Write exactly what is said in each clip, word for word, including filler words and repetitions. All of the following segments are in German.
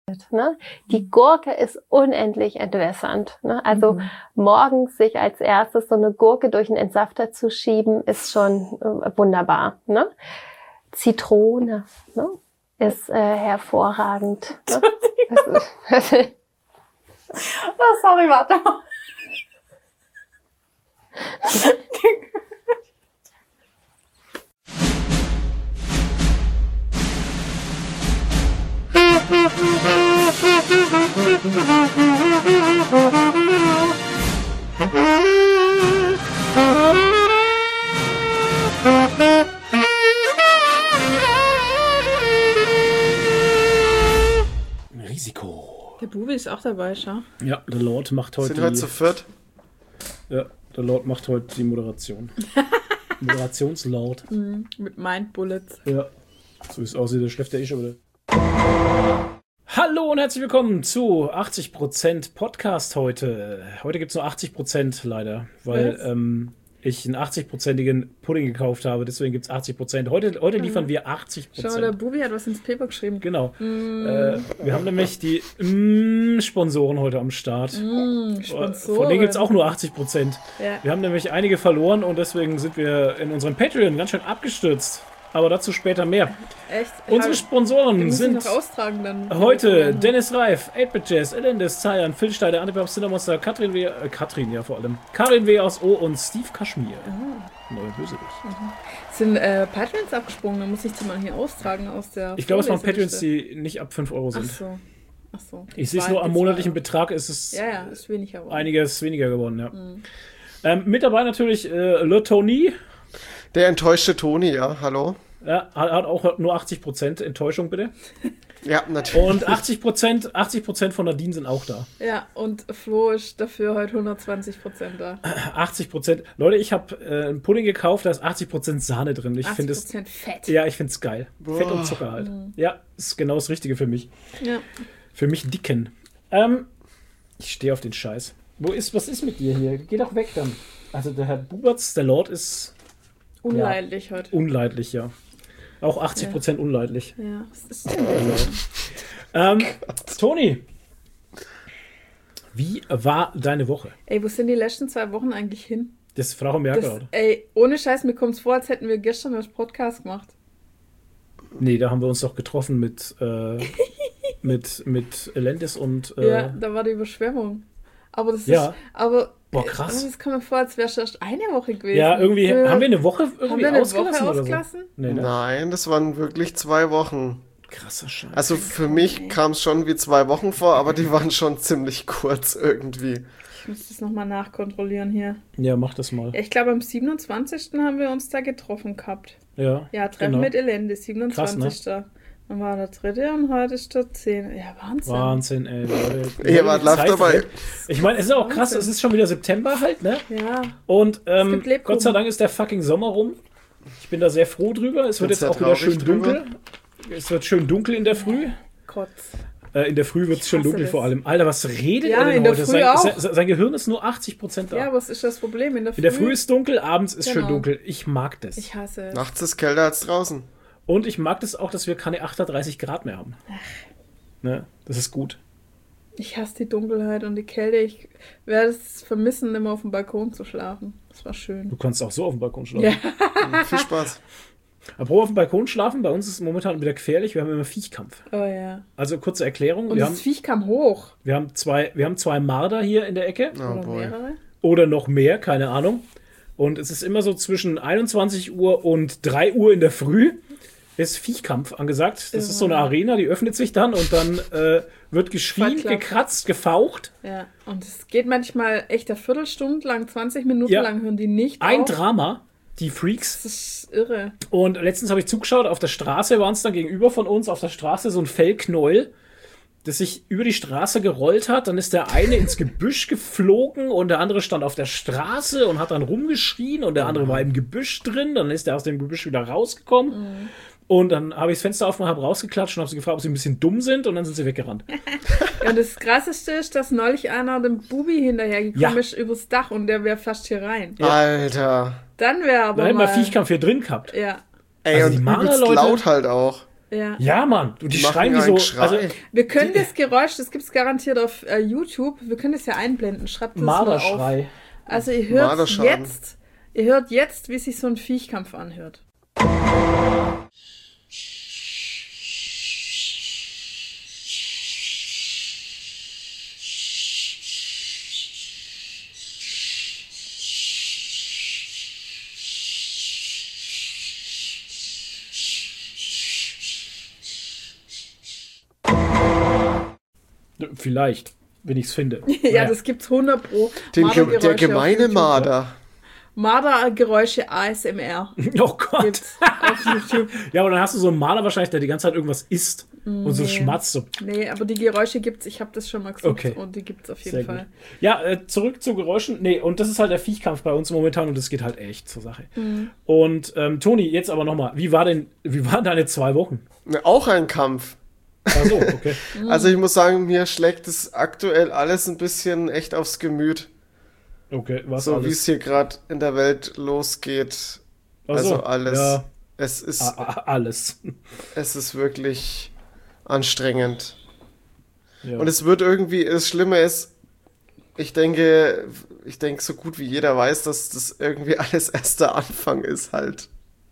Ne? Die Gurke ist unendlich entwässernd. Ne? Also mhm. morgens sich als erstes so eine Gurke durch einen Entsafter zu schieben, ist schon äh, wunderbar. Ne? Zitrone ne? ist äh, hervorragend. Ne? das, das, oh, sorry, warte mal. Risiko. Der Bubi ist auch dabei, schau. Ja, der Lord macht heute. Sind wir zu viert? Ja, der Lord macht heute die Moderation. Moderationslord. Mm, mit Mind Bullets. Ja, so wie es aussieht, der schläft ja eh schon wieder. Hallo und herzlich willkommen zu achtzig Prozent Podcast heute. Heute gibt es nur achtzig Prozent leider, weil ähm, ich einen achtzig-prozentigen Pudding gekauft habe, deswegen gibt es achtzig Prozent. Heute, heute liefern wir achtzig Prozent. Schau, der Bubi hat was ins Paper geschrieben. Genau. Mm. Äh, wir haben nämlich die mm, Sponsoren heute am Start. Mm, Sponsoren. Von denen gibt es auch nur achtzig Prozent. Ja. Wir haben nämlich einige verloren und deswegen sind wir in unserem Patreon ganz schön abgestürzt. Aber dazu später mehr. Echt? Unsere Sponsoren wir sind noch austragen, dann heute Dennis Reif, acht Bit Jazz, Elendis, Zayan, Phil Steider, Antipop, Cinnamonster, Katrin W. Äh, Katrin, ja vor allem. Karin W. aus O und Steve Kaschmir. Oh. Neue Bösewicht. Mhm. Sind äh, Patreons abgesprungen? Dann muss ich die mal hier austragen aus der. Ich glaube, es waren Patreons, die nicht ab fünf Euro sind. Ach so. Ach so. Ich sehe es nur am monatlichen Betrag, ist es ja, ja, ist weniger geworden. Einiges weniger geworden, ja. Mhm. Ähm, mit dabei natürlich äh, Le Tony. Der enttäuschte Toni, ja, hallo. Ja, hat, hat auch nur achtzig Prozent Enttäuschung, bitte. Ja, natürlich. Und achtzig Prozent, achtzig Prozent von Nadine sind auch da. Ja, und Flo ist dafür heute hundertzwanzig Prozent da. achtzig Prozent. Leute, ich habe äh, einen Pudding gekauft, da ist achtzig Prozent Sahne drin. Ich achtzig Prozent es, Fett. Ja, ich finde es geil. Boah. Fett und Zucker halt. Mhm. Ja, ist genau das Richtige für mich. Ja. Für mich dicken. Ähm, ich stehe auf den Scheiß. Wo ist, was ist mit dir hier? Geh doch weg dann. Also der Herr Buberts, der Lord ist... Unleidlich ja, heute. Unleidlich, ja. Auch achtzig Prozent ja. unleidlich. Ja, was ist denn das? ähm, Toni, wie war deine Woche? Ey, wo sind die letzten zwei Wochen eigentlich hin? Das ist Frau Merkel. Das, ey, ohne Scheiß, mir kommt es vor, als hätten wir gestern das Podcast gemacht. Nee, da haben wir uns doch getroffen mit, äh, mit, mit Elendis und... Äh, ja, da war die Überschwemmung. Aber das ja. ist... Aber, Boah, krass. Das kommt mir vor, als wäre es erst eine Woche gewesen. Ja, irgendwie... Für, haben wir eine Woche irgendwie haben wir eine ausgelassen? Woche ausgelassen? So? Nee, ne? Nein, das waren wirklich zwei Wochen. Krasser Scheiß. Also für mich kam es schon wie zwei Wochen vor, aber die waren schon ziemlich kurz irgendwie. Ich muss das nochmal nachkontrollieren hier. Ja, mach das mal. Ja, ich glaube, am siebenundzwanzigsten haben wir uns da getroffen gehabt. Ja, Ja, Treffen genau. mit Elendis, siebenundzwanzigsten Krass, ne? Dann war der dritte und heute ist der zehnte. Ja, Wahnsinn. Wahnsinn, ey. Leute. Ihr wart live dabei. Ich meine, es ist auch krass, es ist schon wieder September halt, ne? Ja. Und ähm, Es gibt Gott sei Dank ist der fucking Sommer rum. Ich bin da sehr froh drüber. Es wird jetzt auch wieder schön drüber? dunkel. Es wird schön dunkel in der Früh. Gott. Äh, in der Früh wird es schön dunkel das. vor allem. Alter, was redet Ja, er denn in der heute? Früh Sein, auch. sein, sein Gehirn ist nur achtzig Prozent da. Ja, was ist das Problem? In der Früh, in der Früh ist dunkel, abends ist Genau. schön dunkel. Ich mag das. Ich hasse es. Nachts ist kälter als draußen. Und ich mag das auch, dass wir keine achtunddreißig Grad mehr haben. Ne? Das ist gut. Ich hasse die Dunkelheit und die Kälte. Ich werde es vermissen, immer auf dem Balkon zu schlafen. Das war schön. Du kannst auch so auf dem Balkon schlafen. Ja. Viel Spaß. Apropos auf dem Balkon schlafen, bei uns ist es momentan wieder gefährlich. Wir haben immer Viechkampf. Oh ja. Also kurze Erklärung. Und wir das haben, Viech kam hoch. wir haben zwei, wir haben zwei Marder hier in der Ecke. Oh Oder boy. mehrere. Oder noch mehr, keine Ahnung. Und es ist immer so zwischen einundzwanzig Uhr und drei Uhr in der Früh ist Viechkampf angesagt. Das Ja. ist so eine Arena, die öffnet sich dann und dann äh, wird geschrien, Verklappt. gekratzt, gefaucht. Ja. Und es geht manchmal echt eine Viertelstunde lang, zwanzig Minuten Ja. lang hören die nicht Ein auf. Drama, die Freaks. Das ist irre. Und letztens habe ich zugeschaut, auf der Straße waren es dann gegenüber von uns, auf der Straße so ein Fellknäuel, das sich über die Straße gerollt hat. Dann ist der eine ins Gebüsch geflogen und der andere stand auf der Straße und hat dann rumgeschrien und der andere war im Gebüsch drin. Dann ist er aus dem Gebüsch wieder rausgekommen. Mhm. Und dann habe ich das Fenster aufgemacht, habe rausgeklatscht und habe sie gefragt, ob sie ein bisschen dumm sind und dann sind sie weggerannt. Ja, und das Krasseste ist, dass neulich einer dem Bubi hinterhergekommen Ja. ist übers Dach und der wäre fast hier rein. Ja. Alter. Dann wäre aber Da hätten mal... wir Viechkampf hier drin gehabt. Ja. Ey, Also und die übelst Marder-Leute- laut halt auch. Ja. Ja, Mann. Und die, Die schreien wie machen so. einen Schrei. Also, Wir können Die- das Geräusch, das gibt's garantiert auf äh, YouTube, wir können das ja einblenden. Schreibt das mal auf. Marderschrei. Also ihr hört Marderschaden. jetzt, ihr hört jetzt, wie sich so ein Viechkampf anhört. Vielleicht, wenn ich's finde. Ja, Naja. das gibt's hundert pro. Den, ge Mardergeräusche der auf gemeine YouTube. Marder. Mardergeräusche A S M R Oh Gott. gibt's auf YouTube. Ja, aber dann hast du so einen Maler wahrscheinlich, der die ganze Zeit irgendwas isst und so Nee. schmatzt. So. Nee, aber die Geräusche gibt's, ich habe das schon mal gesucht Okay. und die gibt's auf jeden Sehr Fall. gut. Ja, äh, zurück zu Geräuschen. Nee, und das ist halt der Viechkampf bei uns momentan und das geht halt echt zur Sache. Mhm. Und ähm, Toni, jetzt aber nochmal, wie war denn, wie waren deine zwei Wochen? Ne, Auch ein Kampf. Ach so, okay. Also ich muss sagen, mir schlägt es aktuell alles ein bisschen echt aufs Gemüt. Okay, was So wie alles? es hier gerade in der Welt losgeht. Ach Also so, alles. Ja, Es ist, a- a- alles. es ist wirklich anstrengend. Ja. Und es wird irgendwie, das Schlimme ist, ich denke, ich denke so gut wie jeder weiß, dass das irgendwie alles erst der Anfang ist halt.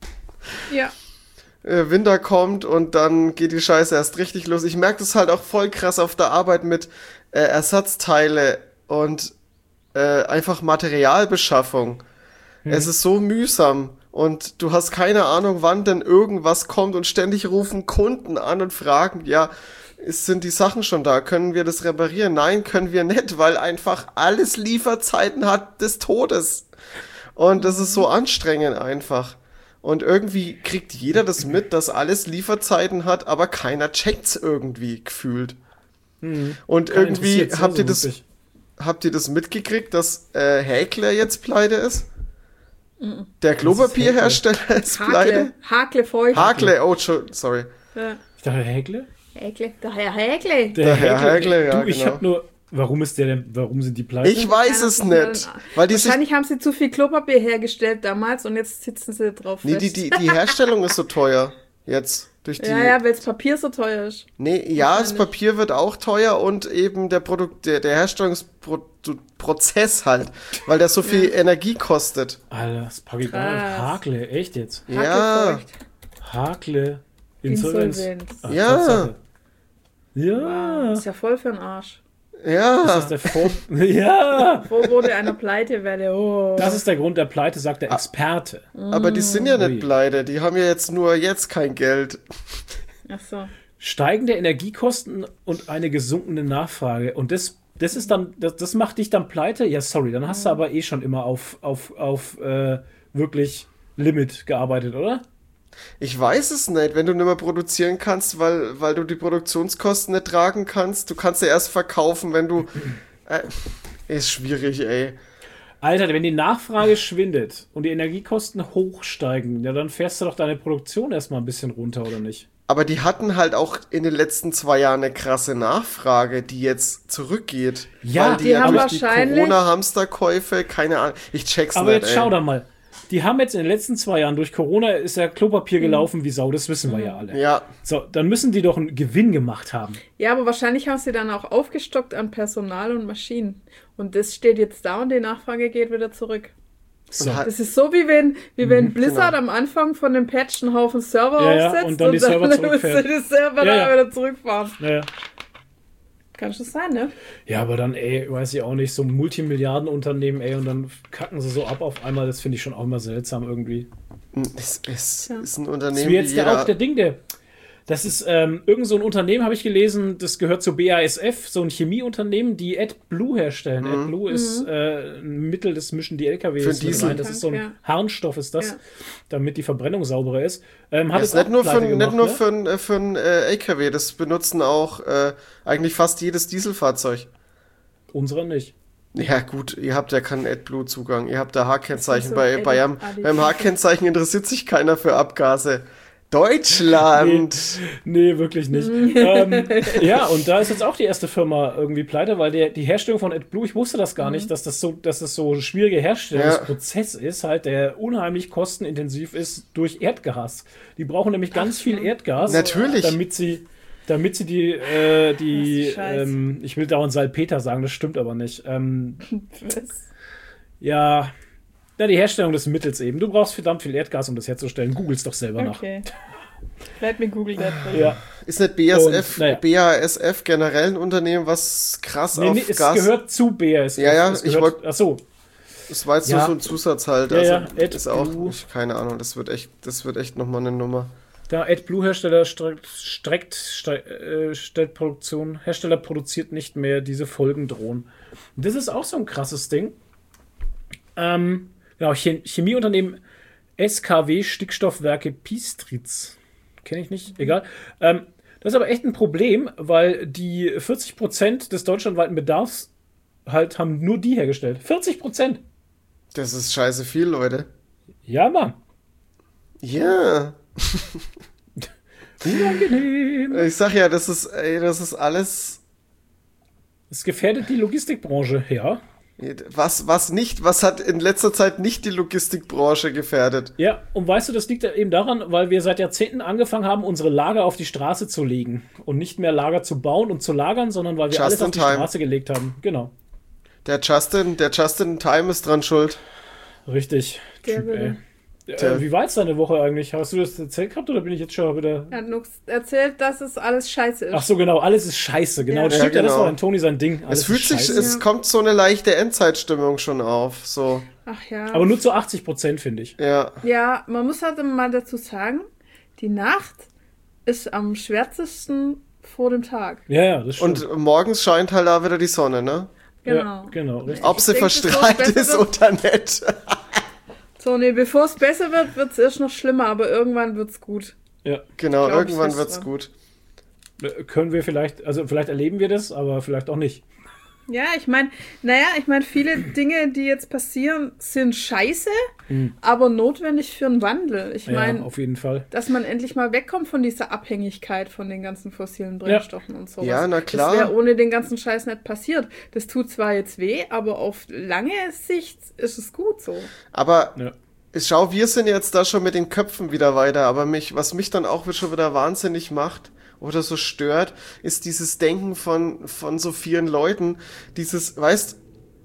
Ja. Äh, Winter kommt und dann geht die Scheiße erst richtig los. Ich merke das halt auch voll krass auf der Arbeit mit äh, Ersatzteile und äh, einfach Materialbeschaffung. Es ist so mühsam und du hast keine Ahnung, wann denn irgendwas kommt und ständig rufen Kunden an und fragen, ja, ist, sind die Sachen schon da? Können wir das reparieren? Nein, können wir nicht, weil einfach alles Lieferzeiten hat des Todes. Und das ist so anstrengend einfach. Und irgendwie kriegt jeder das mit, dass alles Lieferzeiten hat, aber keiner checkt's irgendwie gefühlt. Und Keinen irgendwie interessiert's, habt ihr also das, wirklich. habt ihr das mitgekriegt, dass äh, Häkler jetzt pleite ist? Der Klopapierhersteller ist pleite? Hakle. Hakle feucht. Hakle, oh, Entschu- sorry. Ja. Ich dachte, Häkle? Häkle. Der Herr Häkle. Der, Herr Häkle, ja, Du, ich genau. hab nur, warum ist der denn, warum sind die pleite? Ich weiß Keiner es von nicht. allen- Weil die sich, Wahrscheinlich haben sie zu viel Klopapier hergestellt damals und jetzt sitzen sie drauf nee, fest. die, die, die Herstellung ist so teuer. Jetzt. Durch die, ja, ja, weil das Papier so teuer ist. Nee, ja, das Wahrscheinlich. Papier wird auch teuer und eben der Produkt, der, der Herstellungsprozess halt, weil der so viel Energie kostet. Alter, das pack ich gar nicht. Krass. Hakle, echt jetzt? Ja, Hakelfeucht. Hakle, Insolvenz. Insolvenz. Ach, Ja. Tatsache. Ja. Ist ja voll für den Arsch. Das ja. ist der Vor ja. Vorbote einer Pleitewelle. Oh. Das ist der Grund der Pleite, sagt der Experte. Aber die sind ja Ui. nicht pleite, die haben ja jetzt nur jetzt kein Geld. Ach so. Steigende Energiekosten und eine gesunkene Nachfrage. Und das, das ist dann, das, das macht dich dann pleite? Ja, sorry, dann hast du aber eh schon immer auf, auf, auf äh, wirklich Limit gearbeitet, oder? Ich weiß es nicht, wenn du nicht mehr produzieren kannst, weil, weil du die Produktionskosten nicht tragen kannst. Du kannst ja erst verkaufen, wenn du... Äh, ist schwierig, ey. Alter, wenn die Nachfrage schwindet und die Energiekosten hochsteigen, ja, dann fährst du doch deine Produktion erstmal ein bisschen runter, oder nicht? Aber die hatten halt auch in den letzten zwei Jahren eine krasse Nachfrage, die jetzt zurückgeht. Ja, weil die, die ja haben durch die wahrscheinlich- Corona-Hamsterkäufe, keine Ahnung, ich check's Aber nicht, jetzt ey. schau da mal. Die haben jetzt in den letzten zwei Jahren durch Corona ist ja Klopapier gelaufen wie Sau, das wissen wir ja alle. Ja, So, dann müssen die doch einen Gewinn gemacht haben. Ja, aber wahrscheinlich haben sie dann auch aufgestockt an Personal und Maschinen. Und das steht jetzt da und die Nachfrage geht wieder zurück. So. Und halt- Das ist so, wie wenn, wie wenn Blizzard genau. am Anfang von dem Patch einen Haufen Server Ja, ja, aufsetzt und dann die Server müssen zurückfährt. die Server Ja, da ja. wieder zurückfahren. Naja. Kann schon sein, ne? Ja, aber dann, ey, weiß ich auch nicht, so Multimilliardenunternehmen, ey, und dann kacken sie so ab auf einmal, das finde ich schon auch immer seltsam irgendwie. es, es Ja. ist ein Das Unternehmen, ist wie wie jetzt der, jeder... auch der Ding, der. Das ist ähm, irgend so ein Unternehmen, habe ich gelesen, das gehört zu B A S F, so ein Chemieunternehmen, die AdBlue herstellen. AdBlue ist äh, ein Mittel, das mischen die L K Ws Für mit Diesel. rein. Das ist so ein Ja. Harnstoff, ist das, Ja. damit die Verbrennung sauberer ist. Ähm, hat Das jetzt ist nicht auch nur, für, pleite nicht gemacht, nur ne? für, ein- äh, für ein äh, L K W, das benutzen auch äh, eigentlich fast jedes Dieselfahrzeug. Unserer nicht. Ja gut, ihr habt ja keinen AdBlue-Zugang, ihr habt da H-Kennzeichen. so, Bei, bei Adi- einem, Adi- beim H-Kennzeichen interessiert sich keiner für Abgase. Deutschland! Nee, nee wirklich nicht. ähm, ja, und da ist jetzt auch die erste Firma irgendwie pleite, weil der, die Herstellung von AdBlue, ich wusste das gar nicht, dass das so, dass das so ein schwieriger Herstellungsprozess ja. ist, halt, der unheimlich kostenintensiv ist durch Erdgas. Die brauchen nämlich ganz Ach, viel Erdgas, natürlich. damit sie damit sie die, äh, die ähm, ich will dauernd Salpeter sagen, das stimmt aber nicht. Ähm, ja, ja, die Herstellung des Mittels eben. Du brauchst verdammt viel Erdgas, um das herzustellen. Googles doch selber nach. Okay. Let me Google that. Ja. Ist nicht B A S F, Und, naja. B A S F generell ein Unternehmen, was krass nee, auf nee, es Gas... Es gehört zu B A S F. Ja, ja, es ich gehört, wollte... Ach so. Das war jetzt ja. nur so ein Zusatz halt. Ja, also ja, Ad ist auch, Blue. ich, keine Ahnung, das wird echt, das wird echt nochmal eine Nummer. Der AdBlue-Hersteller streckt, streckt ste, äh, stellt Produktion, Hersteller produziert nicht mehr diese Folgendrohnen. Das ist auch so ein krasses Ding. Ähm, genau, Chem- Chemieunternehmen S K W Stickstoffwerke Piestritz. Kenne ich nicht, egal. Ähm, das ist aber echt ein Problem, weil die vierzig Prozent des deutschlandweiten Bedarfs halt haben nur die hergestellt. vierzig Prozent! Das ist scheiße viel, Leute. Ja, Mann. Ja. Unangenehm. Ich sag ja, das ist, ey, das ist alles... Es gefährdet die Logistikbranche, ja. Was, was nicht, was hat in letzter Zeit nicht die Logistikbranche gefährdet? Ja, und weißt du, das liegt eben daran, weil wir seit Jahrzehnten angefangen haben, unsere Lager auf die Straße zu legen. Und nicht mehr Lager zu bauen und zu lagern, sondern weil wir Just alles in auf die time. Straße gelegt haben. Genau. Der Justin, der Justin Time ist dran schuld. Richtig. Der Typ, will- ey. Äh, wie war jetzt deine Woche eigentlich? Hast du das erzählt gehabt oder bin ich jetzt schon wieder... Er hat nur erzählt, dass es alles scheiße ist. Ach so, genau, alles ist scheiße. Genau, Ja. das stimmt ja, Ja, das genau. war ein Toni sein Ding. Alles Es fühlt ist sich, scheiße. es Ja. kommt so eine leichte Endzeitstimmung schon auf, so. Ach ja. Aber nur zu achtzig Prozent, finde ich. Ja. Ja, man muss halt mal dazu sagen, die Nacht ist am schwärzesten vor dem Tag. Ja, ja, das stimmt. Und morgens scheint halt da wieder die Sonne, ne? Genau. Ja, genau, richtig. Ob Ich sie denke, bevor es verstrahlt besser ist wird- oder nicht. So, nee, bevor es besser wird, wird es erst noch schlimmer, aber irgendwann wird's gut. Ja. Genau, Glaub ich irgendwann fest wird's dran. gut. Äh, Können wir vielleicht, also vielleicht erleben wir das, aber vielleicht auch nicht. Ja, ich meine, naja, ich meine, viele Dinge, die jetzt passieren, sind scheiße, Mhm. aber notwendig für einen Wandel. Ich Ja, meine, auf jeden Fall. dass man endlich mal wegkommt von dieser Abhängigkeit von den ganzen fossilen Brennstoffen und sowas. Ja, na klar. Das wäre ohne den ganzen Scheiß nicht passiert. Das tut zwar jetzt weh, aber auf lange Sicht ist es gut so. Aber Ja. schau, wir sind jetzt da schon mit den Köpfen wieder weiter, aber mich, was mich dann auch schon wieder wahnsinnig macht oder so stört, ist dieses Denken von, von so vielen Leuten, dieses, weißt,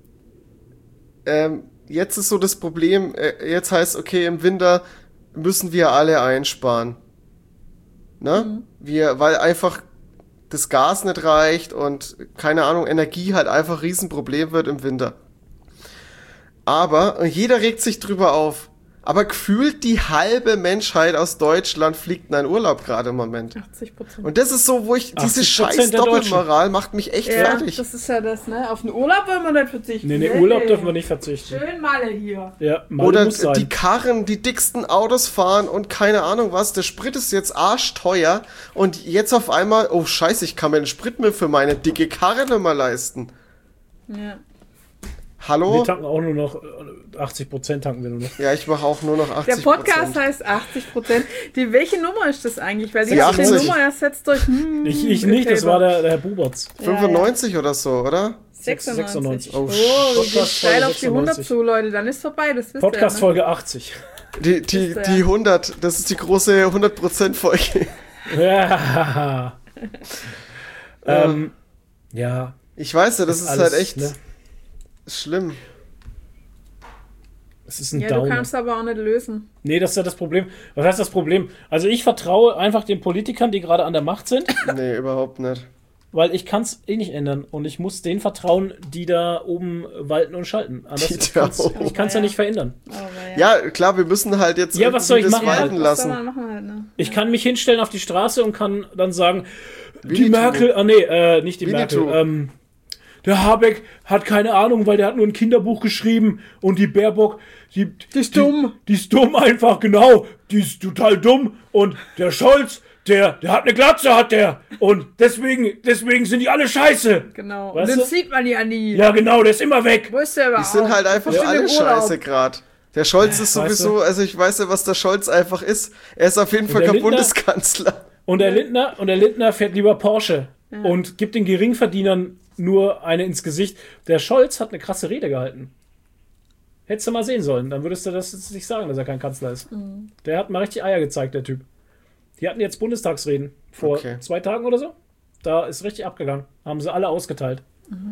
ähm, jetzt ist so das Problem, äh, jetzt heißt, okay, im Winter müssen wir alle einsparen. Ne? Mhm. Wir, weil einfach das Gas nicht reicht und, keine Ahnung, Energie halt einfach ein Riesenproblem wird im Winter. Aber, und jeder regt sich drüber auf, aber gefühlt die halbe Menschheit aus Deutschland fliegt in einen Urlaub gerade im Moment. achtzig Prozent. Und das ist so, wo ich, diese achtzig Prozent scheiß der Deutschen. Doppelmoral macht mich echt Ja, fertig. das ist ja das, ne? Auf den Urlaub wollen wir nicht verzichten. Nee, nee, Urlaub dürfen wir nicht verzichten. Schön Malle hier. Ja, Malle Oder muss sein. die Karren, die dicksten Autos fahren und keine Ahnung was, der Sprit ist jetzt arschteuer und jetzt auf einmal, oh scheiße, ich kann mir den Sprit mir für meine dicke Karre nicht mehr leisten. Ja. Hallo? Wir tanken auch nur noch, äh, achtzig Prozent tanken wir nur noch. Ja, ich mache auch nur noch Der achtzig Podcast heißt achtzig Prozent. Die, welche Nummer ist das eigentlich? Weil die Die hat die achtzig. Nummer ersetzt durch. Hm, Ich, ich nicht, das war der, der Herr Buberts. fünfundneunzig oder so, oder? sechsundneunzig. sechsundneunzig. Oh, Oh, wir gehen Podcast steil auf die Folge hundert sechsundneunzig. zu, Leute. Dann ist vorbei, das wisst Podcast ihr. Ne? Folge achtzig. Die, die, Ist der- die hundert, das ist die große hundert Prozent Folge. Ja. ähm, ja. Ich weiß ja, das ist, alles, halt echt ne? schlimm. Es ist ein Ja, du Downer. kannst aber auch nicht lösen. Nee, das ist ja das Problem. Was heißt das Problem? Also ich vertraue einfach den Politikern, die gerade an der Macht sind, Nee, überhaupt nicht. weil ich kann es eh nicht ändern. Und ich muss denen vertrauen, die da oben walten und schalten. Anders Die ich da kann's, oben. ich kann es ja nicht verändern. Aber ja. Ja, klar, wir müssen halt jetzt Ja, was soll ich irgendwie das machen? walten was lassen. soll man machen halt, ne? Ich kann mich hinstellen auf die Straße und kann dann sagen, die Winnetou. Merkel, ah nee, äh, nicht die Winnetou. Merkel, ähm, der Habeck hat keine Ahnung, weil der hat nur ein Kinderbuch geschrieben und die Baerbock, die, Die ist dumm. Die, die ist dumm einfach, genau, die ist total dumm und der Scholz, der, der hat eine Glatze, hat der und deswegen, deswegen sind die alle scheiße. Genau. Und Weißt das du? sieht man ja nie. Ja genau, der ist immer weg. Wo ist der überhaupt? Die sind halt einfach Bestimmt alle im Urlaub. scheiße grad. Der Scholz ist Weißt sowieso, du? also ich weiß ja, was der Scholz einfach ist. Er ist auf jeden Und Fall der kein Lindner? Bundeskanzler. Und der Lindner, und der Lindner fährt lieber Porsche Ja. und gibt den Geringverdienern nur eine ins Gesicht. Der Scholz hat eine krasse Rede gehalten. Hättest du mal sehen sollen, dann würdest du das jetzt nicht sagen, dass er kein Kanzler ist. Mhm. Der hat mal richtig Eier gezeigt, der Typ. Die hatten jetzt Bundestagsreden vor Okay. zwei Tagen oder so. Da ist richtig abgegangen. Haben sie alle ausgeteilt.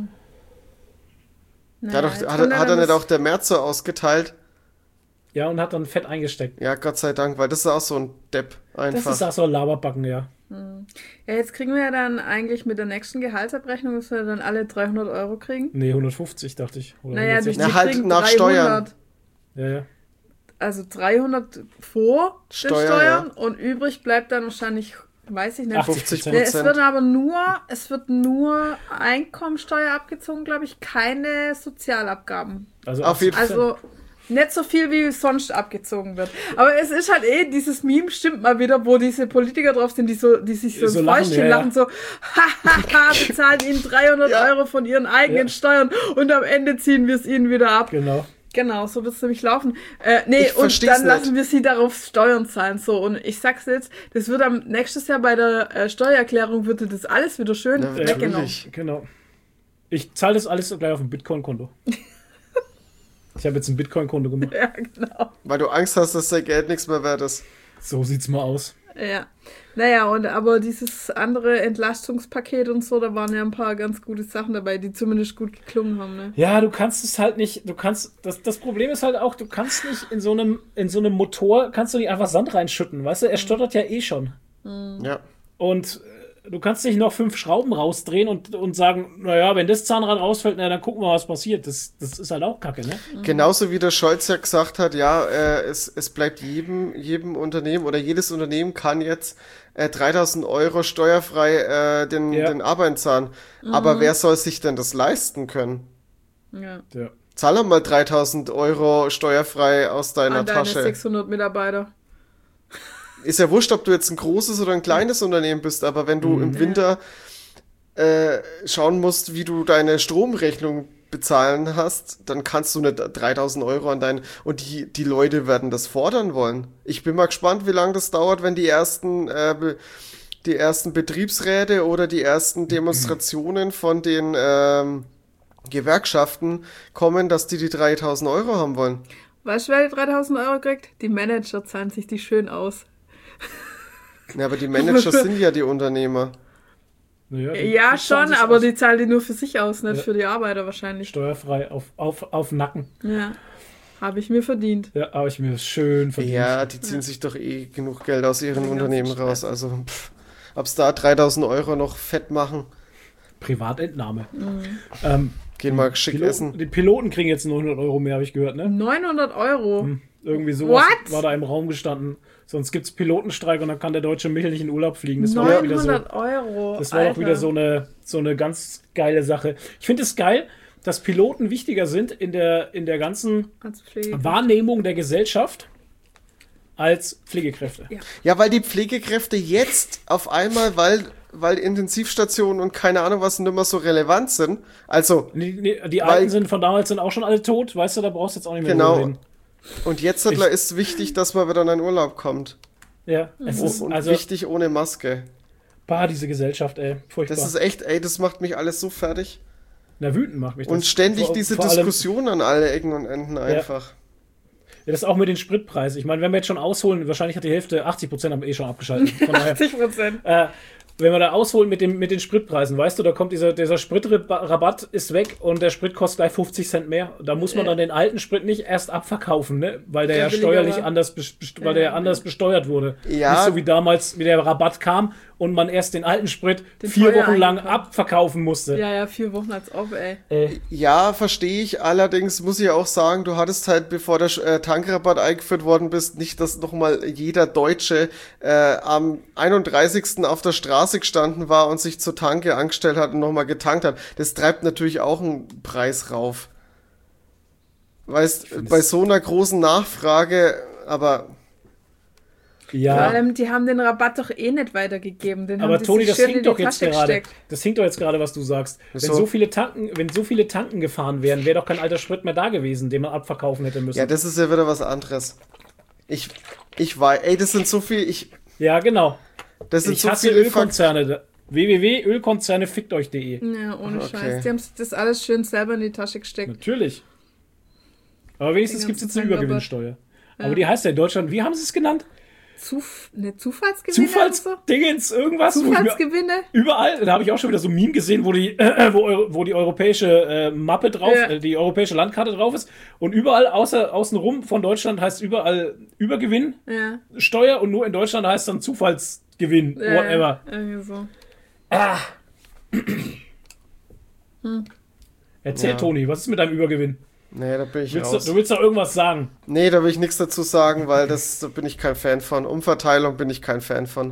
Ja, doch, hat, er- hat er nicht auch der Merz so ausgeteilt? Ja, und hat dann fett eingesteckt. Ja, Gott sei Dank, weil das ist auch so ein Depp einfach. Das ist auch so ein Laberbacken, ja. Ja, jetzt kriegen wir ja dann eigentlich mit der nächsten Gehaltsabrechnung, dass wir dann alle dreihundert Euro kriegen. Nee, hundertfünfzig dachte ich. Oder Naja, die, hundertsechzig. die Na, halt kriegen nach dreihundert. Ja, ja. Also dreihundert vor den Steuer, Steuern und übrig bleibt dann wahrscheinlich, weiß ich nicht. achtzig fünfzig Prozent. Ja, es Prozent. wird aber nur, es wird nur Einkommensteuer abgezogen, glaube ich, keine Sozialabgaben. Also Auf jeden achtzig Prozent. Also nicht so viel, wie sonst abgezogen wird. Aber es ist halt eh, dieses Meme stimmt mal wieder, wo diese Politiker drauf sind, die so, die sich so, So ins lachen, Fäustchen ja, ja. lachen, so, hahaha, wir zahlen ihnen dreihundert Ja. Euro von ihren eigenen Ja. Steuern und am Ende ziehen wir es ihnen wieder ab. Genau. Genau, so wird es nämlich laufen. Äh, nee, Ich und versteh's dann nicht. lassen wir sie darauf Steuern zahlen. So, und ich sag's jetzt, das wird am nächstes Jahr bei der äh, Steuererklärung wird das alles wieder schön Ja, weggenommen. natürlich. Genau. Ich zahle das alles gleich auf ein Bitcoin-Konto. Ich habe jetzt ein Bitcoin-Konto gemacht. Ja, genau. Weil du Angst hast, dass dein Geld nichts mehr wert ist. So sieht's mal aus. Ja. Naja, und aber dieses andere Entlastungspaket und so, da waren ja ein paar ganz gute Sachen dabei, die zumindest gut geklungen haben, ne? Ja, du kannst es halt nicht, du kannst, das, das Problem ist halt auch, du kannst nicht in so einem, in so einem Motor, kannst du nicht einfach Sand reinschütten, weißt du, er stottert ja eh schon. Ja. Und äh, du kannst nicht noch fünf Schrauben rausdrehen und, und sagen, naja, wenn das Zahnrad rausfällt, na, dann gucken wir, was passiert. Das, das ist halt auch Kacke, ne? Genauso wie der Scholz ja gesagt hat, ja, äh, es, es bleibt jedem, jedem Unternehmen oder jedes Unternehmen kann jetzt äh, dreitausend Euro steuerfrei äh, den, Ja. den Arbeitern zahlen. Aber wer soll sich denn das leisten können? Ja. Ja. Zahl doch mal dreitausend Euro steuerfrei aus deiner An deine Tasche. sechshundert Mitarbeiter. Ist ja wurscht, ob du jetzt ein großes oder ein kleines Unternehmen bist, aber wenn du im Winter äh, schauen musst, wie du deine Stromrechnung bezahlen hast, dann kannst du nicht dreitausend Euro an deinen... Und die, die Leute werden das fordern wollen. Ich bin mal gespannt, wie lange das dauert, wenn die ersten, äh, be- die ersten Betriebsräte oder die ersten Demonstrationen von den ähm, Gewerkschaften kommen, dass die die dreitausend Euro haben wollen. Weißt du, wer die dreitausend Euro kriegt? Die Manager zahlen sich die schön aus. Ja, aber die Manager sind ja die Unternehmer. Naja, die- Ja, die zahlen schon, sich aber aus. die zahlen die nur für sich aus, nicht Ja. für die Arbeiter wahrscheinlich. Steuerfrei auf, auf, auf Nacken. Ja. Habe ich mir verdient. Ja, habe ich mir schön verdient. Ja, die ziehen sich doch eh genug Geld aus ihren Den Unternehmen ganzen raus. Also, pff, ob's da dreitausend Euro noch fett machen, Privatentnahme. Ähm, gehen mal schick Piloten, essen. die Piloten kriegen jetzt neunhundert Euro mehr, habe ich gehört, ne? neunhundert Euro. Hm, irgendwie sowas What? war da im Raum gestanden. Sonst gibt's Pilotenstreik und dann kann der deutsche Michel nicht in Urlaub fliegen. Das war doch wieder so. neunhundert Euro. Das war doch Alter. wieder so eine, so eine ganz geile Sache. Ich finde es geil, dass Piloten wichtiger sind in der, in der ganzen Als Pflege. Wahrnehmung der Gesellschaft als Pflegekräfte. Ja. Ja, weil die Pflegekräfte jetzt auf einmal, weil, weil Intensivstationen und keine Ahnung was nicht mehr so relevant sind. Also, Die, die, die Weil- Alten sind von damals sind auch schon alle tot, weißt du, da brauchst du jetzt auch nicht mehr Genau. drüber reden. und jetzt ich, ist wichtig, dass man wieder in den Urlaub kommt. Ja, es ist Und also, wichtig ohne Maske. bah, diese Gesellschaft, ey, furchtbar. Das ist echt, ey, das macht mich alles so fertig. Na, wütend macht mich das. Und ständig Vor- diese vor allem- Diskussion an alle Ecken und Enden einfach. Ja, das ist auch mit den Spritpreisen. Ich meine, wenn wir jetzt schon ausholen, wahrscheinlich hat die Hälfte, achtzig Prozent haben eh schon abgeschaltet. Von daher, achtzig Prozent. äh, wenn wir da ausholen mit, dem, mit den Spritpreisen, weißt du, da kommt dieser, dieser Spritrabatt ist weg und der Sprit kostet gleich fünfzig Cent mehr. Da muss man Ja. dann den alten Sprit nicht erst abverkaufen, ne? Weil der, Der ja billiger steuerlich war. anders, best- best- weil Ja, der ja ja. anders besteuert wurde. Ja. Nicht so wie damals, wie der Rabatt kam und man erst den alten Sprit Den vier teuer Wochen lang eingekauft. abverkaufen musste. Ja, ja, vier Wochen als ob, ey. Äh, Ja, verstehe ich. Allerdings muss ich auch sagen, du hattest halt, bevor der äh, Tankrabatt eingeführt worden bist, nicht, dass nochmal jeder Deutsche äh, am einunddreißigsten auf der Straße gestanden war und sich zur Tanke angestellt hat und nochmal getankt hat. Das treibt natürlich auch einen Preis rauf. Weißt, find bei es- so einer großen Nachfrage, aber Ja. Vor allem, die haben den Rabatt doch eh nicht weitergegeben. Den aber haben die Toni, sich das schön in hinkt die doch jetzt Tasche gerade. gesteckt. Das hinkt doch jetzt gerade, was du sagst. Wenn Wieso? so viele Tanken, wenn so viele Tanken gefahren wären, wäre doch kein alter Sprit mehr da gewesen, den man abverkaufen hätte müssen. Ja, das ist ja wieder was anderes. Ich, ich weiß, ey, das sind so viel, ich, Ja, genau. das sind Ich so hasse viele Ölkonzerne. w w w punkt ölkonzerne fickt euch punkt de. Ja, ohne Okay. Scheiß. Die haben sich das alles schön selber in die Tasche gesteckt. Natürlich. Aber wenigstens Den gibt es jetzt ganzen eine Tag Übergewinnsteuer. Ja. Aber die heißt ja in Deutschland, wie haben sie es genannt? Zuf ne, Zufallsgewinne oder so? Zufallsdingens, irgendwas. wo ich mir- Zufallsgewinne? Überall, da habe ich auch schon wieder so ein Meme gesehen, wo die, äh, wo, Eu- wo die europäische äh, Mappe drauf, Ja. äh, die europäische Landkarte drauf ist. Und überall, außer außenrum von Deutschland, heißt überall Übergewinn, Ja. Steuer und nur in Deutschland heißt dann Zufallsgewinn, ja whatever. Irgendwie so. Ah. Erzähl, Ja. Toni, was ist mit deinem Übergewinn? Nee, da bin ich Willst du, raus. du willst doch irgendwas sagen. Nee, da will ich nichts dazu sagen, weil das da bin ich kein Fan von. Umverteilung bin ich kein Fan von.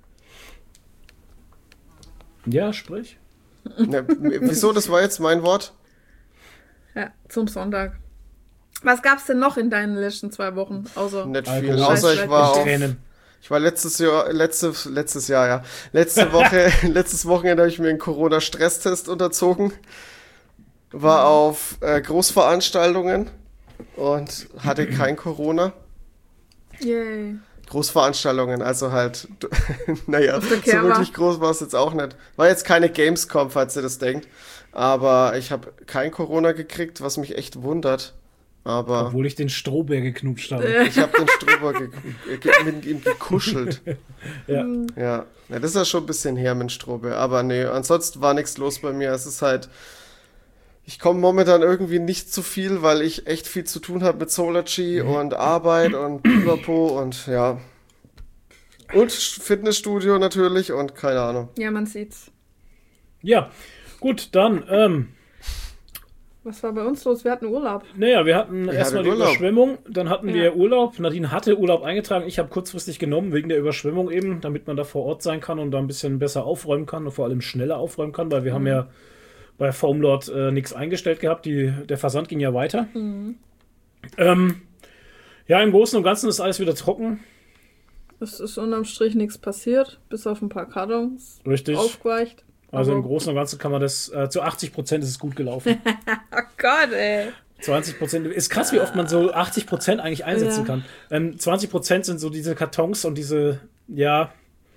Ja, sprich. Ne, m- wieso? Das war jetzt mein Wort? Ja, zum Sonntag. Was gab's denn noch in deinen letzten zwei Wochen? Außer Nicht Alkohol. viel. Außer ich war auf, Tränen. ich war letztes Jahr, letztes, letztes Jahr, ja. Letzte Woche, letztes Wochenende habe ich mir einen Corona-Stresstest unterzogen. War auf äh, Großveranstaltungen und hatte kein Corona. Yay. Großveranstaltungen, also halt, naja, Auf der so Kerwa. wirklich groß war es jetzt auch nicht. War jetzt keine Gamescom, falls ihr das denkt. Aber ich habe kein Corona gekriegt, was mich echt wundert. Aber Obwohl ich den Strohbär geknutscht habe. ich habe den Strober ge ge mit ihm gekuschelt. Ja. Ja. ja, das ist ja schon ein bisschen her mit Strobe. Aber nee, ansonsten war nichts los bei mir. Es ist halt, ich komme momentan irgendwie nicht zu viel, weil ich echt viel zu tun habe mit Solargy und Arbeit und Pipapo und ja. Und Fitnessstudio natürlich und keine Ahnung. Ja, man sieht's. Ja, gut, dann, ähm, Was war bei uns los? Wir hatten Urlaub. naja, wir hatten Ihr erstmal die hattet Urlaub. Überschwemmung, dann hatten Ja. wir Urlaub. Nadine hatte Urlaub eingetragen, ich habe kurzfristig genommen, wegen der Überschwemmung eben, damit man da vor Ort sein kann und da ein bisschen besser aufräumen kann und vor allem schneller aufräumen kann, weil wir haben ja bei Foamlord äh, nichts eingestellt gehabt, die, der Versand ging ja weiter. Ähm, ja, im Großen und Ganzen ist alles wieder trocken. Es ist unterm Strich nichts passiert, bis auf ein paar Kartons. Richtig. Aufgeweicht. Also Aber- im Großen und Ganzen kann man das, äh, zu achtzig Prozent ist es gut gelaufen. Oh Gott, ey. zwanzig Prozent, ist krass, wie oft man so achtzig Prozent eigentlich einsetzen Ja. kann. Ähm, zwanzig Prozent sind so diese Kartons und diese, ja,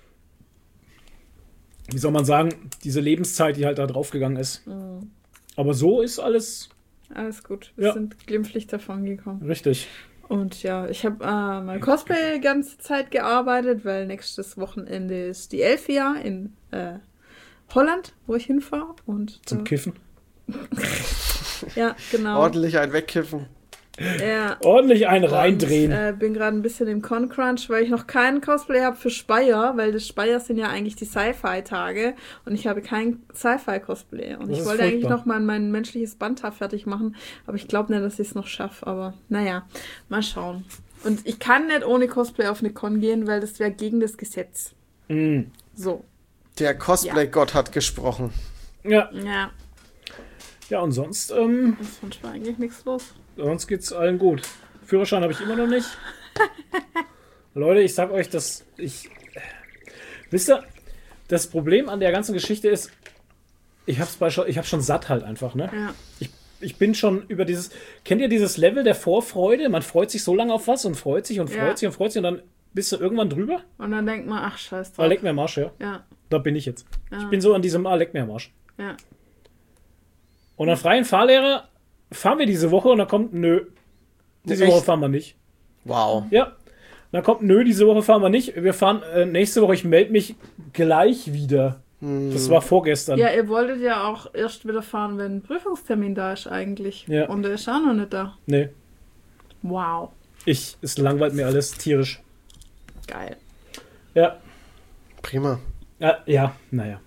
wie soll man sagen, diese Lebenszeit, die halt da draufgegangen ist. Mhm. Aber so ist alles Alles gut. Wir Ja. sind glimpflich davon gekommen. richtig. Und ja, ich habe äh, mein Cosplay die ganze Zeit gearbeitet, weil nächstes Wochenende ist die Elfia in äh, Holland, wo ich hinfahre. Und Zum äh, Kiffen. ja, genau. Ordentlich ein Wegkiffen. Ja. Ordentlich einen reindrehen. Und, äh, bin gerade ein bisschen im Con-Crunch, weil ich noch keinen Cosplay habe für Speyer, weil das Speyer sind ja eigentlich die Sci-Fi-Tage und ich habe kein Sci-Fi-Cosplay. Und Das ich ist wollte eigentlich furchtbar. noch mal mein menschliches Banta fertig machen, aber ich glaube nicht, dass ich es noch schaffe. Aber naja, mal schauen. Und ich kann nicht ohne Cosplay auf eine Con gehen, weil das wäre gegen das Gesetz. Mm. So, Der Cosplay-Gott hat gesprochen. Ja. ja, Ja, und sonst, ähm, sonst war eigentlich nichts los. sonst geht's allen gut. Führerschein habe ich immer noch nicht. Leute, ich sag euch, dass ich. Wisst ihr, das Problem an der ganzen Geschichte ist, ich hab's bei schon, ich hab schon satt halt einfach, ne? Ja. Ich, ich bin schon über dieses. Kennt ihr dieses Level der Vorfreude? Man freut sich so lange auf was und freut sich und freut Ja. sich und freut sich und dann bist du irgendwann drüber? Und dann denkt man, ach, scheiß Ah, drauf. leck mir am Arsch, ja. Ja, Da bin ich jetzt. ja, Ich bin so an diesem Ah, leck mir am Arsch. ja. Und an freien Fahrlehrer fahren wir diese Woche und dann kommt, nö. Diese Echt? Woche fahren wir nicht. Wow. Ja. Dann kommt, nö, diese Woche fahren wir nicht. Wir fahren äh, nächste Woche, ich melde mich gleich wieder. Das war vorgestern. Ja, ihr wolltet ja auch erst wieder fahren, wenn ein Prüfungstermin da ist eigentlich. Ja. Und der ist auch noch nicht da. Nee, Wow. ich, es langweilt mir alles tierisch. Geil. Ja, Prima. ja, ja, naja.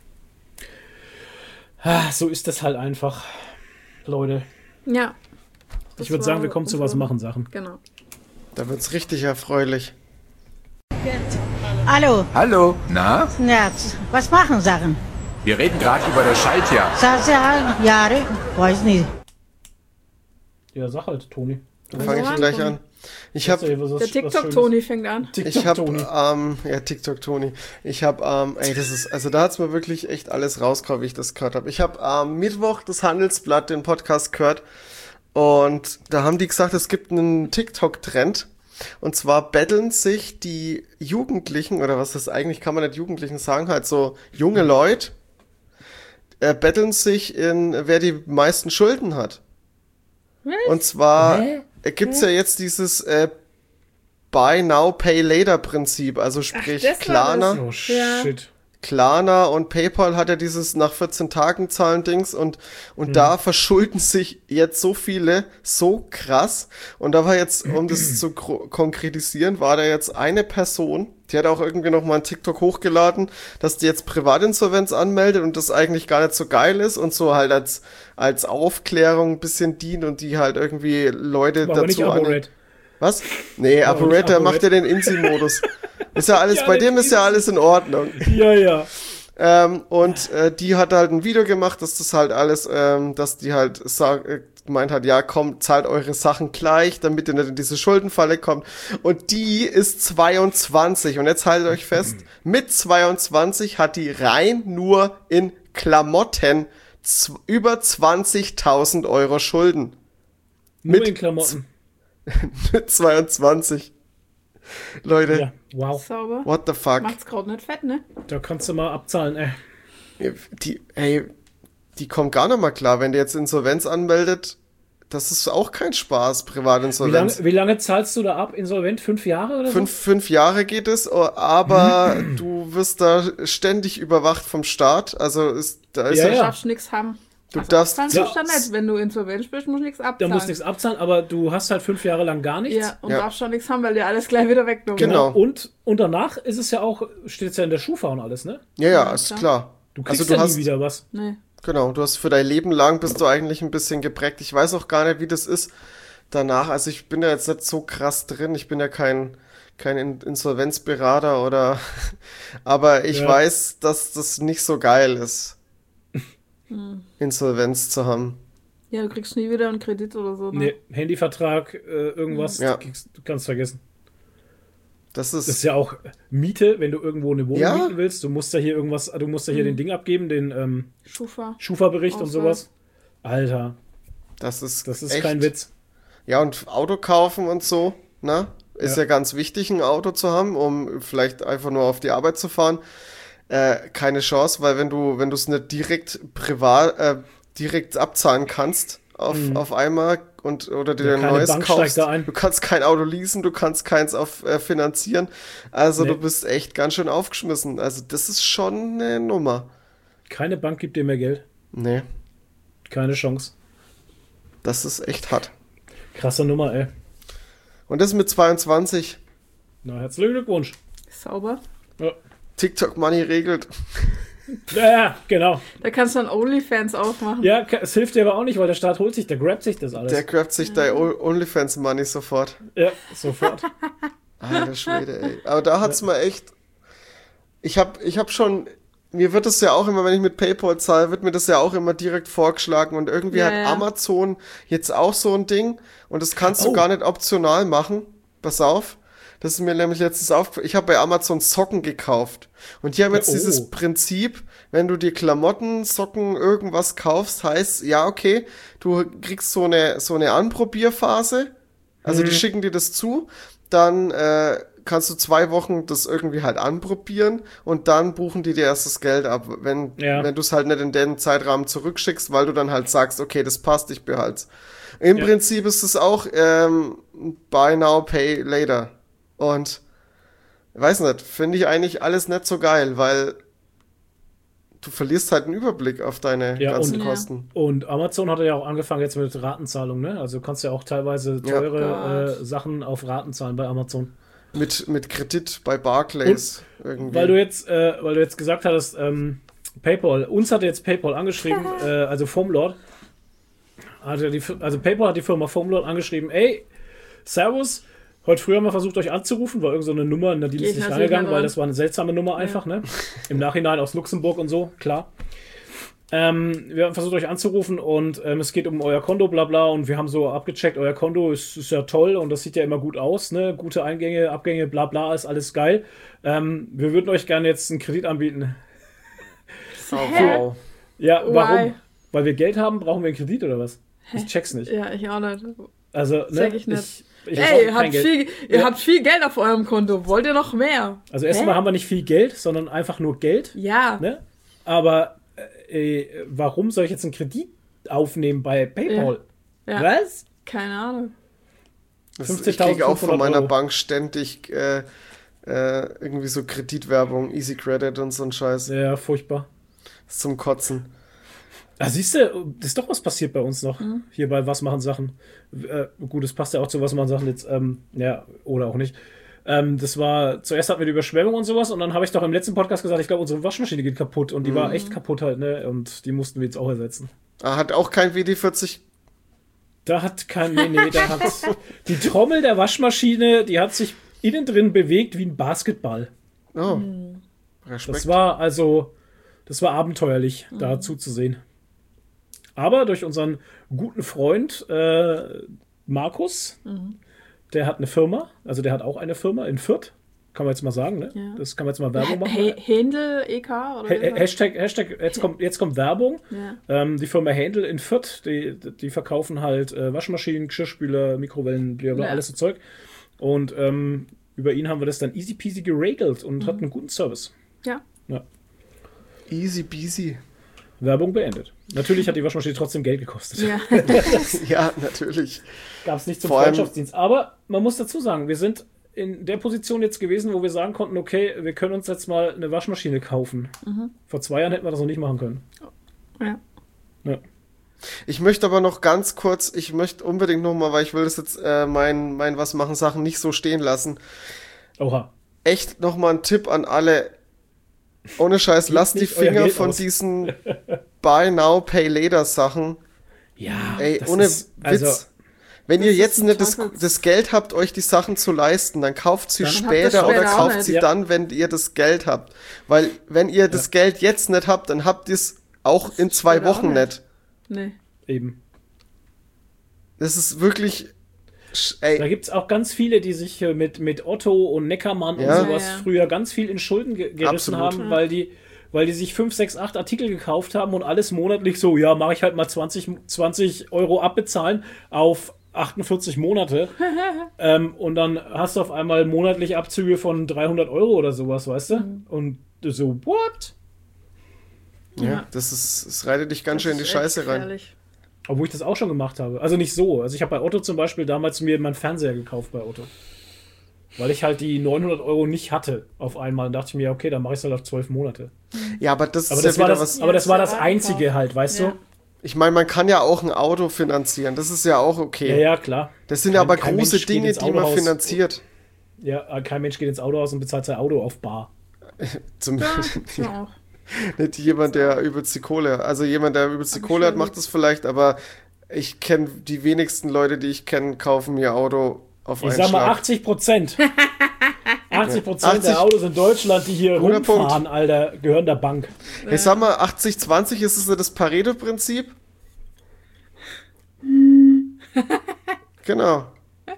Ah, so ist das halt einfach, Leute. Ja. Ich würde sagen, wir kommen zu was machen Sachen. Genau. Da wird's richtig erfreulich. Hallo, Hallo, na? ja, was machen Sachen? Wir reden gerade über das Schaltjahr. Jahre, weiß nicht. Ja, sag halt, Toni. Dann fange ich Also gleich anfangen. an. Ich habe Der TikTok-Toni fängt an. Ich habe, ähm, ja, TikTok-Toni. Ich habe, ähm, ey, das ist, also da hat's mir wirklich echt alles rausgekommen, wie ich das gehört habe. Ich habe am ähm, Mittwoch das Handelsblatt, den Podcast gehört und da haben die gesagt, es gibt einen TikTok-Trend und zwar betteln sich die Jugendlichen, oder was das eigentlich, kann man nicht Jugendlichen sagen, halt so junge Leute, äh, betteln sich in, wer die meisten Schulden hat. Was? Und zwar Hä? gibt's Hä? ja jetzt dieses äh, Buy Now, Pay Later Prinzip, also sprich Ach, Klarna, oh, shit. Klarna und PayPal hat ja dieses nach vierzehn Tagen zahlen Dings und und hm. da verschulden sich jetzt so viele so krass und da war jetzt, um das zu konkretisieren, war da jetzt eine Person, die hat auch irgendwie noch mal ein TikTok hochgeladen, dass die jetzt Privatinsolvenz anmeldet und das eigentlich gar nicht so geil ist und so halt als als Aufklärung ein bisschen dient und die halt irgendwie Leute war dazu aber nicht Was? Nee, ApoRed, der macht ja den Insi-Modus. Ist ja alles, ja, bei dem ist ja alles in Ordnung. Ja, ja. ähm, und äh, die hat halt ein Video gemacht, dass das halt alles, ähm, dass die halt sag, äh, gemeint hat, ja komm, zahlt eure Sachen gleich, damit ihr nicht in diese Schuldenfalle kommt. Und die ist zweiundzwanzig. Und jetzt haltet euch fest, mit zweiundzwanzig hat die rein nur in Klamotten z- über zwanzigtausend Euro Schulden. Nur mit in Klamotten. Mit zweiundzwanzig. Leute. Ja, wow. Sauber. What the fuck? Macht's gerade nicht fett, ne? Da kannst du mal abzahlen, ey. Die, ey, die kommt gar nicht mal klar, wenn der jetzt Insolvenz anmeldet. Das ist auch kein Spaß, Privatinsolvenz. Wie lange, wie lange zahlst du da ab, insolvent? Fünf Jahre oder so? Fünf, fünf Jahre geht es, aber du wirst da ständig überwacht vom Staat. Also ist, da ist ja, ja. ja. Du darfst nichts haben. Du also darfst ja. nicht. Wenn du insolvent bist, musst du nichts abzahlen. Da musst du nichts abzahlen, aber du hast halt fünf Jahre lang gar nichts. Ja, und ja. darfst schon nichts haben, weil dir alles gleich wieder weggenommen Genau. Und, und danach ist es ja auch, steht es ja in der Schufa und alles, ne? Ja, ja, ja ist klar. klar. Du kriegst also, du ja hast, nie wieder was. Nee. Genau, du hast für dein Leben lang bist du eigentlich ein bisschen geprägt. Ich weiß auch gar nicht, wie das ist danach. Also ich bin ja jetzt nicht so krass drin. Ich bin ja kein, kein Insolvenzberater oder, aber ich ja. weiß, dass das nicht so geil ist. Hm. Insolvenz zu haben. Ja, du kriegst nie wieder einen Kredit oder so. Ne? Nee, Handyvertrag, äh, irgendwas, ja. du, kriegst, du kannst vergessen. Das ist, das ist ja auch Miete, wenn du irgendwo eine Wohnung ja. mieten willst. Du musst ja hier irgendwas, du musst ja hier mhm. den Ding abgeben, den ähm, Schufa. Schufa-Bericht und sowas. Alter. Das ist Das ist echt. kein Witz. Ja, und Auto kaufen und so, ne? Ist ja. ja ganz wichtig, ein Auto zu haben, um vielleicht einfach nur auf die Arbeit zu fahren. Äh, keine Chance, weil wenn du, wenn du es nicht direkt privat, äh, direkt abzahlen kannst auf, mhm. auf einmal und oder dir ein neues Bank kaufst, da ein. du kannst kein Auto leasen, du kannst keins auf äh, finanzieren. Also nee. du bist echt ganz schön aufgeschmissen. Also das ist schon eine Nummer. Keine Bank gibt dir mehr Geld. Nee. Keine Chance. Das ist echt hart. Krasse Nummer, ey. Und das mit zweiundzwanzig. Na, herzlichen Glückwunsch. Sauber. Ja. TikTok Money regelt. Ja, genau. Da kannst du dann OnlyFans aufmachen. Ja, es hilft dir aber auch nicht, weil der Staat holt sich, der grabt sich das alles. Der grabt sich dein OnlyFans Money sofort. Ja, sofort. Alter Schwede, ey. Aber da hat's ja. mal echt... Ich hab, ich hab schon... Mir wird das ja auch immer, wenn ich mit PayPal zahle, wird mir das ja auch immer direkt vorgeschlagen. Und irgendwie ja, hat ja. Amazon jetzt auch so ein Ding. Und das kannst oh. du gar nicht optional machen. Pass auf. Das ist mir nämlich letztens aufgefallen. Ich habe bei Amazon Socken gekauft. Und die haben jetzt ja, oh. dieses Prinzip, wenn du dir Klamotten, Socken, irgendwas kaufst, heißt, ja, okay, du kriegst so eine so eine Anprobierphase. Also mhm. die schicken dir das zu. Dann äh, kannst du zwei Wochen das irgendwie halt anprobieren und dann buchen die dir erst das Geld ab. Wenn, ja. wenn du es halt nicht in den Zeitrahmen zurückschickst, weil du dann halt sagst, okay, das passt, ich behalte es. Im ja. Prinzip ist es auch ähm, Buy Now, Pay Later. Und weiß nicht, finde ich eigentlich alles nicht so geil, weil du verlierst halt einen Überblick auf deine ja, ganzen und, Kosten. Und Amazon hat ja auch angefangen jetzt mit Ratenzahlung, ne? Also du kannst ja auch teilweise teure ja. äh, Sachen auf Raten zahlen bei Amazon. Mit, mit Kredit bei Barclays und, irgendwie. Weil du jetzt, äh, weil du jetzt gesagt hattest, ähm, PayPal, uns hatte jetzt PayPal angeschrieben, äh, also Foamlord, hatte die, also PayPal hat die Firma Foamlord angeschrieben, ey, Servus, heute früh haben wir versucht, euch anzurufen, war irgend so eine Nummer, in der die ist nicht reingegangen, weil das war eine seltsame Nummer einfach, ja. ne? Im Nachhinein aus Luxemburg und so, klar. Ähm, wir haben versucht, euch anzurufen und ähm, es geht um euer Konto, bla bla, und wir haben so abgecheckt, euer Konto ist, ist ja toll und das sieht ja immer gut aus, ne? Gute Eingänge, Abgänge, bla bla, ist alles geil. Ähm, wir würden euch gerne jetzt einen Kredit anbieten. Oh, wow. Ja, Why? warum? Weil wir Geld haben, brauchen wir einen Kredit oder was? Ich check's nicht. Ja, ich auch nicht. Also, ne? Check ich nicht. Ich, ich Ey, ihr brauch habt, kein Geld. viel, ihr Ja. habt viel Geld auf eurem Konto. Wollt ihr noch mehr? Also erstmal Hä? haben wir nicht viel Geld, sondern einfach nur Geld. Ja. Ne? Aber äh, warum soll ich jetzt einen Kredit aufnehmen bei PayPal? Ja. Was? Keine Ahnung. Das, ich kriege auch von meiner Bank ständig äh, äh, irgendwie so Kreditwerbung, Easy Credit und so ein Scheiß. Ja, furchtbar. Das ist zum Kotzen. Ah, siehst du, das ist doch was passiert bei uns noch. Mhm. Hier bei Was machen Sachen. Äh, gut, das passt ja auch zu Was machen Sachen jetzt. Ähm, ja, oder auch nicht. Ähm, das war, zuerst hatten wir die Überschwemmung und sowas und dann habe ich doch im letzten Podcast gesagt, ich glaube, unsere Waschmaschine geht kaputt und die Mhm. war echt kaputt halt, ne? Und die mussten wir jetzt auch ersetzen. Ah, hat auch kein W D vierzig. Da hat kein, nee, nee, da hat die Trommel der Waschmaschine, die hat sich innen drin bewegt wie ein Basketball. Oh. Mhm. Respekt. Das war also, das war abenteuerlich, mhm. da zuzusehen. Aber durch unseren guten Freund äh, Markus, Mhm. der hat eine Firma, also der hat auch eine Firma in Fürth, kann man jetzt mal sagen, ne? Ja. Das kann man jetzt mal Werbung machen. H- Händel E K oder Ha- wie das? Hashtag, Hashtag, jetzt kommt, jetzt kommt Werbung. Ja. Ähm, die Firma Händel in Fürth, die, die verkaufen halt äh, Waschmaschinen, Geschirrspüler, Mikrowellen, blablabla, Ja. alles so Zeug. Und ähm, über ihn haben wir das dann easy peasy geregelt und Mhm. hatten einen guten Service. Ja. Ja. Easy peasy. Werbung beendet. Natürlich hat die Waschmaschine trotzdem Geld gekostet. Ja. Ja, natürlich. Gab es nicht zum Vor allem- Freundschaftsdienst. Aber man muss dazu sagen, wir sind in der Position jetzt gewesen, wo wir sagen konnten, okay, wir können uns jetzt mal eine Waschmaschine kaufen. Mhm. Vor zwei Jahren hätten wir das noch nicht machen können. Ja. Ja. Ich möchte aber noch ganz kurz, ich möchte unbedingt noch mal, weil ich will das jetzt äh, mein, mein Was machen Sachen nicht so stehen lassen. Oha. Echt noch mal ein Tipp an alle. Ohne Scheiß, lasst die nicht euer Finger Geld von aus. diesen Buy Now, Pay Later Sachen. Ja, Ey, das ohne ist, Witz. also, Wenn Das ihr ist jetzt ein nicht das, Teufels- das Geld habt, euch die Sachen zu leisten, dann kauft sie Dann habt ihr später später oder auch kauft nicht. sie Ja. dann, wenn ihr das Geld habt. Weil wenn ihr das Geld jetzt nicht habt, dann habt ihr es auch in zwei später auch Wochen nicht. nicht. Nee. eben. Das ist wirklich, sch- ey, Da gibt es auch ganz viele, die sich äh, mit, mit Otto und Neckermann Ja. und sowas Ja, ja. früher ganz viel in Schulden ge gerissen Absolut. haben, weil die, weil die sich fünf, sechs, acht Artikel gekauft haben und alles monatlich so, ja, mache ich halt mal zwanzig, zwanzig Euro abbezahlen auf achtundvierzig Monate. ähm, und dann hast du auf einmal monatlich Abzüge von dreihundert Euro oder sowas, weißt du? Mhm. Und du so, what? ja, das ist, es reitet dich ganz schön in die Das ist Scheiße echt rein. gefährlich. Obwohl ich das auch schon gemacht habe. Also nicht so. Also ich habe bei Otto zum Beispiel damals mir meinen Fernseher gekauft bei Otto. Weil ich halt die neunhundert Euro nicht hatte auf einmal. Und dachte ich mir, okay, dann mache ich es halt auf zwölf Monate. Ja, aber das Aber ist das, ja war wieder das, was. aber das Ja, war das das war Einzige einfach. halt, weißt Ja. Ich meine, man kann ja auch ein Auto finanzieren. Das ist ja auch du? okay. Ja, ja, klar. Das sind ja Kein- aber kein große Mensch geht Dinge, ins die man Autohaus. finanziert. Ja, kein Mensch geht ins Autohaus und bezahlt sein Auto auf bar. Zum, Ja, ja auch. nicht jemand, der übelst die Kohle hat. Also jemand, der übelst die Aber Kohle hat, schon. macht das vielleicht, aber ich kenne die wenigsten Leute, die ich kenne, kaufen mir Auto auf Ich einen sag mal Schlag. achtzig Prozent. achtzig Prozent achtzig der Autos in Deutschland, die hier Guter rumfahren, Alter, gehören der Bank. Ich sag mal, achtzig zwanzig ist es so das Pareto-Prinzip. Genau.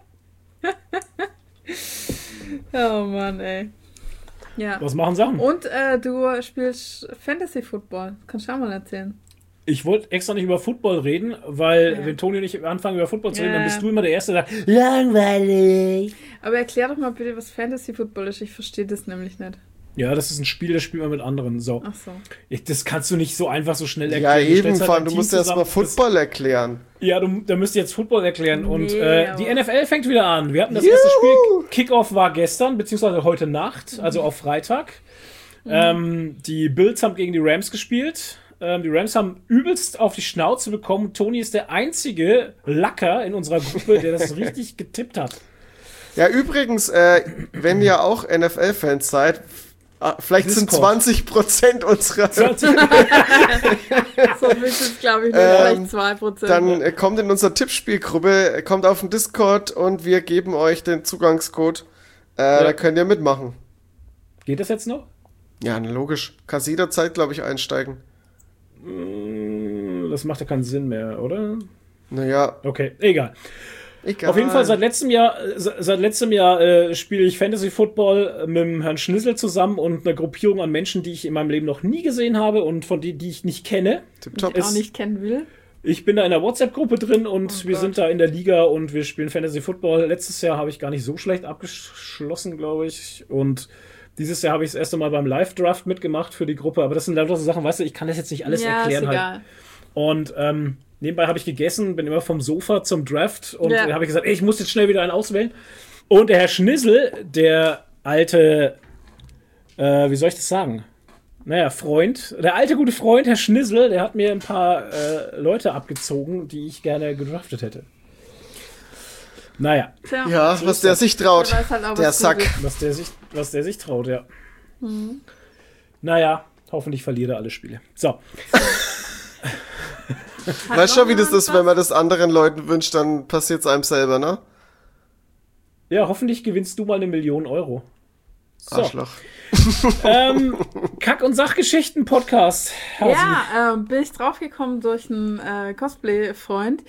Oh Mann, ey. Ja. Was machen Sachen? Und äh, du spielst Fantasy Football. Kannst du auch mal erzählen. Ich wollte extra nicht über Football reden, weil Ja. wenn Toni und ich anfangen über Football zu reden, Ja. dann bist du immer der Erste, der sagt, langweilig. Aber erklär doch mal bitte, was Fantasy Football ist. Ich verstehe das nämlich nicht. Ja, das ist ein Spiel, das spielt man mit anderen. So. Ach so. Ich, das kannst du nicht so einfach so schnell Ja, erklären. Du eben, stellst halt vor ein allem, du Team musst erst mal zusammen, das- Football erklären. Ja, du, da müsst ihr jetzt Football erklären. Und Nee, äh, aber- die N F L fängt wieder an. Wir hatten das Juhu! erste Spiel. Kickoff war gestern, beziehungsweise heute Nacht, also auf Freitag. Ähm, die Bills haben gegen die Rams gespielt. Ähm, die Rams haben übelst auf die Schnauze bekommen. Toni ist der einzige Lacker in unserer Gruppe, der das richtig getippt hat. Ja, übrigens, äh, wenn ihr auch N F L-Fans seid, ah, vielleicht sind Discord. zwanzig Prozent unserer, So viel ist glaube ich, nur Ähm, vielleicht zwei Prozent. dann äh, kommt in unsere Tippspielgruppe, äh, kommt auf den Discord und wir geben euch den Zugangscode. Äh, Da könnt ihr mitmachen. Geht das jetzt noch? Ja, na, logisch. Kannst jederzeit, glaube ich, einsteigen. Das macht ja keinen Sinn mehr, oder? Naja. Okay, egal. Egal. Auf jeden Fall seit letztem Jahr, seit letztem Jahr äh, spiele ich Fantasy Football mit dem Herrn Schnissel zusammen und einer Gruppierung an Menschen, die ich in meinem Leben noch nie gesehen habe und von denen, die ich nicht kenne. Die ich auch nicht kennen will. Ich bin da in der WhatsApp-Gruppe drin und Oh wir Gott. sind da in der Liga und wir spielen Fantasy Football. Letztes Jahr habe ich gar nicht so schlecht abgeschlossen, glaube ich. Und dieses Jahr habe ich das erste Mal beim Live-Draft mitgemacht für die Gruppe. Aber das sind lauter so Sachen, weißt du, ich kann das jetzt nicht alles Ja, erklären ist halt. egal. Und ähm, nebenbei habe ich gegessen, bin immer vom Sofa zum Draft und Ja. dann habe ich gesagt, ey, ich muss jetzt schnell wieder einen auswählen. Und der Herr Schnissel, der alte, äh, wie soll ich das sagen? Naja, Freund, der alte gute Freund, Herr Schnissel, der hat mir ein paar äh, Leute abgezogen, die ich gerne gedraftet hätte. Naja, Tja. Ja, was der sich traut. Der weiß halt auch, Der was Sack. gut ist. was der sich, was der sich traut, ja. Naja, hoffentlich verliert er alle Spiele. So, Weißt schon, wie das noch ist, wenn man das anderen Leuten wünscht, dann passiert es einem selber, ne? ja, hoffentlich gewinnst du mal eine Million Euro. So, Arschloch. ähm, Kack- und Sachgeschichten-Podcast. Hasi. Ja, äh, bin ich draufgekommen durch einen äh, Cosplay-Freund,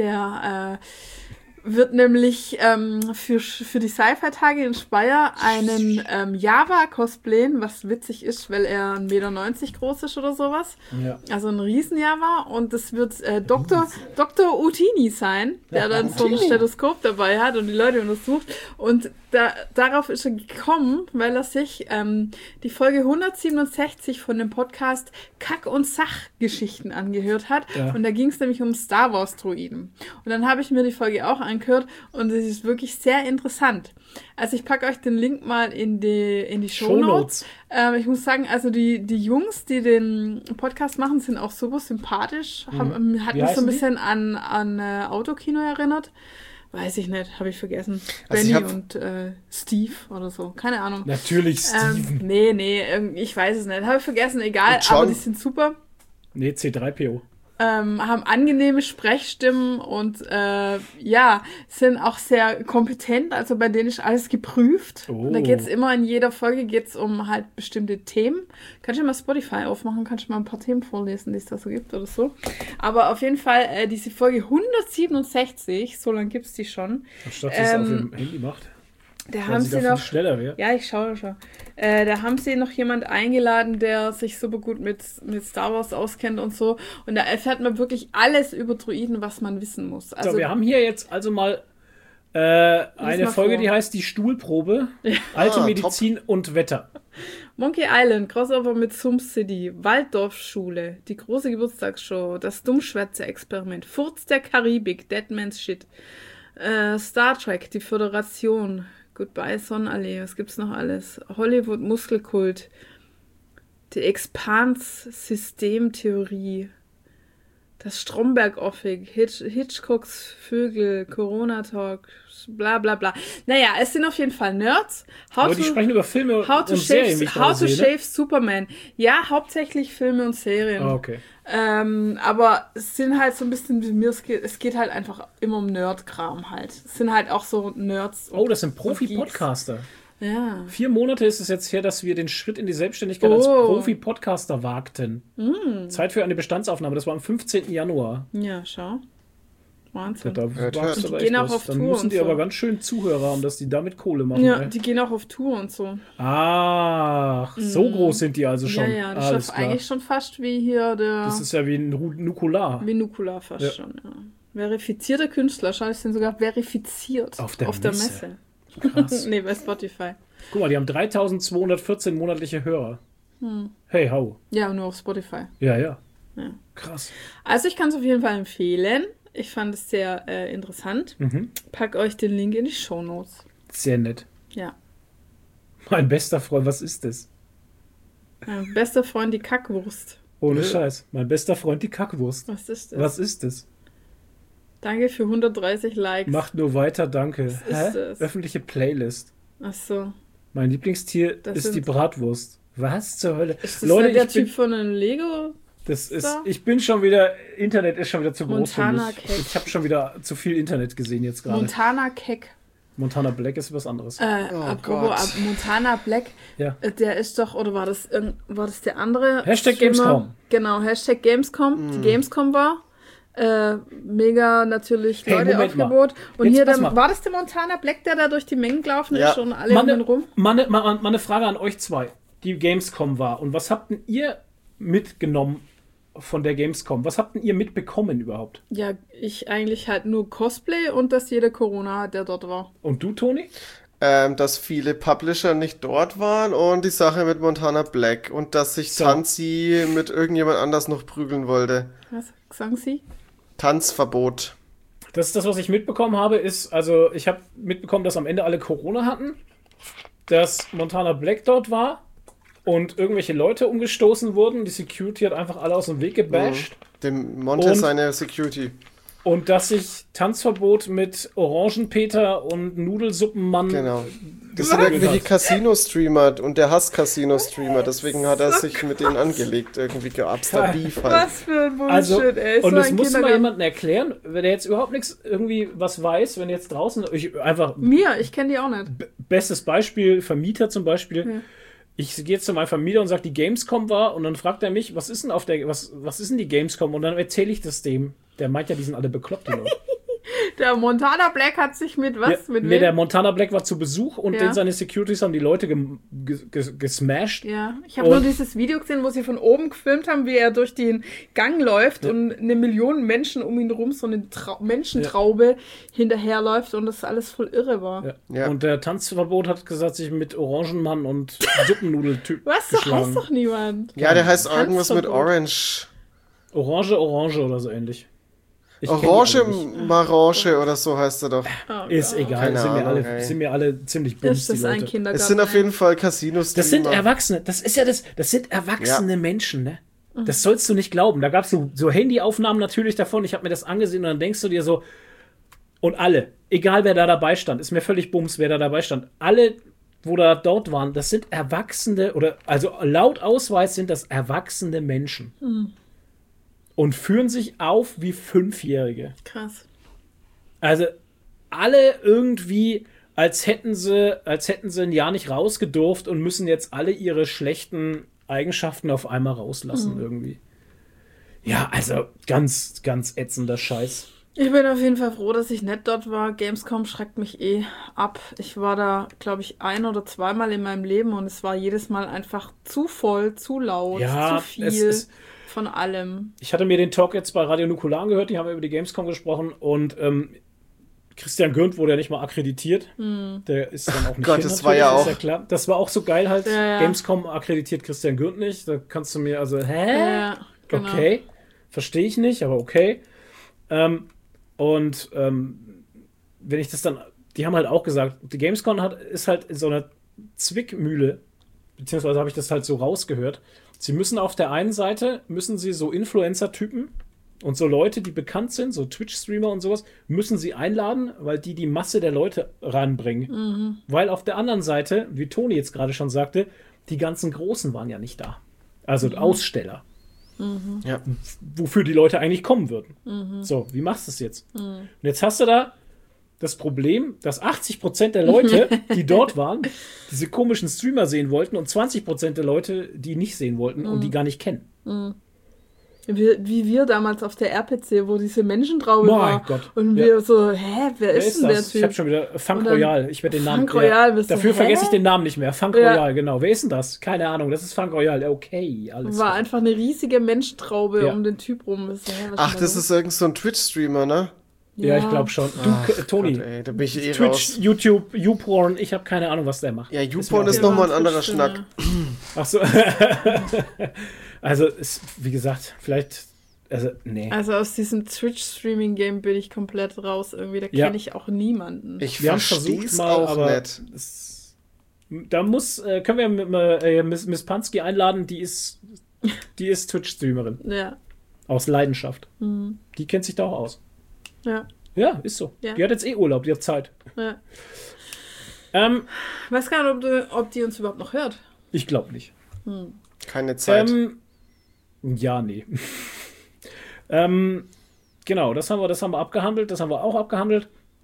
der äh, wird nämlich ähm, für, für die Sci-Fi-Tage in Speyer einen ähm, Java cosplayen, was witzig ist, weil er ein Meter neunzig groß ist oder sowas. Ja. Also ein Riesen-Java und das wird äh, Doktor Doktor Utini sein, der dann so ein Stethoskop dabei hat und die Leute untersucht. Und da, darauf ist er gekommen, weil er sich ähm, die Folge hundertsiebenundsechzig von dem Podcast Kack- und Sachgeschichten angehört hat. Ja. Und da ging es nämlich um Star Wars Droiden. Und dann habe ich mir die Folge auch angehört und es ist wirklich sehr interessant. Also ich packe euch den Link mal in die, in die Shownotes. Shownotes. Ähm, ich muss sagen, also die, die Jungs, die den Podcast machen, sind auch super sympathisch. Haben, hat Wie mich so heißen ein die? bisschen an, an äh, Autokino erinnert. Weiß ich nicht, habe ich vergessen. Also Benny ich hab- und äh, Steve oder so, keine Ahnung. Natürlich Ähm, Steven. nee, nee, irgend- ich weiß es nicht. Habe ich vergessen, egal, Und John? aber die sind super. Nee, C drei P O. Ähm, haben angenehme Sprechstimmen und äh, ja, sind auch sehr kompetent, also bei denen ist alles geprüft. Oh. Und da geht's immer, in jeder Folge geht's um halt bestimmte Themen. Kannst du mal Spotify aufmachen, kannst du mal ein paar Themen vorlesen, die es da so gibt oder so. Aber auf jeden Fall, äh, diese Folge hundertsiebenundsechzig, so lange gibt's die schon, Anstatt dass es auf Ähm, dem Handy macht. da Weil haben sie sie da viel noch... schneller wäre. Ja, ich schaue schon. Äh, da haben sie noch jemand eingeladen, der sich super gut mit, mit Star Wars auskennt und so. Und da erfährt man wirklich alles über Droiden, was man wissen muss. Also, So, wir haben hier jetzt also mal äh, eine mal Folge, vor. die heißt Die Stuhlprobe, Alte Ah, Medizin und Wetter. Monkey Island, Crossover mit Sum City, Waldorfschule, die große Geburtstagsshow, das Dummschwätze-Experiment, Furz der Karibik, Deadman's Shit, äh, Star Trek, die Föderation, Goodbye Sonnenallee, was gibt's noch alles? Hollywood Muskelkult, die Expans-Systemtheorie, das Stromberg-Offig, Hitch, Hitchcocks Vögel, Corona-Talk, bla bla bla. Naja, es sind auf jeden Fall Nerds. How Aber die to- sprechen über Filme How to, und Serien, wie shave, ich how to gerade sehe, ne? Shave Superman. Ja, hauptsächlich Filme und Serien. Ah, okay. Ähm, aber es sind halt so ein bisschen wie mir, es geht, es geht halt einfach immer um Nerd-Kram halt. Es sind halt auch so Nerds. Oh, das sind und Profi-Podcaster. Geeks. Ja. Vier Monate ist es jetzt her, dass wir den Schritt in die Selbstständigkeit als Oh. Profi-Podcaster wagten. Zeit für eine Bestandsaufnahme. Das war am fünfzehnten Januar. Ja, schau. Wahnsinn. Da Hört, wagst hört. du Die aber gehen echt auch was. auf Dann Tour müssen und die so. aber ganz schön Zuhörer haben, dass die damit Kohle machen. Ja, ey. die gehen auch auf Tour und so. Ach, so groß sind die also schon. Ja, ja, das Alles ist klar. eigentlich schon fast wie hier der Das ist ja wie ein Ru- Nukular. wie Nukular fast Ja. schon, ja. Verifizierter Künstler, schau, die sind sogar verifiziert. Auf der Messe. Messe. Krass. Nee, bei Spotify. Guck mal, die haben dreitausendzweihundertvierzehn monatliche Hörer. Hey, how? Ja, nur auf Spotify. Ja, ja. Ja. Krass. Also ich kann es auf jeden Fall empfehlen. Ich fand es sehr äh, interessant. Mhm. Pack euch den Link in die Shownotes. Sehr nett. Ja. Mein bester Freund, was ist das? Mein bester Freund, die Kackwurst. Ohne Scheiß. Mein bester Freund, die Kackwurst. Was ist das? Was ist das? Danke für hundertdreißig Likes. Macht nur weiter, danke. ist das? Öffentliche Playlist. Ach so. Mein Lieblingstier Das ist sind- die Bratwurst. Was zur Hölle? Ist das Leute, nicht der ich bin, Typ von einem Lego? das ist, da? ich bin schon wieder, Internet ist schon wieder zu groß Montana für mich. Keck. Ich habe schon wieder zu viel Internet gesehen jetzt gerade. Montana Keck. Montana Black ist was anderes. Äh, Oh apropos Gott. ab Montana Black, Ja. äh, der ist doch, oder war das irgend- war das der andere? Hashtag Streamer? Gamescom. Genau, Hashtag Gamescom. Die Gamescom war. Äh, mega natürlich Hey, Leute Moment mal. Aufgebot. Und Jetzt hier, pass der, mal. war das der Montana Black, der da durch die Mengen gelaufen Ja. ist und alle Mal um ihn eine, rum? mal, eine, mal, mal eine Frage an euch zwei, die Gamescom war. Und was habt denn ihr mitgenommen von der Gamescom? Was habt denn ihr mitbekommen überhaupt? Ja, ich eigentlich halt nur Cosplay und dass jeder Corona hat, der dort war. Und du, Toni? Ähm, dass viele Publisher nicht dort waren und die Sache mit Montana Black und dass sich So. Tanzi mit irgendjemand anders noch prügeln wollte. Was sagen Sie? Tanzverbot. Das ist das, was ich mitbekommen habe, ist, also ich habe mitbekommen, dass am Ende alle Corona hatten, dass Montana Black dort war und irgendwelche Leute umgestoßen wurden. Die Security hat einfach alle aus dem Weg gebasht. Dem Monte Und- seine Security. Und dass sich Tanzverbot mit Orangenpeter und Nudelsuppenmann. Genau. Das Was? sind irgendwelche Casino-Streamer und der hasst Casino-Streamer, deswegen hat er sich mit denen angelegt. Irgendwie gab's da Beef halt. Was für ein Bullshit, Also, ey. und so das ein muss mal Kindergarten. jemandem erklären, wenn der jetzt überhaupt nichts irgendwie was weiß, wenn jetzt draußen, ich einfach, Mir, ich kenne die auch nicht. bestes Beispiel, Vermieter zum Beispiel. Ich gehe jetzt zu meinem Vermieter und sage, die Gamescom war, und dann fragt er mich, was ist denn auf der, was, was ist denn die Gamescom? Und dann erzähle ich das dem. Der meint ja, die sind alle bekloppt, die Leute. Der Montana Black hat sich mit was? Ja, mit nee, wem? der Montana Black war zu Besuch und Ja. den seine Securities haben die Leute gem- ge- ge- gesmashed. Ja, ich habe Und- nur dieses Video gesehen, wo sie von oben gefilmt haben, wie er durch den Gang läuft und eine Million Menschen um ihn rum, so eine Trau Menschentraube hinterherläuft und das alles voll irre war. Ja. Ja. Und der Tanzverbot hat gesagt, sich mit Orangenmann und Suppennudeltyp Was? So heißt geschlagen. doch niemand. Ja, der heißt irgendwas mit Tanzverbot. Orange. Orange, Orange oder so ähnlich. Ich kenn die Orange, alle nicht. Marange oder so heißt er doch. Oh Ist Gott. egal, Keine sind mir, Ahnung, alle, ey. sind mir alle ziemlich bums, Ist die das ein Leute. Kindergarten? Es sind auf jeden ey? Fall Casino-Streamer. Das sind Erwachsene, das ist ja das, das sind erwachsene Menschen, ne? Das sollst du nicht glauben. Da gab es so, so Handyaufnahmen natürlich davon. Ich habe mir das angesehen und dann denkst du dir so, und alle, egal wer da dabei stand, ist mir völlig bums, wer da dabei stand. Alle, wo da dort waren, das sind erwachsene, oder also laut Ausweis sind das erwachsene Menschen. Und führen sich auf wie Fünfjährige. Krass. Also alle irgendwie, als hätten sie, als hätten sie ein Jahr nicht rausgedurft und müssen jetzt alle ihre schlechten Eigenschaften auf einmal rauslassen irgendwie. Ja, also ganz, ganz ätzender Scheiß. Ich bin auf jeden Fall froh, dass ich nicht dort war. Gamescom schreckt mich eh ab. Ich war da, glaube ich, ein oder zweimal in meinem Leben und es war jedes Mal einfach zu voll, zu laut, Ja, zu viel es ist- von allem. Ich hatte mir den Talk jetzt bei Radio Nukular angehört, die haben über die Gamescom gesprochen und ähm, Christian Gürnt wurde ja nicht mal akkreditiert. Der ist dann auch nicht Gott, hin, das war natürlich, ja ist auch- ja klar. Das war auch so geil halt. Ja, ja. Gamescom akkreditiert Christian Gürnt nicht. Da kannst du mir also, hä? Ja, genau. Okay, verstehe ich nicht, aber okay. Ähm, und ähm, wenn ich das dann, die haben halt auch gesagt, die Gamescom hat, ist halt in so einer Zwickmühle, beziehungsweise habe ich das halt so rausgehört. Sie müssen auf der einen Seite, müssen sie so Influencer-Typen und so Leute, die bekannt sind, so Twitch-Streamer und sowas, müssen sie einladen, weil die die Masse der Leute ranbringen. Weil auf der anderen Seite, wie Toni jetzt gerade schon sagte, die ganzen Großen waren ja nicht da. Also Aussteller. Ja. Wofür die Leute eigentlich kommen würden. So, wie machst du es jetzt? Und jetzt hast du da das Problem, dass achtzig Prozent der Leute, die dort waren, diese komischen Streamer sehen wollten und zwanzig Prozent der Leute, die nicht sehen wollten und die gar nicht kennen. Wie, wie wir damals auf der R P C, wo diese Menschentraube Mein war. Gott. Und Ja. wir so, hä, wer, Wer ist ist denn der das? Typ? Ich habe schon wieder Funk Und dann Royal. Ich werde den Namen. Funk Royal, bist du, dafür hä? vergesse ich den Namen nicht mehr. Funk Ja. Royal, genau. Wer ist denn das? Keine Ahnung. Das ist Funk Royal. Ja, okay, alles War klar. einfach eine riesige Menschentraube Ja. um den Typ rum. Das, hä, was Ach, denn das da ist irgend so ein Twitch-Streamer, ne? Ja, ich Ja. glaube schon. Du, Ach, K- Toni. Gott, ey, da bin ich eh Twitch, raus. YouTube, YouPorn, ich habe keine Ahnung, was der macht. Ja, Ist mir YouPorn auch ist Der nochmal ein war anderer Twitch-Streamer. Schnack. Ach so. Also, ist, wie gesagt, vielleicht, also, nee. Also aus diesem Twitch-Streaming-Game bin ich komplett raus irgendwie. Da Ja. kenne ich auch niemanden. Ich Wir haben verstehe versucht es mal, auch aber nicht. es, da muss, äh, können wir mit, äh, Miss, Miss Pansky einladen, die ist, die ist Twitch-Streamerin. Ja, Aus Leidenschaft. Die kennt sich da auch aus. ja, Ja, ist so. Ja. Die hat jetzt eh Urlaub, die hat Zeit. ja. Ähm, Ich weiß gar nicht, ob, du, ob die uns überhaupt noch hört. ich glaube nicht. Keine Zeit. Ähm, ja, nee. ähm, genau, das haben wir, das haben wir abgehandelt, das haben wir auch abgehandelt.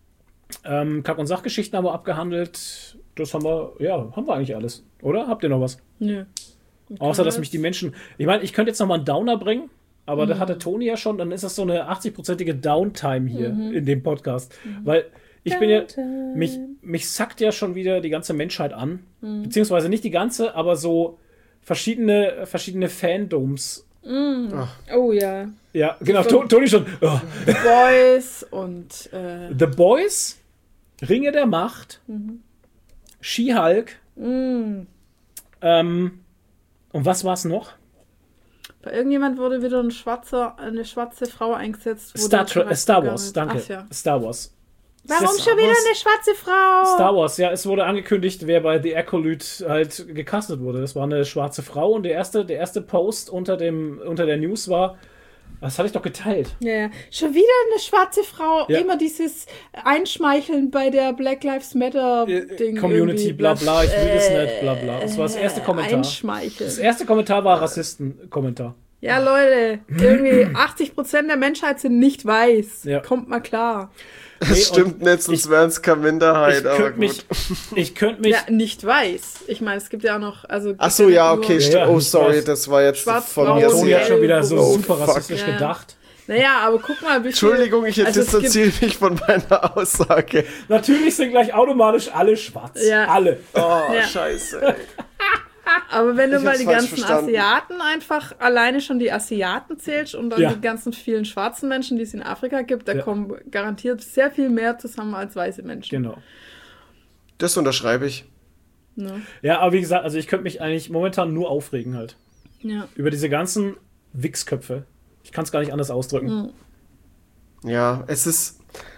Ähm, Kack- und Sachgeschichten haben wir abgehandelt. Das haben wir, ja, haben wir eigentlich alles. Oder? Habt ihr noch was? Nö. Außer, dass mich die Menschen... Ich meine, ich könnte jetzt noch mal einen Downer bringen, aber mhm. da hatte Toni ja schon, dann ist das so eine achtzig-prozentige Downtime hier mhm. in dem Podcast. Mhm. Weil ich bin ja... Mich, mich sackt ja schon wieder die ganze Menschheit an. Mhm. Beziehungsweise nicht die ganze, aber so verschiedene, verschiedene Fandoms. Mhm. Oh ja. Ja, genau. To- Toni schon. Oh. The Boys und... Äh The Boys, Ringe der Macht, mhm. She-Hulk. Mhm. Ähm, und was war's noch? Bei irgendjemand wurde wieder ein schwarzer, eine schwarze Frau eingesetzt. Star, Tra- Star Wars, danke. Ach, ja. Star Wars. Warum das schon wieder eine schwarze Frau? Star Wars, ja, es wurde angekündigt, wer bei The Acolyte halt gecastet wurde. Das war eine schwarze Frau und der erste, der erste Post unter, dem, unter der News war, das hatte ich doch geteilt. Ja, ja. Schon wieder eine schwarze Frau. Ja. Immer dieses Einschmeicheln bei der Black Lives Matter Ding. Community, bla bla, ich will das nicht, bla bla. Das war das erste Kommentar. Einschmeicheln. Das erste Kommentar war Rassisten-Kommentar. Ja, Leute, irgendwie achtzig Prozent der Menschheit sind nicht weiß. Ja. Kommt mal klar. Das Nee, stimmt nicht, sonst wären es keine Minderheit, Ich aber könnte gut. mich, ich könnte mich, Ja, nicht weiß. Ich meine, es gibt ja auch noch... Also, Ach so, ja, nur- okay, Ja, stimmt. ja, Oh, ich sorry, weiß. das war jetzt Schwarz, von Frau, mir Toni sehr- hat schon wieder so Oh, super fuck. rassistisch Ja. gedacht. Naja, aber guck mal, wie viel... Entschuldigung, ich also es gibt- distanziere mich von meiner Aussage. Natürlich sind gleich automatisch alle schwarz. Ja. Alle. Oh, Ja. scheiße. Ey. Aber wenn du Ich mal hab's die falsch ganzen verstanden. Asiaten einfach, alleine schon die Asiaten zählst und dann Ja. die ganzen vielen schwarzen Menschen, die es in Afrika gibt, da Ja. kommen garantiert sehr viel mehr zusammen als weiße Menschen. Genau. Das unterschreibe ich. Ne? Ja, aber wie gesagt, also ich könnte mich eigentlich momentan nur aufregen halt. Ja. Über diese ganzen Wichsköpfe. Ich kann es gar nicht anders ausdrücken. Mhm. Ja, es ist...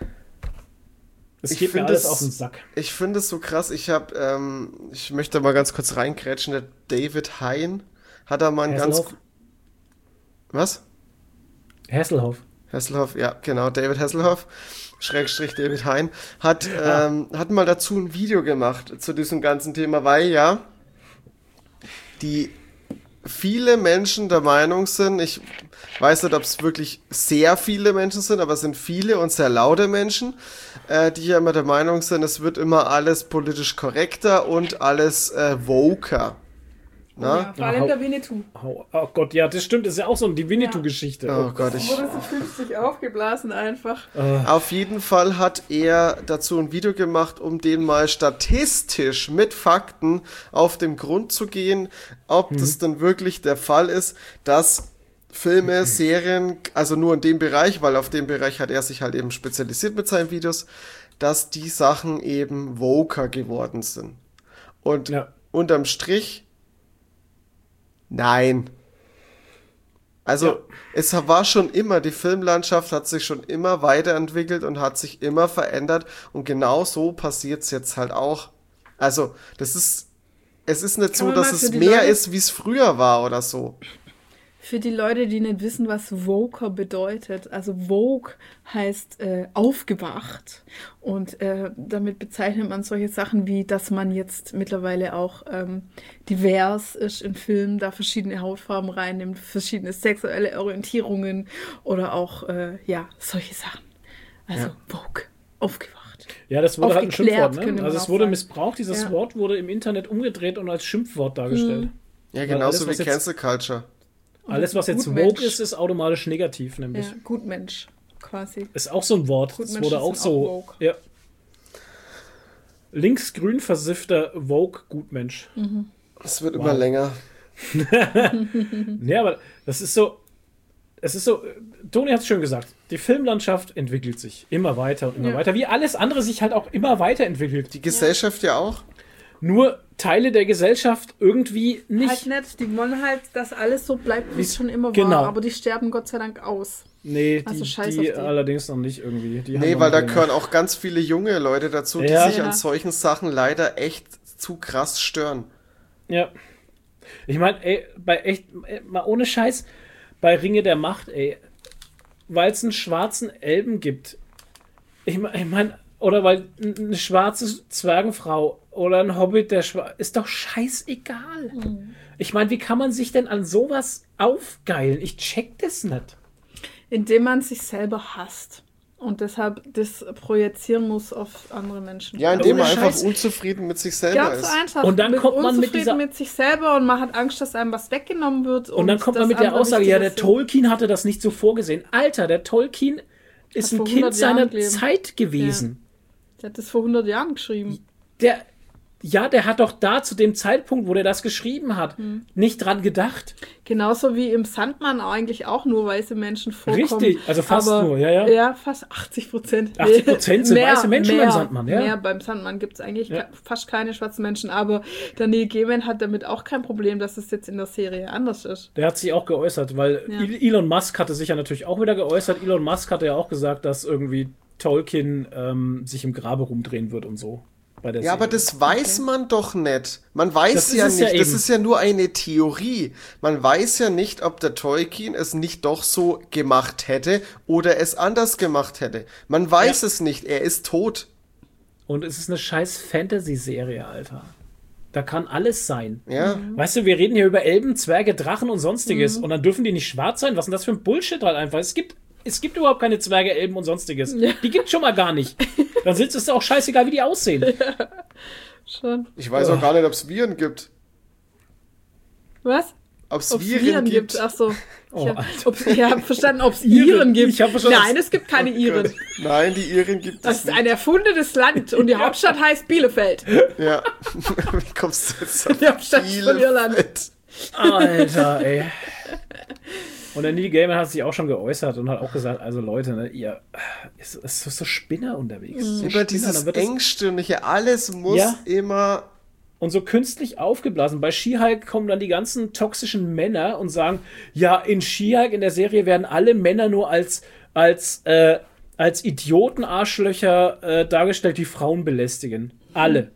Es Ich geht mir find alles es- auf den Sack. Ich finde es so krass. Ich habe, ähm, ich möchte mal ganz kurz reingrätschen. Der David Hein hat da mal ein ganz... Hasselhoff? Was? Hasselhoff. Hasselhoff, ja, genau, David Hasselhoff, Schrägstrich David Hein, hat, ähm, hat mal dazu ein Video gemacht zu diesem ganzen Thema, weil ja die viele Menschen der Meinung sind, ich weiß nicht, ob es wirklich sehr viele Menschen sind, aber es sind viele und sehr laute Menschen, äh, die ja immer der Meinung sind, es wird immer alles politisch korrekter und alles äh, woker. Na? Ja, vor allem Ja, der Winnetou. Oh, oh Gott, ja, das stimmt. Das ist ja auch so die Winnetou-Geschichte. Oh Gott, ich... Wurde so fünfzig aufgeblasen einfach. Auf jeden Fall hat er dazu ein Video gemacht, um den mal statistisch mit Fakten auf den Grund zu gehen, ob Mhm. das denn wirklich der Fall ist, dass Filme, Serien, also nur in dem Bereich, weil auf dem Bereich hat er sich halt eben spezialisiert mit seinen Videos, dass die Sachen eben woker geworden sind. Und Ja. unterm Strich, nein. Also, Ja. es war schon immer, die Filmlandschaft hat sich schon immer weiterentwickelt und hat sich immer verändert und genau so passiert es jetzt halt auch. Also, das ist, es ist nicht Kann so, man dass mal es für die mehr Leute- ist, wie es früher war oder so. Für die Leute, die nicht wissen, was Woker bedeutet. Also Vogue heißt äh, aufgewacht. Und äh, damit bezeichnet man solche Sachen wie, dass man jetzt mittlerweile auch ähm, divers ist in Filmen, da verschiedene Hautfarben reinnimmt, verschiedene sexuelle Orientierungen oder auch, äh, ja, solche Sachen. Also Ja. Vogue, aufgewacht. Ja, das wurde halt ein Aufgeklärt, Schimpfwort, könnte ne? man Also es auch wurde sagen. missbraucht, dieses Ja. Wort wurde im Internet umgedreht und als Schimpfwort dargestellt. Ja, Weil genauso alles, wie was jetzt- Cancel Culture. Alles, was jetzt Gutmensch. woke ist, ist automatisch negativ, nämlich. Ja, Gutmensch quasi. Ist auch so ein Wort. Das Gutmenschen wurde auch sind so. auch woke. Ja. Linksgrün versiffter Woke-Gutmensch. Es wird Wow. immer länger. Ja, aber das ist so. Es ist so. Toni hat es schön gesagt. Die Filmlandschaft entwickelt sich immer weiter und immer Ja. weiter. Wie alles andere sich halt auch immer weiterentwickelt. Die Gesellschaft ja auch. Nur Teile der Gesellschaft irgendwie nicht. Halt nicht. Die wollen halt, dass alles so bleibt, wie es schon immer Genau. war. Aber die sterben Gott sei Dank aus. Nee, Also die, scheiß die, auf die. allerdings noch nicht irgendwie. Die haben Nee, noch weil da länger. gehören auch ganz viele junge Leute dazu, die Ja. sich Ja. an solchen Sachen leider echt zu krass stören. Ja. Ich meine, ey, bei echt, ey, mal ohne Scheiß, bei Ringe der Macht, ey, weil es einen schwarzen Elben gibt. Ich meine, ich mein, oder weil n- eine schwarze Zwergenfrau oder ein Hobbit, der schwarz, ist doch scheißegal. Ich meine, wie kann man sich denn an sowas aufgeilen? Ich check das nicht. Indem man sich selber hasst. Und deshalb das projizieren muss auf andere Menschen. Ja, indem man Ohne einfach Scheiß. unzufrieden mit sich selber Ganz ist. einfach. Und dann mit kommt man mit unzufrieden dieser- mit sich selber und man hat Angst, dass einem was weggenommen wird. Und dann kommt man das mit der andere Aussage, wichtig ja, der ist. Tolkien hatte das nicht so vorgesehen. Alter, der Tolkien ist Hat ein vor Kind hundert Jahren seiner gelebt. Zeit gewesen. Der hat das vor hundert Jahren geschrieben. Der, ja, der hat doch da zu dem Zeitpunkt, wo der das geschrieben hat, Hm. nicht dran gedacht. Genauso wie im Sandmann eigentlich auch nur weiße Menschen vorkommen. Richtig, also fast Aber, nur, ja, ja. Ja, fast achtzig Prozent. achtzig Prozent sind weiße Menschen mehr, beim Sandmann, ja. Mehr, beim Sandmann gibt es eigentlich Ja. ke- fast keine schwarzen Menschen, aber der Neil Gaiman hat damit auch kein Problem, dass es jetzt in der Serie anders ist. Der hat sich auch geäußert, weil Ja. E- Elon Musk hatte sich ja natürlich auch wieder geäußert. Elon Musk hatte ja auch gesagt, dass irgendwie Tolkien ähm, sich im Grabe rumdrehen wird und so. Bei der Ja, aber Serie. das weiß man doch nicht. Man weiß Das ist ja es nicht, ja das eben. ist ja nur eine Theorie. Man weiß ja nicht, ob der Tolkien es nicht doch so gemacht hätte oder es anders gemacht hätte. Man weiß Ja. es nicht, er ist tot. Und es ist eine scheiß Fantasy-Serie, Alter. Da kann alles sein. Ja. Weißt du, wir reden hier über Elben, Zwerge, Drachen und sonstiges. Mhm. Und dann dürfen die nicht schwarz sein? Was ist denn das für ein Bullshit halt einfach? Es gibt, es gibt überhaupt keine Zwerge, Elben und sonstiges. Die gibt's schon mal gar nicht. Dann ist es auch scheißegal, wie die aussehen. Schon. Ich weiß auch gar nicht, ob es Viren gibt. Was? Ob es Ob es Viren, Viren gibt. gibt? Ach so. Oh, Ich habe Alter. hab verstanden, ob es Iren. Iren gibt. Ich hab verstanden, Nein, es gibt keine Iren. Gott. Nein, die Iren gibt Das es ist ein erfundenes Land und die Hauptstadt heißt Bielefeld. nicht. Ja. Wie kommst du jetzt auf Die Hauptstadt von Irland. Bielefeld? Alter, ey. Und der Neil Gaiman hat sich auch schon geäußert und hat auch gesagt, also Leute, ne, ihr ist, ist so Spinner unterwegs. So Immer Spinner, dieses dann wird es- Engstirnige, alles muss Ja. immer. Und so künstlich aufgeblasen. Bei She-Hulk kommen dann die ganzen toxischen Männer und sagen, ja, in She-Hulk in der Serie werden alle Männer nur als, als, äh, als Idioten-Arschlöcher äh, dargestellt, die Frauen belästigen. Alle.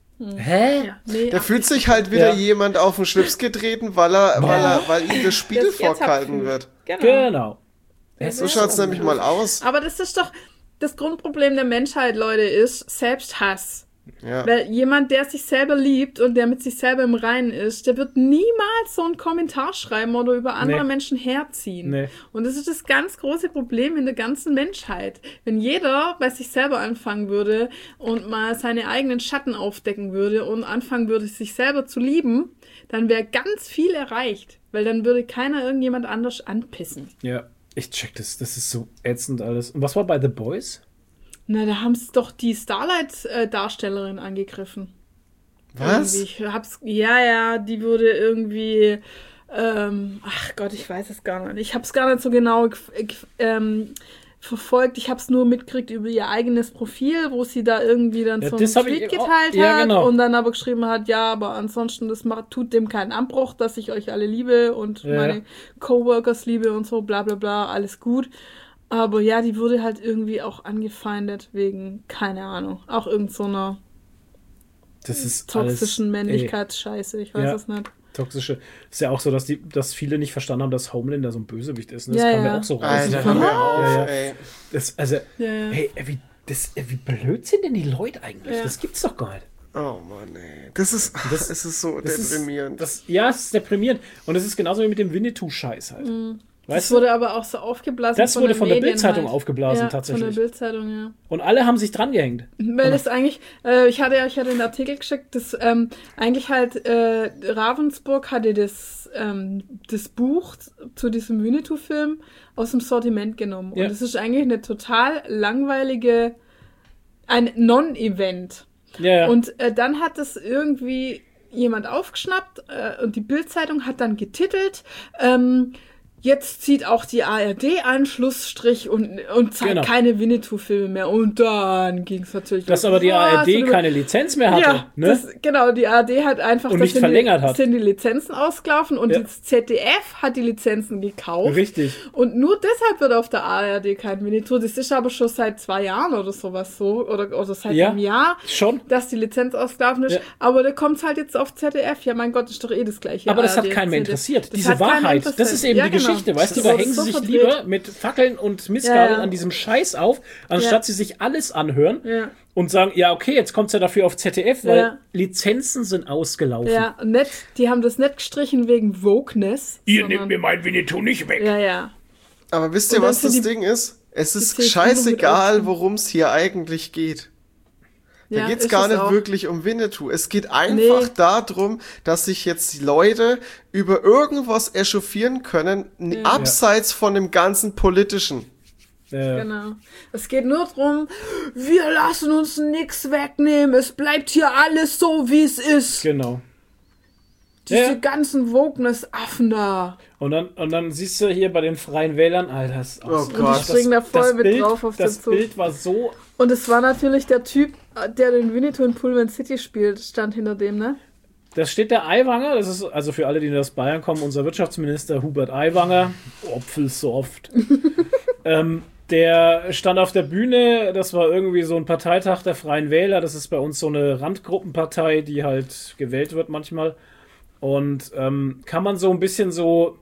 Hä? Ja, nee, Da ach, fühlt sich halt wieder Ja. jemand auf den Schlips getreten, weil er, weil er, weil ihm das Spiel das jetzt vorgehalten abfühlt. wird. Genau. Genau. So schaut's nämlich mal aus. Aber das ist doch das Grundproblem der Menschheit, Leute, ist Selbsthass. Ja. Weil jemand, der sich selber liebt und der mit sich selber im Reinen ist, der wird niemals so einen Kommentar schreiben oder über andere Nee. Menschen herziehen. Nee. Und das ist das ganz große Problem in der ganzen Menschheit. Wenn jeder bei sich selber anfangen würde und mal seine eigenen Schatten aufdecken würde und anfangen würde, sich selber zu lieben, dann wäre ganz viel erreicht. Weil dann würde keiner irgendjemand anders anpissen. Ja, ich check das. Das ist so ätzend alles. Und was war bei The Boys? Na, da haben sie doch die Starlight-Darstellerin angegriffen. Was? Irgendwie. Ich hab's, ja, ja, die wurde irgendwie, ähm, ach Gott, ich weiß es gar nicht. Ich hab's gar nicht so genau ähm, verfolgt. Ich hab's nur mitgekriegt über ihr eigenes Profil, wo sie da irgendwie dann Ja, so das ein hab ich Tweet auch- geteilt ja, hat genau. und dann aber geschrieben hat, ja, aber ansonsten, das macht, tut dem keinen Anbruch, dass ich euch alle liebe und Ja. meine Coworkers liebe und so, bla bla bla, alles gut. Aber ja, die wurde halt irgendwie auch angefeindet wegen, keine Ahnung, auch irgend so einer Das ist toxischen alles, ey, Männlichkeitsscheiße, ich weiß Ja. es nicht. toxische. Ist ja auch so, dass die, dass viele nicht verstanden haben, dass Homelander so ein Bösewicht ist. Ne? Das Ja, kam ja ja. auch so raus. Alter, hör mir auf, Ja, ja. ey. Das, also, Ja, ja. hey, wie, das, wie blöd sind denn die Leute eigentlich? Ja. Das gibt's doch gar nicht. Oh Mann, ey. Das ist, Das- es ist so Das deprimierend. Ist, das, ja, es ist deprimierend. Und es ist genauso wie mit dem Winnetou-Scheiß halt. Das Weißt du? wurde aber auch so aufgeblasen. Das wurde den von der Medien Bild-Zeitung halt. aufgeblasen, ja, tatsächlich. Von der Bild-Zeitung, ja. Und alle haben sich dran gehängt. Weil das eigentlich, äh, ich hatte ja, ich hatte einen Artikel geschickt, dass ähm, eigentlich halt äh, Ravensburg hatte das, ähm, das Buch zu diesem Winnetou-Film aus dem Sortiment genommen. Ja. Und das ist eigentlich eine total langweilige, ein Non-Event. Ja, ja. Und äh, dann hat das irgendwie jemand aufgeschnappt äh, und die Bild-Zeitung hat dann getitelt, ähm, jetzt zieht auch die A R D einen Schlussstrich und, und zeigt Genau. keine Winnetou-Filme mehr. Und dann ging es natürlich Dass los. aber die Was? A R D Und- keine Lizenz mehr hatte. ja, ne? das, genau, die A R D hat einfach Und das nicht sind verlängert die, hat. sind die Lizenzen ausgelaufen und Ja. das Z D F hat die Lizenzen gekauft. Richtig. Und nur deshalb wird auf der A R D kein Winnetou. Das ist aber schon seit zwei Jahren oder sowas so. Oder, oder seit Ja, einem Jahr, schon. dass die Lizenz ausgelaufen ist. Ja. Aber da kommt es halt jetzt auf Z D F. Ja, mein Gott, ist doch eh das gleiche. Aber das A R D, hat keinen mehr Z D F. interessiert. Das Diese hat keinen Wahrheit, interessiert. das ist eben Ja, die genau. Geschichte. Weißt du, Das da wurde hängen sie so sich verdreht. lieber mit Fackeln und Missgabeln Ja, ja. an diesem Scheiß auf, anstatt Ja. sie sich alles anhören Ja. und sagen, ja, okay, jetzt kommt's ja dafür auf Z D F, weil Ja. Lizenzen sind ausgelaufen. Ja, und nicht, die haben das nicht gestrichen wegen Wokeness. Ihr sondern- nehmt mir mein Winnetou nicht weg. Ja, ja. Aber wisst ihr, Und dann was das sind die- Ding ist? Es ist Die C S U scheißegal, worum es hier eigentlich geht. Da Ja, geht's ist gar es nicht auch. wirklich um Winnetou. Es geht einfach Nee. darum, dass sich jetzt die Leute über irgendwas echauffieren können, n- Ja. abseits von dem ganzen Politischen. Äh, Genau. Es geht nur darum, wir lassen uns nichts wegnehmen. Es bleibt hier alles so, wie es ist. Genau. Diese Ja. ganzen Wokeness-Affen da. Und dann, und dann siehst du hier bei den Freien Wählern, Alter, das, Oh das, Gott. Die springen da voll mit Bild, drauf auf das den Zug. Bild war so. Und es war natürlich der Typ, der den Winnetou in Pullman City spielt, stand hinter dem, ne? Da steht der Aiwanger, das ist, also für alle, die aus Bayern kommen, unser Wirtschaftsminister Hubert Aiwanger, Opfelsoft. ähm, der stand auf der Bühne, das war irgendwie so ein Parteitag der Freien Wähler, das ist bei uns so eine Randgruppenpartei, die halt gewählt wird manchmal. Und ähm, kann man so ein bisschen so,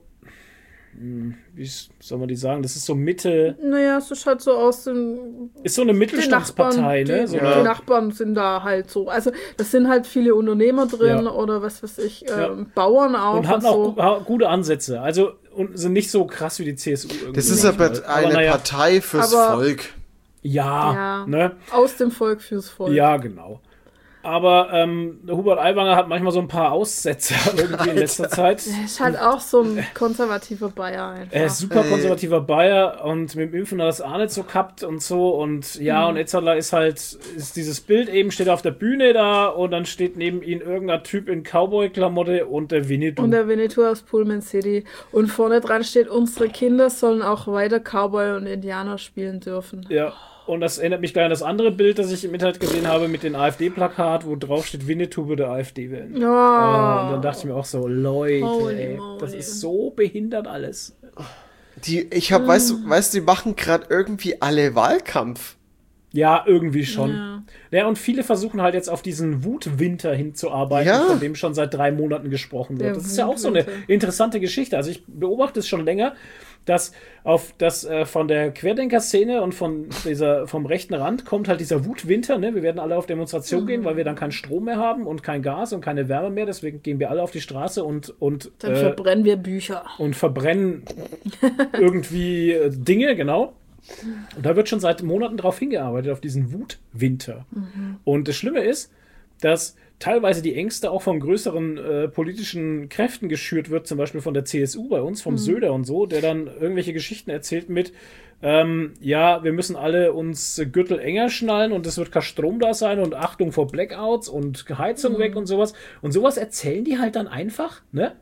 hm, wie soll man die sagen, das ist so Mitte, Naja, es ist halt so aus dem... ist so eine Die Mittelstandspartei, Nachbarn, ne? die, So Ja. die eine, Nachbarn sind da halt so. Also, das sind halt viele Unternehmer drin Ja. oder was weiß ich, ähm, Ja. Bauern auch. und hatten so. auch gu- ha- gute Ansätze. Also und sind nicht so krass wie die C S U. irgendwie Das ist manchmal. aber eine naja, Partei fürs Aber- Volk. Ja, Ja. ne? Aus dem Volk fürs Volk. Ja, genau. Aber ähm, der Hubert Aiwanger hat manchmal so ein paar Aussetzer irgendwie in letzter Zeit. Er ist halt auch so ein konservativer Bayer einfach. Er ist super konservativer Bayer und mit dem Impfen hat er das auch nicht so gehabt und so. Und ja, und Etzerler ist halt, ist dieses Bild eben, steht auf der Bühne da und dann steht neben ihm irgendein Typ in Cowboy-Klamotte und der Winnetou. Und der Winnetou aus Pullman City. Und vorne dran steht, unsere Kinder sollen auch weiter Cowboy und Indianer spielen dürfen. Ja, und das erinnert mich gleich an das andere Bild, das ich im Internet gesehen habe mit dem AfD-Plakat, wo drauf steht, Winnetou würde AfD wählen. Ja. Oh, und dann dachte ich mir auch so, Leute, Holy ey, moly. das ist so behindert alles. Die, ich hab, weißt du, weißt du, die machen gerade irgendwie alle Wahlkampf. Ja, irgendwie schon. Ja. Ja, und viele versuchen halt jetzt auf diesen Wutwinter hinzuarbeiten, Ja. von dem schon seit drei Monaten gesprochen wird. Der Das ist ja auch so eine Wutwinter. interessante Geschichte. Also ich beobachte es schon länger, dass auf das äh, von der Querdenker-Szene und von dieser vom rechten Rand kommt halt dieser Wutwinter. Ne? Wir werden alle auf Demonstration Mhm. gehen, weil wir dann keinen Strom mehr haben und kein Gas und keine Wärme mehr. Deswegen gehen wir alle auf die Straße und und Dann äh, verbrennen wir Bücher. und verbrennen irgendwie äh, Dinge, genau. Und da wird schon seit Monaten drauf hingearbeitet, auf diesen Wutwinter. Und das Schlimme ist, dass teilweise die Ängste auch von größeren äh, politischen Kräften geschürt wird, zum Beispiel von der C S U bei uns, vom Söder und so, der dann irgendwelche Geschichten erzählt mit, ähm, ja, wir müssen alle uns Gürtel enger schnallen und es wird kein Strom da sein und Achtung vor Blackouts und Heizung weg und sowas. Und sowas erzählen die halt dann einfach, ne?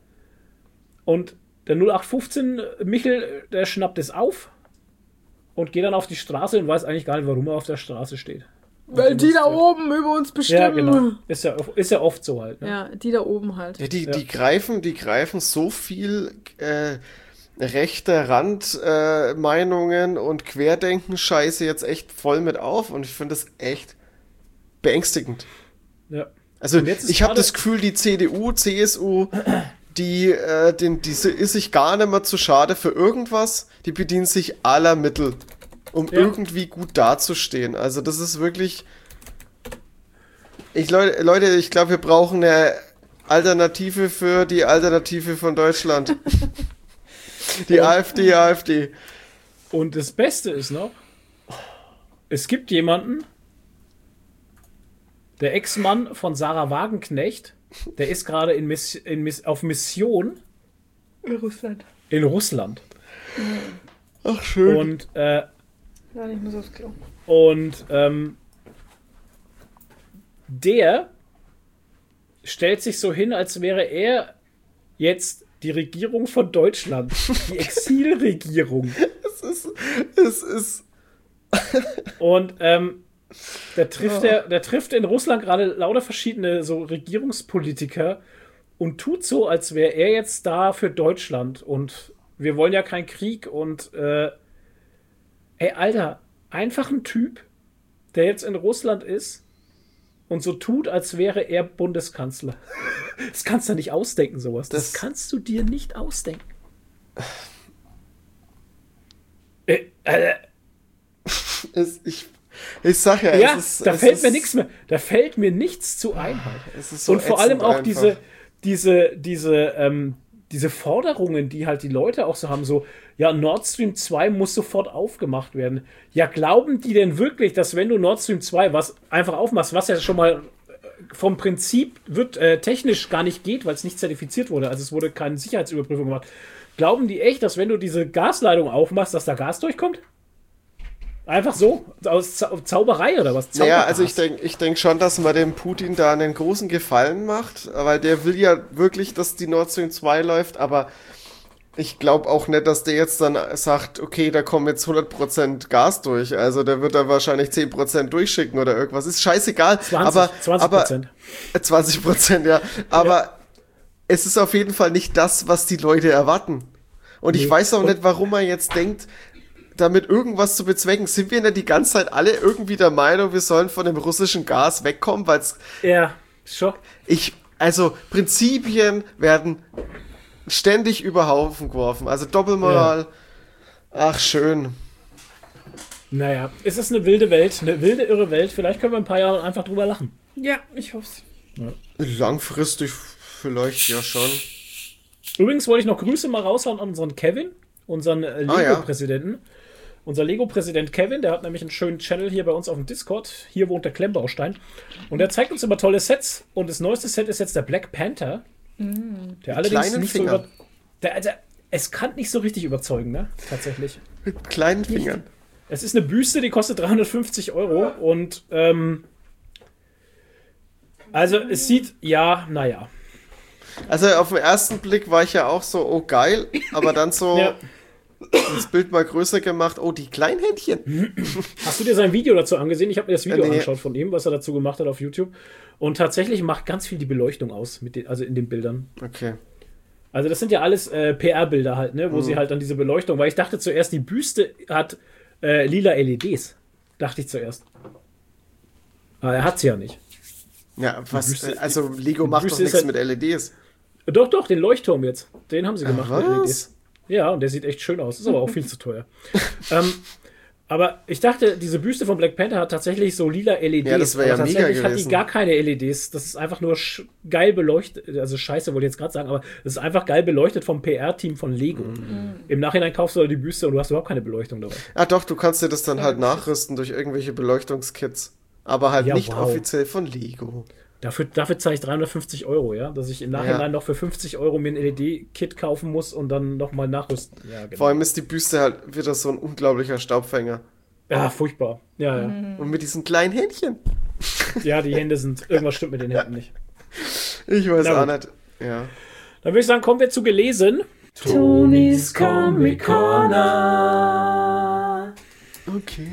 Und der null acht fünfzehn Michel, der schnappt es auf und geht dann auf die Straße und weiß eigentlich gar nicht, warum er auf der Straße steht. Und Weil die da demonstriert. oben über uns bestimmen. Ja, genau. Ist ja, ist ja oft so halt. Ne? Ja, die da oben halt. Ja, die, Ja. die greifen, die greifen so viel äh, rechte Randmeinungen äh, Meinungen und Querdenken-Scheiße jetzt echt voll mit auf und ich finde das echt beängstigend. Ja. Also Und jetzt ist ich habe gerade- das Gefühl, die C D U, C S U, die, äh, den, die ist sich gar nicht mehr zu schade für irgendwas. Die bedienen sich aller Mittel, um Ja. irgendwie gut dazustehen. Also das ist wirklich... Ich, Leute, Leute, ich glaube, wir brauchen eine Alternative für die Alternative von Deutschland. Die AfD, AfD. Und das Beste ist noch, es gibt jemanden, der Ex-Mann von Sarah Wagenknecht, der ist gerade in Miss, in Miss, auf Mission In Russland. in Russland. Ach, schön. Und, äh, Ja, ich muss aufs Klo. und ähm, der stellt sich so hin, als wäre er jetzt die Regierung von Deutschland. Die Exilregierung. es ist... Es ist... Und ähm, der trifft, der, der trifft in Russland gerade lauter verschiedene so Regierungspolitiker und tut so, als wäre er jetzt da für Deutschland. Und wir wollen ja keinen Krieg. Und äh, ey, Alter, einfach ein Typ, der jetzt in Russland ist und so tut, als wäre er Bundeskanzler. Das kannst du nicht ausdenken, sowas. Das, Das- kannst du dir nicht ausdenken. Äh, äh, es, ich, ich sag ja, Ja, es ist... da es fällt ist, mir nichts mehr. Da fällt mir nichts zu ein. Halt. Es ist so Und vor allem ätzend auch einfach. diese, diese, diese, ähm, diese Forderungen, die halt die Leute auch so haben, so, ja, Nord Stream zwei muss sofort aufgemacht werden. Ja, glauben die denn wirklich, dass wenn du Nord Stream zwei was einfach aufmachst, was ja schon mal vom Prinzip wird äh, technisch gar nicht geht, weil es nicht zertifiziert wurde, also es wurde keine Sicherheitsüberprüfung gemacht, glauben die echt, dass wenn du diese Gasleitung aufmachst, dass da Gas durchkommt? Einfach so? Aus Zau Zauberei oder was? Naja, also ich denke ich denk schon, dass man dem Putin da einen großen Gefallen macht, weil der will ja wirklich, dass die Nord Stream zwei läuft, aber ich glaube auch nicht, dass der jetzt dann sagt, okay, da kommen jetzt hundert Prozent Gas durch, also der wird da wahrscheinlich zehn Prozent durchschicken oder irgendwas, ist scheißegal, zwanzig, aber zwanzig Prozent. Aber, zwanzig Prozent, ja, aber ja. Es ist auf jeden Fall nicht das, was die Leute erwarten. Und nee. Ich weiß auch nicht, warum man jetzt denkt, damit irgendwas zu bezwecken. Sind wir nicht die ganze Zeit alle irgendwie der Meinung, wir sollen von dem russischen Gas wegkommen, weil es... Ja, schon. Ich, also Prinzipien werden ständig über Haufen geworfen. Also Doppelmoral. Ja. Ach, schön. Naja, es ist eine wilde Welt, eine wilde, irre Welt. Vielleicht können wir in ein paar Jahren einfach drüber lachen. Ja, ich hoffe es. Ja. Langfristig vielleicht ja schon. Übrigens wollte ich noch Grüße mal raushauen an unseren Kevin, unseren äh, Lego-Präsidenten. Ah, ja. Unser Lego-Präsident Kevin, der hat nämlich einen schönen Channel hier bei uns auf dem Discord. Hier wohnt der Klemmbaustein. Und der zeigt uns immer tolle Sets. Und das neueste Set ist jetzt der Black Panther. Mm. Der allerdings nicht Finger. so über... Der, also, es kann nicht so richtig überzeugen, ne? Tatsächlich. Mit kleinen Fingern. Es ist eine Büste, die kostet dreihundertfünfzig Euro. Und, ähm... also, es sieht... Ja, naja. Also, auf den ersten Blick war ich ja auch so, oh geil. Aber dann so... ja. Das Bild mal größer gemacht. Oh, die kleinen Händchen. Hast du dir sein Video dazu angesehen? Ich habe mir das Video äh, nee. angeschaut von ihm, was er dazu gemacht hat auf YouTube. Und tatsächlich macht ganz viel die Beleuchtung aus, mit den, also in den Bildern. Okay. Also das sind ja alles äh, P R-Bilder halt, ne, wo mhm. sie halt dann diese Beleuchtung, weil ich dachte zuerst, die Büste hat äh, lila L E Ds. Dachte ich zuerst. Aber er hat sie ja nicht. Ja, was? Büste, also Lego macht doch nichts halt, mit L E Ds. Doch, doch, den Leuchtturm jetzt. Den haben sie gemacht Ach, mit L E Ds. Ja, und der sieht echt schön aus. Ist aber auch viel zu teuer. ähm, aber ich dachte, diese Büste von Black Panther hat tatsächlich so lila L E Ds. Ja, das wäre ja mega gewesen. Tatsächlich hat die gar keine L E Ds. Das ist einfach nur geil beleuchtet. Also scheiße, wollte ich jetzt gerade sagen, aber das ist einfach geil beleuchtet vom P R-Team von Lego. Mhm. Im Nachhinein kaufst du die Büste und du hast überhaupt keine Beleuchtung dabei. Ah doch, du kannst dir das dann ja, halt nachrüsten durch irgendwelche Beleuchtungskits. Aber halt ja, nicht wow. offiziell von Lego. Dafür, dafür zahle ich dreihundertfünfzig Euro, ja, dass ich im Nachhinein ja. noch für fünfzig Euro mir ein L E D-Kit kaufen muss und dann nochmal nachrüsten. Ja, genau. Vor allem ist die Büste halt wieder so ein unglaublicher Staubfänger. Ja, furchtbar. Ja, ja. Und mit diesen kleinen Händchen. Ja, die Hände sind, irgendwas stimmt mit den Händen nicht. Ich weiß auch nicht. Ja. Dann würde ich sagen, kommen wir zu gelesen. Tonis Comic Corner. Okay.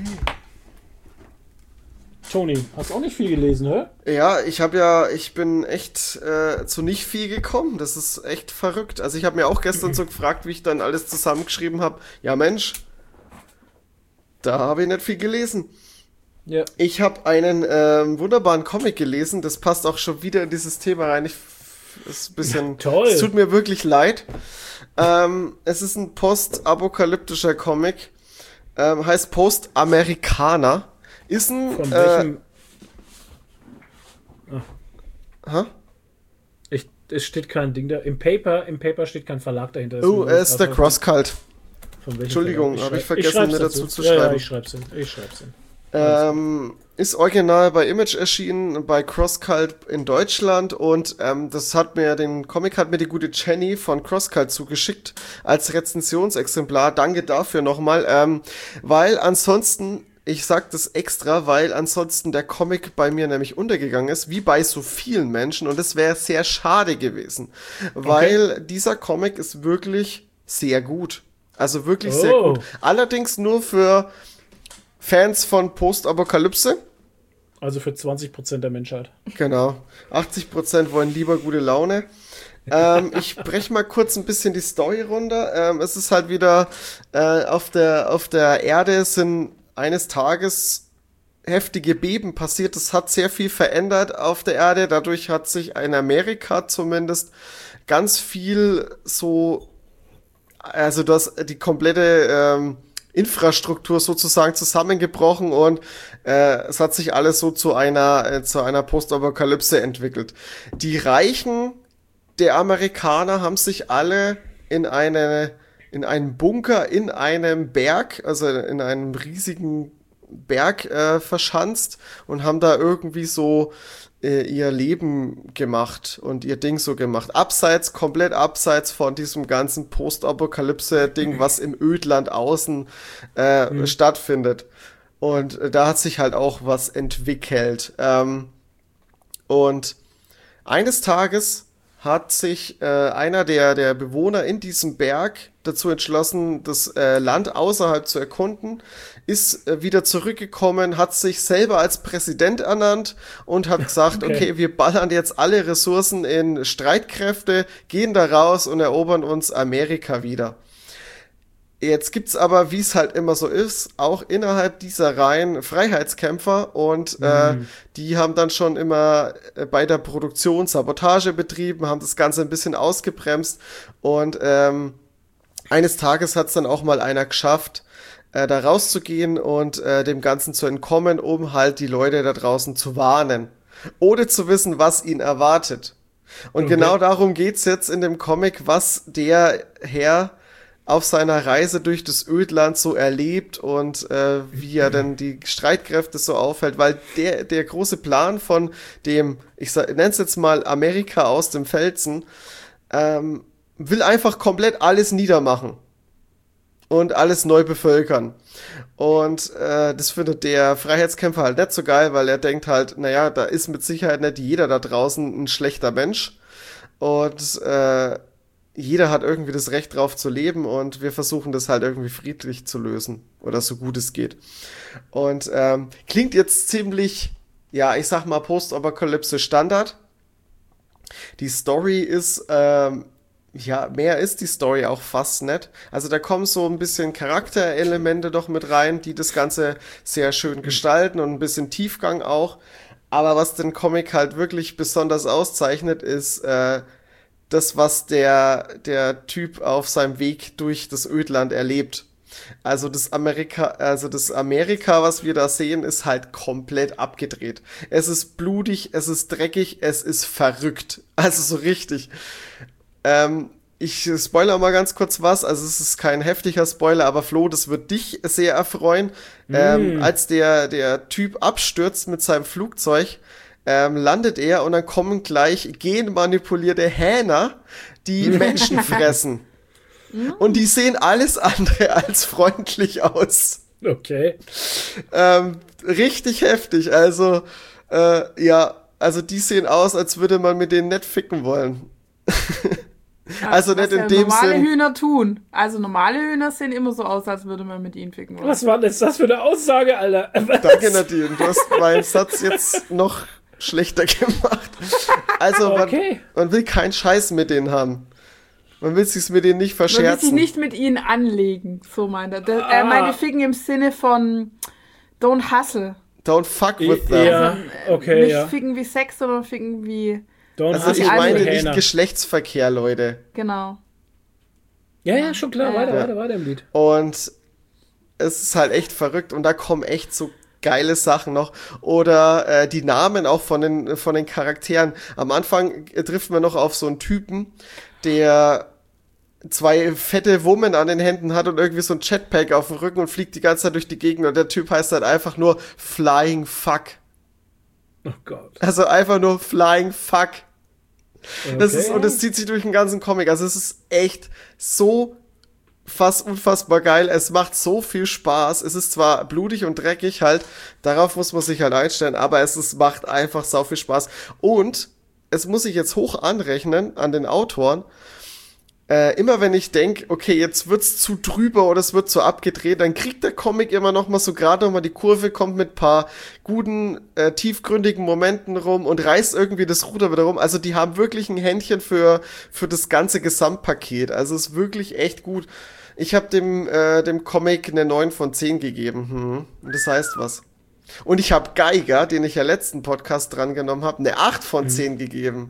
Toni, hast auch nicht viel gelesen, hä? Ja, ich habe ja, ich bin echt äh, zu nicht viel gekommen. Das ist echt verrückt. Also ich habe mir auch gestern so gefragt, wie ich dann alles zusammengeschrieben habe. Ja Mensch, da habe ich nicht viel gelesen. Ja. Ich habe einen ähm, wunderbaren Comic gelesen. Das passt auch schon wieder in dieses Thema rein. Ich, ist ein bisschen, ja, toll. Es tut mir wirklich leid. Ähm, es ist ein postapokalyptischer Comic. Ähm, heißt Postamerikaner. Ist ein... Von welchem... Äh, ah. Ich, es steht kein Ding da. Im Paper, im Paper steht kein Verlag dahinter. Oh, er ist der Crosscult. Entschuldigung, habe ich vergessen, mir dazu, dazu zu schreiben. Ja, ja, ich schreib's hin. Ich schreib's hin. Ähm, ist original bei Image erschienen, bei Crosscult in Deutschland und ähm, das hat mir, den Comic hat mir die gute Jenny von Crosscult zugeschickt als Rezensionsexemplar. Danke dafür nochmal, ähm, weil ansonsten... Ich sag das extra, weil ansonsten der Comic bei mir nämlich untergegangen ist, wie bei so vielen Menschen. Und es wäre sehr schade gewesen, weil okay. dieser Comic ist wirklich sehr gut. Also wirklich oh. sehr gut. Allerdings nur für Fans von Postapokalypse. Also für zwanzig Prozent der Menschheit. Genau. achtzig Prozent wollen lieber gute Laune. ähm, ich breche mal kurz ein bisschen die Story runter. Ähm, es ist halt wieder äh, auf der, auf der Erde sind eines Tages heftige Beben passiert. Das hat sehr viel verändert auf der Erde. Dadurch hat sich in Amerika zumindest ganz viel so, also das, die komplette ähm, Infrastruktur sozusagen zusammengebrochen und äh, es hat sich alles so zu einer, äh, zu einer Postapokalypse entwickelt. Die Reichen der Amerikaner haben sich alle in eine, in einen Bunker in einem Berg, also in einem riesigen Berg äh, verschanzt und haben da irgendwie so äh, ihr Leben gemacht und ihr Ding so gemacht. Abseits, komplett abseits von diesem ganzen Postapokalypse-Ding, was im Ödland außen äh, mhm. stattfindet. Und äh, da hat sich halt auch was entwickelt. Ähm, und eines Tages hat sich äh, einer der, der Bewohner in diesem Berg dazu entschlossen, das äh, Land außerhalb zu erkunden, ist äh, wieder zurückgekommen, hat sich selber als Präsident ernannt und hat gesagt, okay. okay, wir ballern jetzt alle Ressourcen in Streitkräfte, gehen da raus und erobern uns Amerika wieder. Jetzt gibt's aber, wie es halt immer so ist, auch innerhalb dieser Reihen Freiheitskämpfer und äh, mhm. die haben dann schon immer bei der Produktion Sabotage betrieben, haben das Ganze ein bisschen ausgebremst und ähm, eines Tages hat's dann auch mal einer geschafft, äh, da rauszugehen und äh, dem Ganzen zu entkommen, um halt die Leute da draußen zu warnen, ohne zu wissen, was ihn erwartet. Und okay. genau darum geht's jetzt in dem Comic, was der Herr auf seiner Reise durch das Ödland so erlebt und äh, wie er denn die Streitkräfte so aufhält, weil der der große Plan von dem, ich nenne es jetzt mal Amerika aus dem Felsen, ähm, will einfach komplett alles niedermachen und alles neu bevölkern. Und äh, das findet der Freiheitskämpfer halt nicht so geil, weil er denkt halt, naja, da ist mit Sicherheit nicht jeder da draußen ein schlechter Mensch und äh, jeder hat irgendwie das Recht drauf zu leben und wir versuchen das halt irgendwie friedlich zu lösen oder so gut es geht. Und ähm, klingt jetzt ziemlich, ja, ich sag mal Postapokalypse Standard. Die Story ist, ähm, ja, mehr ist die Story auch fast nicht. Also da kommen so ein bisschen Charakterelemente doch mit rein, die das Ganze sehr schön gestalten und ein bisschen Tiefgang auch. Aber was den Comic halt wirklich besonders auszeichnet, ist äh, das, was der, der Typ auf seinem Weg durch das Ödland erlebt. Also das Amerika, also das Amerika, was wir da sehen, ist halt komplett abgedreht. Es ist blutig, es ist dreckig, es ist verrückt. Also so richtig. Ähm, ich spoilere mal ganz kurz was. Also es ist kein heftiger Spoiler, aber Flo, das wird dich sehr erfreuen. Mm. Ähm, als der, der Typ abstürzt mit seinem Flugzeug, Ähm, landet er und dann kommen gleich genmanipulierte Hähner, die Menschen fressen. Und die sehen alles andere als freundlich aus. Okay. Ähm, richtig heftig. Also, äh, ja, also die sehen aus, als würde man mit denen nicht ficken wollen. Ja, also nicht in ja dem normale Sinn. Hühner tun. Also normale Hühner sehen immer so aus, als würde man mit ihnen ficken wollen. Was war denn das für eine Aussage, Alter? Was? Danke, Nadine. Du hast meinen Satz jetzt noch schlechter gemacht. Also man, okay. man will keinen Scheiß mit denen haben. Man will sich's mit denen nicht verscherzen. Man will sich nicht mit ihnen anlegen, so meint er. Der, ah. Er meinte ficken im Sinne von don't hustle. Don't fuck with them. Ja, okay, nicht ja. ficken wie Sex, sondern ficken wie... Don't also ich meine nicht Hähner. Geschlechtsverkehr, Leute. Genau. Ja, ja, schon klar. Ja. Weiter, weiter, weiter im Lied. Und es ist halt echt verrückt. Und da kommen echt so geile Sachen noch. Oder äh, die Namen auch von den von den Charakteren. Am Anfang äh, trifft man noch auf so einen Typen, der zwei fette Wummen an den Händen hat und irgendwie so ein Jetpack auf dem Rücken und fliegt die ganze Zeit durch die Gegend. Und der Typ heißt halt einfach nur Flying Fuck. Oh Gott. Also einfach nur Flying Fuck. Okay. Das ist, und das zieht sich durch den ganzen Comic. Also es ist echt so fast unfassbar geil. Es macht so viel Spaß. Es ist zwar blutig und dreckig halt, darauf muss man sich halt einstellen, aber es ist, macht einfach sau viel Spaß. Und es muss ich jetzt hoch anrechnen an den Autoren. Äh, immer wenn ich denk, okay, jetzt wird's zu drüber oder es wird zu abgedreht, dann kriegt der Comic immer noch mal so gerade noch mal die Kurve, kommt mit paar guten, äh, tiefgründigen Momenten rum und reißt irgendwie das Ruder wieder rum. Also die haben wirklich ein Händchen für für das ganze Gesamtpaket. Also es ist wirklich echt gut. Ich habe dem äh, dem Comic eine neun von zehn gegeben. Hm. Und das heißt was. Und ich habe Geiger, den ich ja letzten Podcast dran genommen habe, eine acht von zehn mhm. gegeben.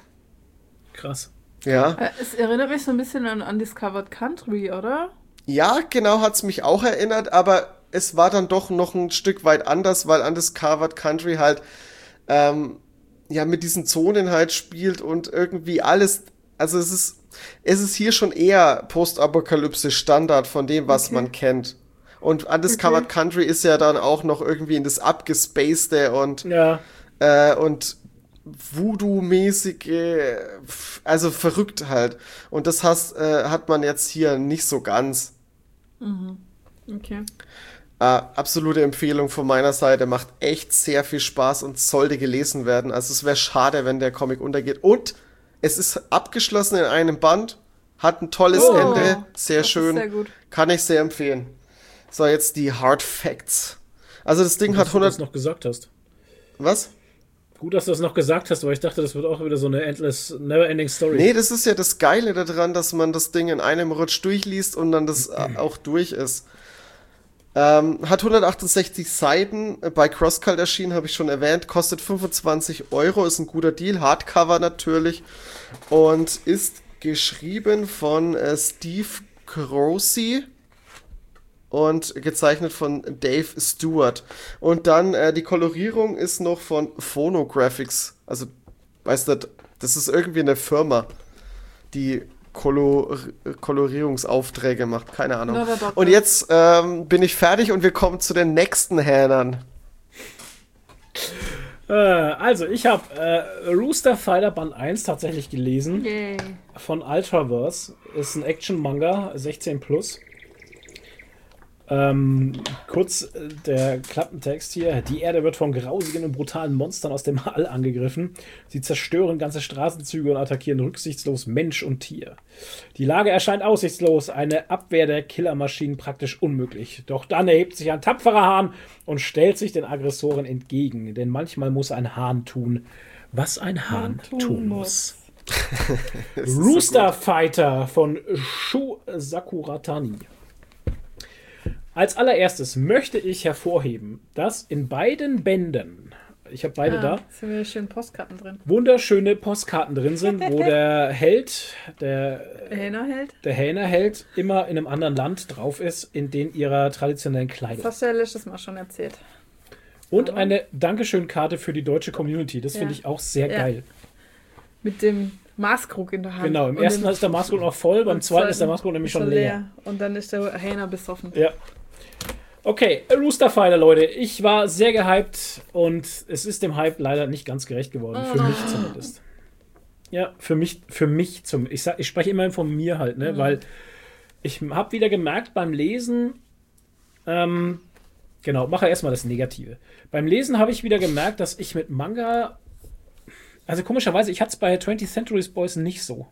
Krass. Ja. Es erinnert mich so ein bisschen an Undiscovered Country, oder? Ja, genau, hat's mich auch erinnert, aber es war dann doch noch ein Stück weit anders, weil Undiscovered Country halt ähm, ja mit diesen Zonen halt spielt und irgendwie alles also es ist, es ist hier schon eher Postapokalypse-Standard von dem, was Okay. man kennt. Und Undiscovered Okay. Country ist ja dann auch noch irgendwie in das Abgespacede und, Ja. äh, und Voodoo-mäßige, also verrückt halt. Und das hast, äh, hat man jetzt hier nicht so ganz. Okay. Äh, absolute Empfehlung von meiner Seite, macht echt sehr viel Spaß und sollte gelesen werden. Also es wäre schade, wenn der Comic untergeht. Und es ist abgeschlossen in einem Band, hat ein tolles Oh, Ende, sehr das ist schön, sehr gut. kann ich sehr empfehlen. So, jetzt die Hard Facts. Also das Ding hat Dass du das hundert... noch gesagt hast. Was? Gut, dass du das noch gesagt hast, weil ich dachte, das wird auch wieder so eine endless, never-ending Story. Nee, das ist ja das Geile daran, dass man das Ding in einem Rutsch durchliest und dann das äh, auch durch ist. Ähm, hat hundertachtundsechzig Seiten, äh, bei CrossCult erschienen, habe ich schon erwähnt, kostet fünfundzwanzig Euro, ist ein guter Deal, Hardcover natürlich und ist geschrieben von äh, Steve Crosey und gezeichnet von Dave Stewart. Und dann äh, die Kolorierung ist noch von Phonographics, also weißt du, das ist irgendwie eine Firma, die Kolor Kolorierungsaufträge macht, keine Ahnung. Na, der Doktor. Und jetzt ähm, bin ich fertig und wir kommen zu den nächsten Hähnern. Äh, also, ich habe äh, Rooster Fighter Band eins tatsächlich gelesen. Yay. Von Ultraverse. Ist ein Action-Manga, sechzehn plus. Ähm, kurz äh, der Klappentext hier. Die Erde wird von grausigen und brutalen Monstern aus dem All angegriffen. Sie zerstören ganze Straßenzüge und attackieren rücksichtslos Mensch und Tier. Die Lage erscheint aussichtslos, eine Abwehr der Killermaschinen praktisch unmöglich. Doch dann erhebt sich ein tapferer Hahn und stellt sich den Aggressoren entgegen. Denn manchmal muss ein Hahn tun, was ein Hahn tun tun muss. muss. Rooster Fighter von Shu Sakuratani. Als allererstes möchte ich hervorheben, dass in beiden Bänden, ich habe beide Ah, da, sind wieder schön Postkarten drin. wunderschöne Postkarten drin sind, wo der Held, der, Hähnerheld? der Hähnerheld, immer in einem anderen Land drauf ist, in den ihrer traditionellen Das Kleidung. hast du ja letztes Mal schon erzählt. Und eine Dankeschön-Karte für die deutsche Community. Das Ja. finde ich auch sehr Ja. geil. Mit dem Maßkrug in der Hand. Genau, im Und ersten dem- ist der Maßkrug noch voll, beim und zweiten ist der Maßkrug nämlich ist er schon leer. Und dann ist der Hähner besoffen. Ja. Okay, Rooster Fighter, Leute. Ich war sehr gehypt und es ist dem Hype leider nicht ganz gerecht geworden. Für mich zumindest. Ja, für mich, für mich zum. Ich, sag, ich spreche immerhin von mir halt, ne? Weil ich habe wieder gemerkt beim Lesen, ähm, genau, mache erstmal das Negative. Beim Lesen habe ich wieder gemerkt, dass ich mit Manga, also komischerweise, ich hatte es bei twentieth Century Boys nicht so.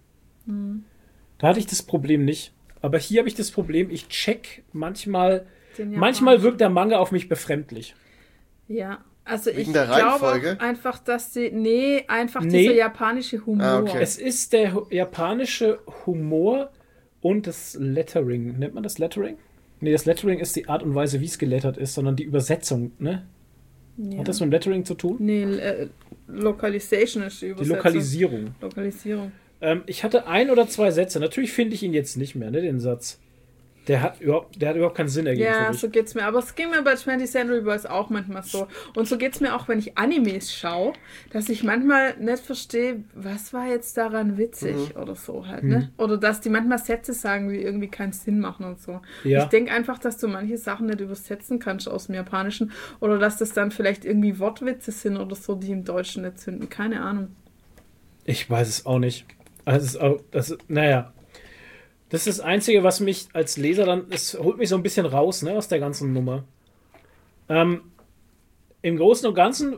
Da hatte ich das Problem nicht. Aber hier habe ich das Problem, ich check manchmal, Den manchmal japanischen. wirkt der Manga auf mich befremdlich. Ja, also ich Wegen der glaube Reihenfolge? auch einfach, dass die, nee, einfach Nee. dieser japanische Humor. Ah, okay. Es ist der hu- japanische Humor und das Lettering. Nennt man das Lettering? Nee, das Lettering ist die Art und Weise, wie es gelettert ist, sondern die Übersetzung, ne? Ja. Hat das mit dem Lettering zu tun? Nee, äh, Localization ist die Die Übersetzung. Lokalisierung. Lokalisierung. Ähm, ich hatte ein oder zwei Sätze. Natürlich finde ich ihn jetzt nicht mehr, ne, den Satz. Der hat überhaupt, der hat überhaupt keinen Sinn ergeben Ja, für mich. so geht's mir. Aber es ging mir bei twentieth Century Boys auch manchmal so. Und so geht's mir auch, wenn ich Animes schaue, dass ich manchmal nicht verstehe, was war jetzt daran witzig oder so halt, ne? Oder dass die manchmal Sätze sagen, die irgendwie keinen Sinn machen und so. Ja. Ich denke einfach, dass du manche Sachen nicht übersetzen kannst aus dem Japanischen oder dass das dann vielleicht irgendwie Wortwitze sind oder so, die im Deutschen nicht zünden. Keine Ahnung. Ich weiß es auch nicht. Also, es ist auch, das, ist- naja. Das ist das Einzige, was mich als Leser dann, es holt mich so ein bisschen raus, ne, aus der ganzen Nummer. Ähm, im Großen und Ganzen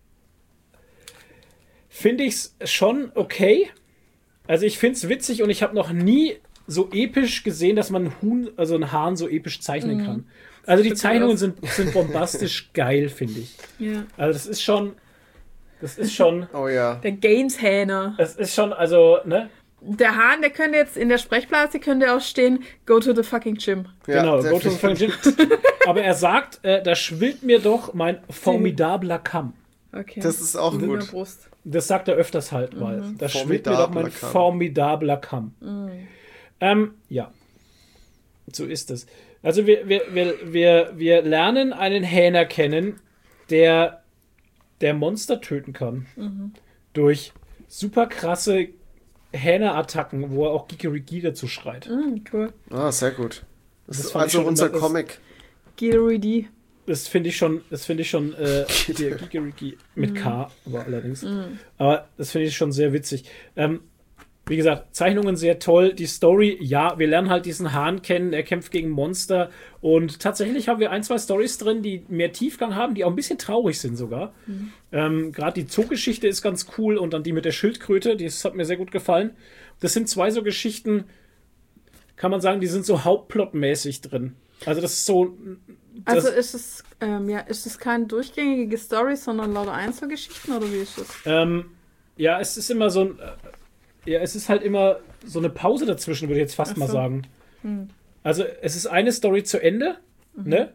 finde ich es schon okay. Also ich finde es witzig und ich habe noch nie so episch gesehen, dass man einen Huhn, also einen Hahn so episch zeichnen kann. Also die sieht Zeichnungen aus. sind, sind bombastisch geil, finde ich. Ja. Also das ist schon, das ist schon, Oh ja. Der Gaines-Hähner. es ist schon, also, ne? Der Hahn, der könnte jetzt in der Sprechblase könnte auch stehen, go to the fucking gym. Ja, Genau, sehr go to the viel- fucking gym. Aber er sagt, äh, da schwillt mir doch mein formidabler Kamm. Okay. Das ist auch in der gut. Brust. Das sagt er öfters halt mal. Da schwillt mir doch mein Formidabler Kamm. formidabler Kamm. Ähm, ja. So ist es. Also wir, wir, wir, wir, wir lernen einen Hähner kennen, der, der Monster töten kann. Durch super krasse Hähner-Attacken, wo er auch Gigerigi dazu schreit. Mm, cool. Ah, sehr gut. Das, Das ist fand ich also schon unser immer- das- Comic. Gigeridi. Das finde ich schon, das finde ich schon, äh, der Gigerigi mit K, aber allerdings. Aber das finde ich schon sehr witzig. Ähm, wie gesagt, Zeichnungen sehr toll. Die Story, ja, wir lernen halt diesen Hahn kennen, er kämpft gegen Monster. Und tatsächlich haben wir ein, zwei Storys drin, die mehr Tiefgang haben, die auch ein bisschen traurig sind sogar. Mhm. Ähm, Gerade die Zoogeschichte ist ganz cool und dann die mit der Schildkröte, das hat mir sehr gut gefallen. Das sind zwei so Geschichten, kann man sagen, die sind so hauptplotmäßig drin. Also das ist so... Das, Also ist es, ähm, ja, ist es keine durchgängige Story, sondern lauter Einzelgeschichten oder wie ist das? ähm, ja, es ist immer so ein... Äh, ja, es ist halt immer so eine Pause dazwischen, würde ich jetzt fast Ach so. mal sagen. Hm. Also es ist eine Story zu Ende, Mhm. ne?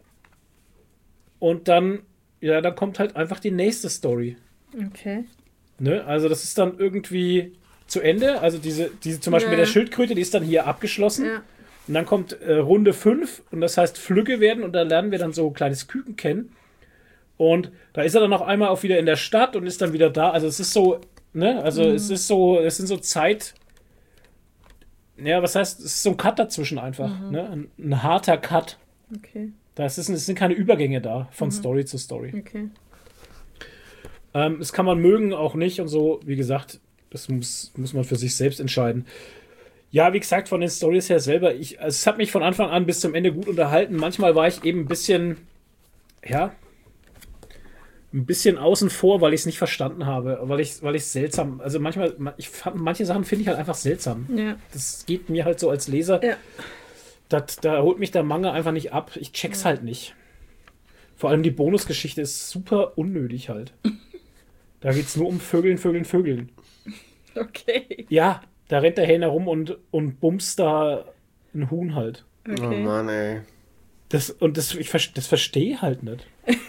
Und dann, ja, dann kommt halt einfach die nächste Story. Okay. Ne? Also das ist dann irgendwie zu Ende. Also diese, diese zum Beispiel Ja, mit der ja. Schildkröte, die ist dann hier abgeschlossen. Ja. Und dann kommt äh, Runde fünf und das heißt Flügge werden und da lernen wir dann so ein kleines Küken kennen. Und da ist er dann noch einmal auch wieder in der Stadt und ist dann wieder da. Also es ist so, ne? Also Mhm. es ist so, es sind so Zeit... Ja, was heißt, es ist so ein Cut dazwischen einfach. Mhm. Ne? Ein, ein harter Cut. Okay. Das ist, es sind keine Übergänge da von Story zu Story. Okay. Ähm, das kann man mögen, auch nicht und so. Wie gesagt, das muss, muss man für sich selbst entscheiden. Ja, wie gesagt, von den Stories her selber, ich, also es hat mich von Anfang an bis zumEnde gut unterhalten. Manchmal war ich eben ein bisschen, ja, ein bisschen außen vor, weil ich es nicht verstanden habe, weil ich weil ich seltsam, also manchmal, ich fand, manche Sachen finde ich halt einfach seltsam. Ja. Das geht mir halt so als Leser. Ja. Das, da holt mich der Manga einfach nicht ab. Ich check's halt nicht. Vor allem die Bonusgeschichte ist super unnötig halt. Da geht's nur um Vögeln, Vögeln, Vögeln. Okay. Ja, da rennt der Hähner rum und, und bumst da ein Huhn halt. Oh Okay. Mann, ey. Das, und das, ich, ver- das verstehe halt nicht.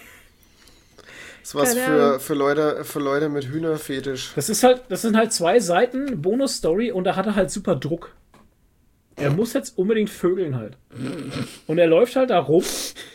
Das ist was Keine für, Ahnung. für, Leute, für Leute mit Hühnerfetisch. Das ist halt, das sind halt zwei Seiten Bonus-Story und da hat er halt super Druck. Er muss jetzt unbedingt vögeln halt. Und er läuft halt da rum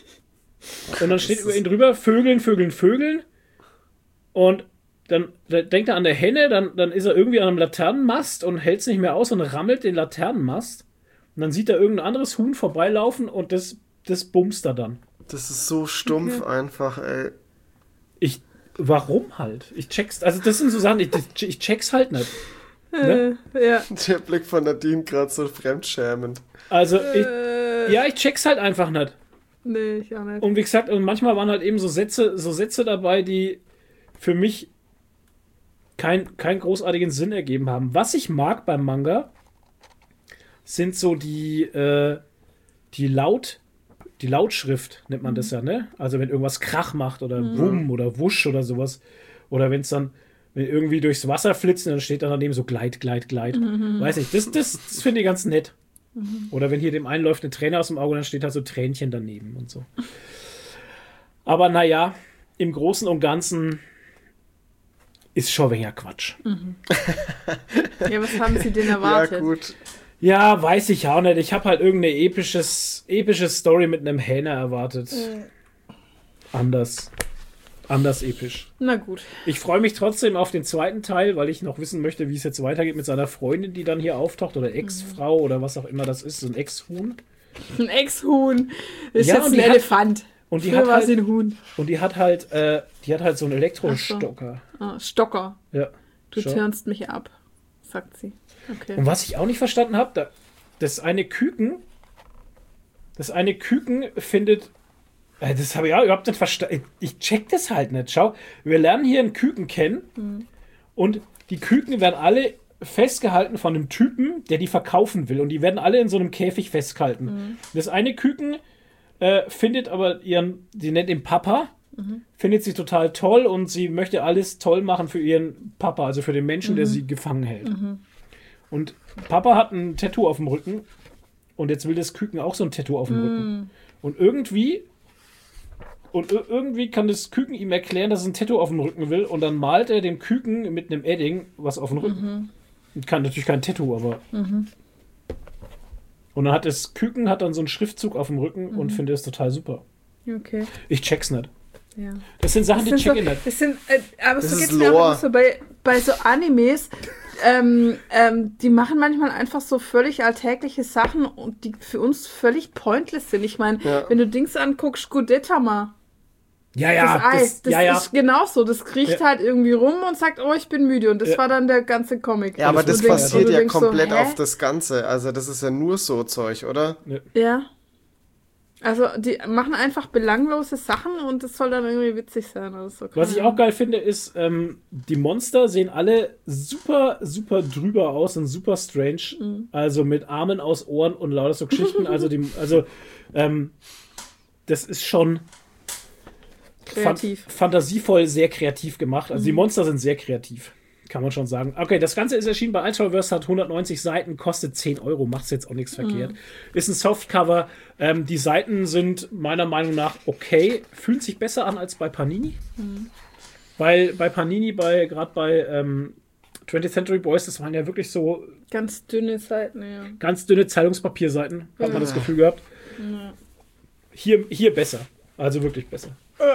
und dann steht über ihn drüber Vögeln, Vögeln, Vögeln. Und dann, dann denkt er an der Henne, dann, dann ist er irgendwie an einem Laternenmast und hält es nicht mehr aus und rammelt den Laternenmast. Und dann sieht er irgendein anderes Huhn vorbeilaufen und das, das bumst er dann. Das ist so stumpf einfach, ey. Ich, warum halt? Ich check's, also das sind so Sachen, ich, ich check's halt nicht. Ne? Äh, ja. Der Blick von Nadine gerade so fremdschämend. Also, ich, Äh, ja, ich check's halt einfach nicht. Nee, ich auch nicht. Und wie gesagt, und manchmal waren halt eben so Sätze, so Sätze dabei, die für mich kein, keinen großartigen Sinn ergeben haben. Was ich mag beim Manga, sind so die, äh, die Laut, die Lautschrift, nennt man das ja, ne? Also wenn irgendwas Krach macht oder Wumm oder Wusch oder sowas. Oder wenn es dann, wenn irgendwie durchs Wasser flitzt, dann steht da daneben so Gleit, Gleit, Gleit. Weiß nicht, das, das, das finde ich ganz nett. Oder wenn hier dem einen läuft eine Träne aus dem Auge, dann steht da so Tränchen daneben und so. Aber naja, im Großen und Ganzen ist schon weniger Quatsch. Ja, was haben Sie denn Ja, erwartet? gut. Ja, weiß ich auch nicht. Ich habe halt irgendeine episches, epische Story mit einem Hähner erwartet. Anders. Anders episch. Na gut. Ich freue mich trotzdem auf den zweiten Teil, weil ich noch wissen möchte, wie es jetzt weitergeht mit seiner Freundin, die dann hier auftaucht, oder Ex-Frau oder was auch immer das ist, so ein Ex-Huhn. Ein Ex-Huhn. Ist Ja, jetzt und ein die hat- Elefant. Und die Früher hat war sie halt, ein Huhn. und die hat halt, äh, die hat halt so einen Elektrostocker. Ah, Stocker. Ja. Du Schau. turnst mich ab, sagt sie. Okay. Und was ich auch nicht verstanden habe, da, das eine Küken, das eine Küken findet, äh, das habe ich auch überhaupt nicht verstanden. Ich check das halt nicht. Schau, wir lernen hier einen Küken kennen und die Küken werden alle festgehalten von einem Typen, der die verkaufen will und die werden alle in so einem Käfig festgehalten. Das eine Küken äh, findet aber ihren, sie nennt ihn Papa, findet sie total toll und sie möchte alles toll machen für ihren Papa, also für den Menschen, der sie gefangen hält. Und Papa hat ein Tattoo auf dem Rücken und jetzt will das Küken auch so ein Tattoo auf dem Rücken. Und irgendwie und ir- irgendwie kann das Küken ihm erklären, dass es ein Tattoo auf dem Rücken will und dann malt er dem Küken mit einem Edding was auf dem Rücken. Und kann natürlich kein Tattoo, aber und dann hat das Küken hat dann so einen Schriftzug auf dem Rücken und findet es total super. Okay. Ich check's nicht. Ja. Das sind Sachen, die Das sind check ich so, nicht. das sind, äh, aber Das so ist geht's mir auch Lore. immer so bei, bei so Animes. ähm, ähm, die machen manchmal einfach so völlig alltägliche Sachen, und die für uns völlig pointless sind. Ich meine, Ja. wenn du Dings anguckst, Gudetama, Ja, ja. das Eis, das ja, ja. ist genauso. Das kriecht Ja. halt irgendwie rum und sagt, oh, ich bin müde. Und das Ja. war dann der ganze Comic. Ja, aber Und du das denkst- basiert und du ja denkst so, komplett hä? auf das Ganze. Also das ist ja nur so Zeug, oder? Ja. Also die machen einfach belanglose Sachen und das soll dann irgendwie witzig sein oder so. Was ich auch geil finde, ist, ähm, die Monster sehen alle super, super drüber aus und super strange. Mhm. Also mit Armen aus Ohren und lauter so Geschichten. also die, also ähm, das ist schon Kreativ. fan- fantasievoll sehr kreativ gemacht. Also die Mhm. Monster sind sehr kreativ. Kann man schon sagen. Okay, das Ganze ist erschienen bei Ultraverse, hat hundertneunzig Seiten, kostet zehn Euro, macht's jetzt auch nichts verkehrt. Ist ein Softcover. Ähm, die Seiten sind meiner Meinung nach okay, fühlt sich besser an als bei Panini. Weil bei Panini, bei gerade bei ähm, twentieth Century Boys, das waren ja wirklich so Ganz dünne Seiten, ja. ganz dünne Zeitungspapierseiten, hat man das Gefühl gehabt. Hier, hier besser. Also wirklich besser.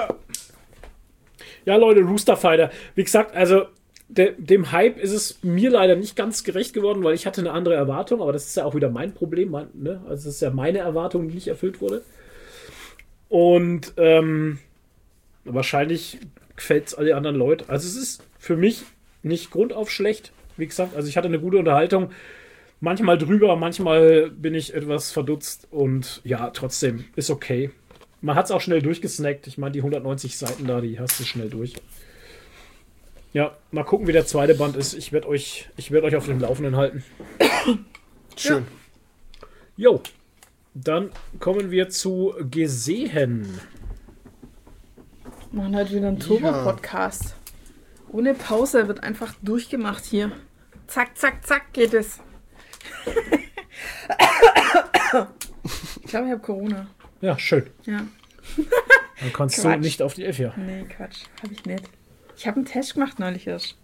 Ja, Leute, Rooster Fighter. Wie gesagt, also de, dem Hype ist es mir leider nicht ganz gerecht geworden, weil ich hatte eine andere Erwartung, aber das ist ja auch wieder mein Problem. Mein, ne? Also es ist ja meine Erwartung, die nicht erfüllt wurde. Und ähm, wahrscheinlich gefällt es alle anderen Leuten. Also es ist für mich nicht grundauf schlecht. Wie gesagt, also ich hatte eine gute Unterhaltung. Manchmal drüber, manchmal bin ich etwas verdutzt und ja, trotzdem ist okay. Man hat es auch schnell durchgesnackt. Ich meine, die hundertneunzig Seiten da, die hast du schnell durch. Ja, mal gucken, wie der zweite Band ist. Ich werde euch, ich werd euch auf dem Laufenden halten. Schön. Jo, dann kommen wir zu Gesehen. Wir machen heute wieder einen Turbo-Podcast. Ohne Pause wird einfach durchgemacht hier. Zack, zack, zack geht es. Ich glaube, ich habe Corona. Ja, schön. Ja. Dann kannst Quatsch. du nicht auf die F hier. Nee, Quatsch. Habe ich nicht. Ich habe einen Test gemacht neulich erst.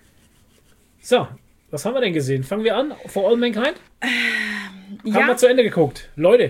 So, was haben wir denn gesehen? Fangen wir an. For All Mankind? Haben Ja, wir zu Ende geguckt. Leute.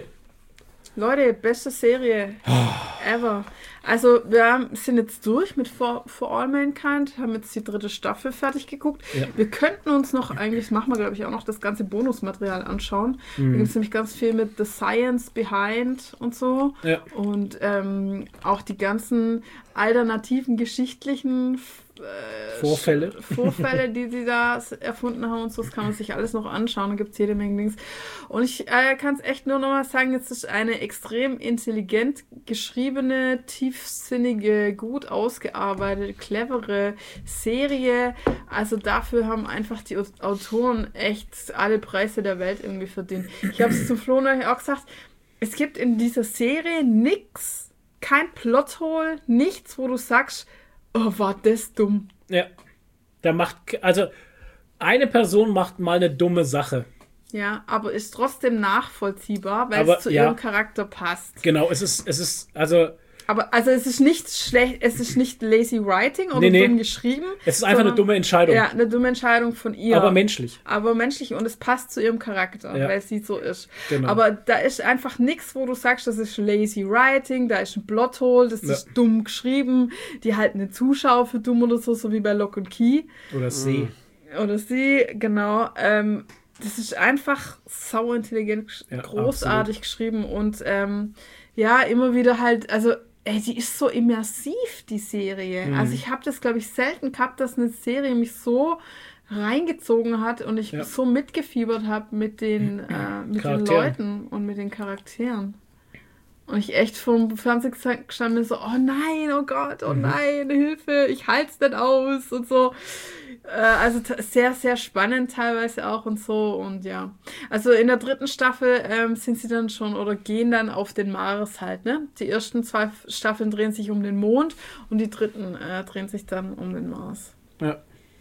Leute, beste Serie ever. Also wir haben- sind jetzt durch mit For, For All Mankind, haben jetzt die dritte Staffel fertig geguckt. Ja. Wir könnten uns noch, eigentlich machen wir glaube ich auch noch das ganze Bonusmaterial anschauen. Da gibt es nämlich ganz viel mit The Science Behind und so. Ja. Und ähm, auch die ganzen alternativen geschichtlichen äh, Vorfälle. Vorfälle, die sie da s- erfunden haben und so, das kann man sich alles noch anschauen, da gibt es jede Menge Links. Und ich äh, kann es echt nur noch mal sagen, es ist eine extrem intelligent geschriebene, tiefsinnige, gut ausgearbeitete, clevere Serie. Also dafür haben einfach die Au- Autoren echt alle Preise der Welt irgendwie verdient. Ich habe es zum Flo neulich auch gesagt, es gibt in dieser Serie nix, kein Plothole, nichts, wo du sagst, oh, war das dumm. Ja. Da macht, also eine Person macht mal eine dumme Sache. Ja, aber ist trotzdem nachvollziehbar, weil Aber, es zu ja. ihrem Charakter passt. Genau, es ist, es ist, also Aber also es ist nicht schlecht, es ist nicht lazy writing oder Nee, nee. dumm geschrieben. es ist einfach eine sondern- dumme Entscheidung. Ja, eine dumme Entscheidung von ihr. Aber menschlich. Aber menschlich und es passt zu ihrem Charakter, Ja. weil sie so ist. Genau. Aber da ist einfach nichts, wo du sagst, das ist lazy writing, da ist ein Plothole, das Ja. ist dumm geschrieben, die halten eine Zuschauer für dumm oder so, so wie bei Lock und Key. Oder See. Oder sie, genau. Ähm, das ist einfach sau intelligent, gesch- Ja, großartig geschrieben und ähm, ja, immer wieder halt, also ey, die ist so immersiv, die Serie. Mhm. Also ich habe das, glaube ich, selten gehabt, dass eine Serie mich so reingezogen hat und ich Ja. so mitgefiebert habe mit den, äh, mit den Charakteren. Leuten und mit den Charakteren. Und ich echt vom Fernseher gestanden bin, so, oh nein, oh Gott, Mhm. oh nein, Hilfe, ich halt's nicht aus und so. Äh, also t- sehr, sehr spannend teilweise auch und so und ja. Also in der dritten Staffel ähm, sind sie dann schon oder gehen dann auf den Mars halt, ne? Die ersten zwei Staffeln drehen sich um den Mond und die dritten äh, drehen sich dann um den Mars. Ja.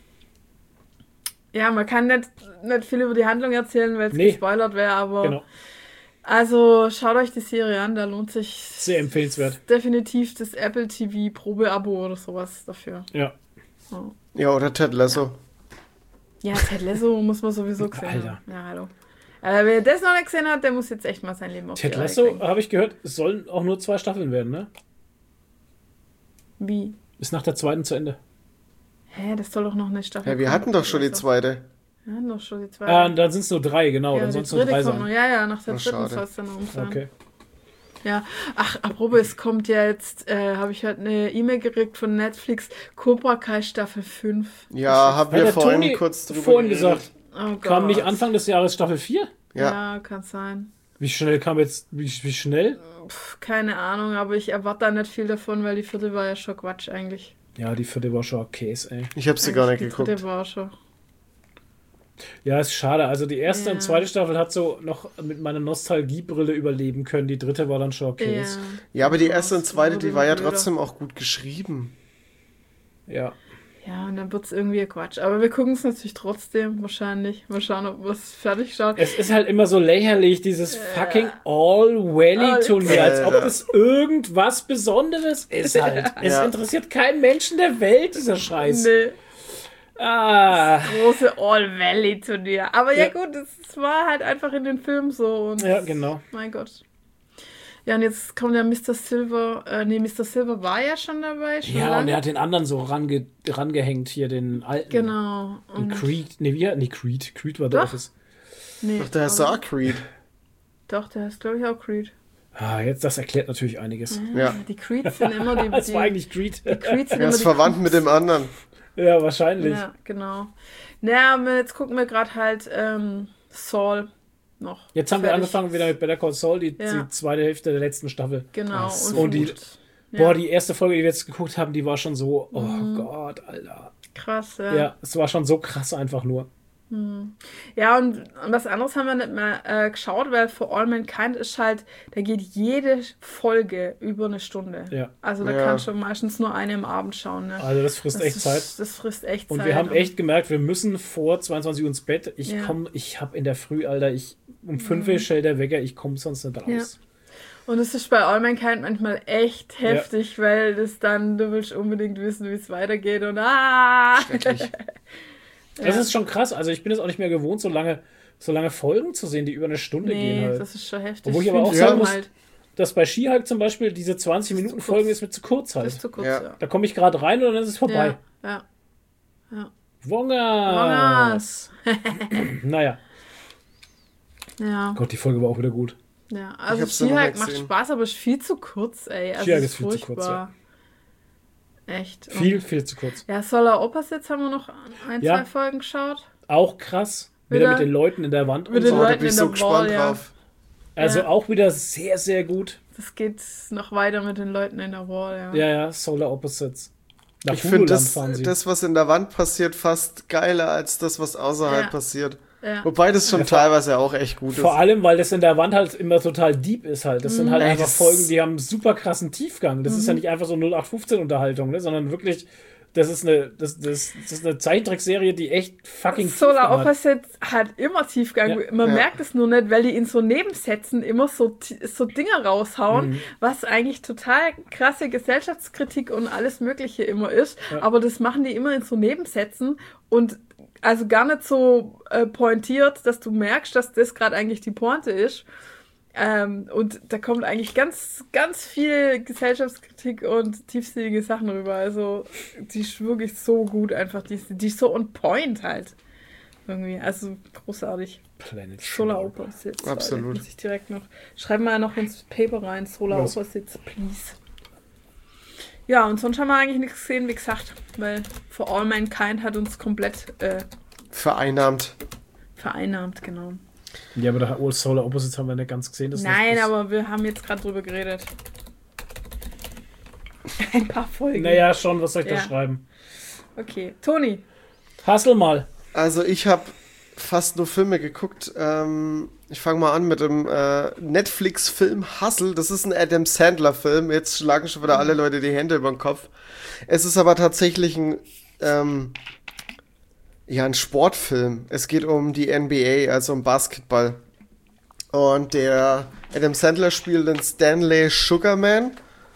Ja, man kann nicht, nicht viel über die Handlung erzählen, weil es Nee. gespoilert wäre, aber Genau. also schaut euch die Serie an, da lohnt sich Sehr empfehlenswert. definitiv das Apple T V Probeabo oder sowas dafür. Ja. Ja, Ja, oder Ted Lasso. ja Ted Lasso muss man sowieso gesehen Alter. haben. Ja, hallo. Äh, wer das noch nicht gesehen hat, der muss jetzt echt mal sein Leben auf Ted die Reihe Lasso, kriegen. habe ich gehört, es sollen auch nur zwei Staffeln werden, ne? Wie? Ist nach der zweiten zu Ende. Hä, das soll doch noch eine Staffel Ja, wir kommen, hatten doch schon die Lasso. zweite. Ja, noch schon die zwei. Ah, dann sind es nur drei, genau. ja, dann die sollen es nur dritte drei kommt sein. noch. Ja, ja, nach der Oh, dritten schade. soll es dann um sein. Okay. Ja, ach, apropos, es kommt jetzt, äh, habe ich heute eine E-Mail gekriegt von Netflix, Cobra Kai Staffel fünf. Ja, haben Hat wir der vorhin Toni kurz drüber vorhin geredet. gesagt. Oh Gott. Kam nicht Anfang des Jahres Staffel vier? Ja. Ja, kann sein. Wie schnell kam jetzt, wie, wie schnell? Pff, keine Ahnung, aber ich erwarte da nicht viel davon, weil die vierte war ja schon Quatsch eigentlich. Ja, die vierte war schon Käse, ey. Ich habe sie gar nicht die geguckt. dritte war schon. Ja, ist schade. Also die erste Ja. und zweite Staffel hat so noch mit meiner Nostalgiebrille überleben können. Die dritte war dann schon Käse. Ja, aber die erste und Das zweite, wurde die war ja blöder. trotzdem auch gut geschrieben. Ja. Ja, und dann wird es irgendwie Quatsch. Aber wir gucken es natürlich trotzdem, wahrscheinlich. Mal schauen, ob wir es fertig schauen. Es ist halt immer so lächerlich, dieses fucking All-Valley-Turnier, als ob Alter. das irgendwas Besonderes ist halt. Es Ja. interessiert keinen Menschen der Welt, dieser Scheiß. Nee, Ah. große All-Valley-Turnier. Aber ja, Ja. gut, es war halt einfach in den Filmen so. Und Ja, genau. Mein Gott. Ja, und jetzt kommt ja Mister Silver. Äh, nee, Mister Silver war ja schon dabei. Schon Ja, und lange. er hat den anderen so range, rangehängt hier, den alten. Genau. Und Und, Creed, nee, wie, nee, Creed. Creed war der Doch. Office. nee, Ach, der heißt aber- auch Creed. Doch, der heißt, glaube ich, auch Creed. Ah, jetzt, das erklärt natürlich einiges. Ja. Die Creeds sind immer die. Das die war eigentlich Creed. die Creeds sind Er immer ist die verwandt mit dem anderen. Ja, wahrscheinlich. Ja, genau. Naja, aber jetzt gucken wir gerade halt ähm, Saul noch. Jetzt haben wir fertig. angefangen wieder mit Better Call Saul, die, Ja. die zweite Hälfte der letzten Staffel. Genau. Ach so. Und die, gut. Ja. boah, die erste Folge, die wir jetzt geguckt haben, die war schon so, oh Mhm. Gott, Alter. Krass, ja. Ja, es war schon so krass einfach nur. Ja, und, und was anderes haben wir nicht mehr äh, geschaut, weil For All Mankind ist halt, da geht jede Folge über eine Stunde. Ja. Also da Ja. kannst du meistens nur eine im Abend schauen. Ne? Also das frisst das echt ist, Zeit. Das frisst echt Und Zeit. wir haben echt gemerkt, wir müssen vor zweiundzwanzig Uhr ins Bett. Ich Ja. komm, ich hab in der Früh, Alter, ich um fünf Uhr schellt der Wecker, ich komme sonst nicht raus. Und es ist bei All Mankind manchmal echt heftig, weil das dann, du willst unbedingt wissen, wie es weitergeht und ah! Schrecklich. Das ist schon krass. Also ich bin es auch nicht mehr gewohnt, so lange, so lange Folgen zu sehen, die über eine Stunde Nee, gehen halt. das ist schon heftig. Obwohl ich aber Für auch einen sagen Film muss, halt. Dass bei Skihulk zum Beispiel diese zwanzig Minuten kurz. Folgen ist mir zu kurz Das halt. ist zu kurz, Ja. ja. Da komme ich gerade rein und dann ist es vorbei. Ja, ja. Wonga! Mangas. Naja, Ja, Gott, die Folge war auch wieder gut. ja. Also hab's noch Skihulk nicht macht gesehen. Spaß, aber ist viel zu kurz, ey. Also Skihulk es ist viel zu kurz, furchtbar. Echt. Und- Viel, viel zu kurz. Ja, Solar Opposites haben wir noch ein, Ja. zwei Folgen geschaut. Auch krass. Wieder, Wieder- mit den Leuten in der Wand mit und den so. Oh, da Leuten bin ich in so der gespannt Wall, ja. drauf. Also Ja. auch wieder sehr, sehr gut. Das geht noch weiter mit den Leuten in der Wall, ja. Ja, ja, Solar Opposites. Nach Ich finde Hululand das, fahren sie. das, was in der Wand passiert, fast geiler als das, was außerhalb Ja. passiert. Ja. Wobei das schon Ja, vor- teilweise auch echt gut Vor ist. allem, weil das in der Wand halt immer total deep ist halt. Das sind halt Ey, einfach das- Folgen, die haben super krassen Tiefgang. Das ist ja nicht einfach so null acht fünfzehn Unterhaltung, ne? Sondern wirklich, das ist eine, das, das, das ist eine Zeichentrickserie, die echt fucking Solar Tiefgang hat. Opposites hat immer Tiefgang. Ja. Man Ja. merkt es nur nicht, weil die in so Nebensätzen immer so, ti- so Dinge raushauen, Mhm. was eigentlich total krasse Gesellschaftskritik und alles Mögliche immer ist. Ja. Aber das machen die immer in so Nebensätzen und also gar nicht so äh, pointiert, dass du merkst, dass das gerade eigentlich die Pointe ist. Ähm, und da kommt eigentlich ganz, ganz viel Gesellschaftskritik und tiefsinnige Sachen rüber. Also, die ist wirklich so gut einfach. Die, ist- die ist so on point halt. Irgendwie. Also, großartig. Planet Solar Shark. Opposites. Absolut. Alter, muss ich direkt noch. Schreib mal noch ins Paper rein. Solar Was? Opposites, please. Ja, und sonst haben wir eigentlich nichts gesehen, wie gesagt. Weil For All Mankind hat uns komplett äh, Vereinnahmt. vereinnahmt, genau. Ja, aber da oh, Solar Opposites haben wir nicht ganz gesehen. Das ist Nein, nicht, das, aber wir haben jetzt gerade drüber geredet. Ein paar Folgen. Naja, schon, was soll ich Ja. da schreiben? Okay. Toni. Hassel mal. Also ich habe fast nur Filme geguckt. Ähm, ich fange mal an mit dem äh, Netflix-Film Hustle. Das ist ein Adam Sandler-Film. Jetzt schlagen schon wieder alle Leute die Hände über den Kopf. Es ist aber tatsächlich ein, ähm, ja, ein Sportfilm. Es geht um die N B A, also um Basketball. Und der Adam Sandler spielt den Stanley Sugarman.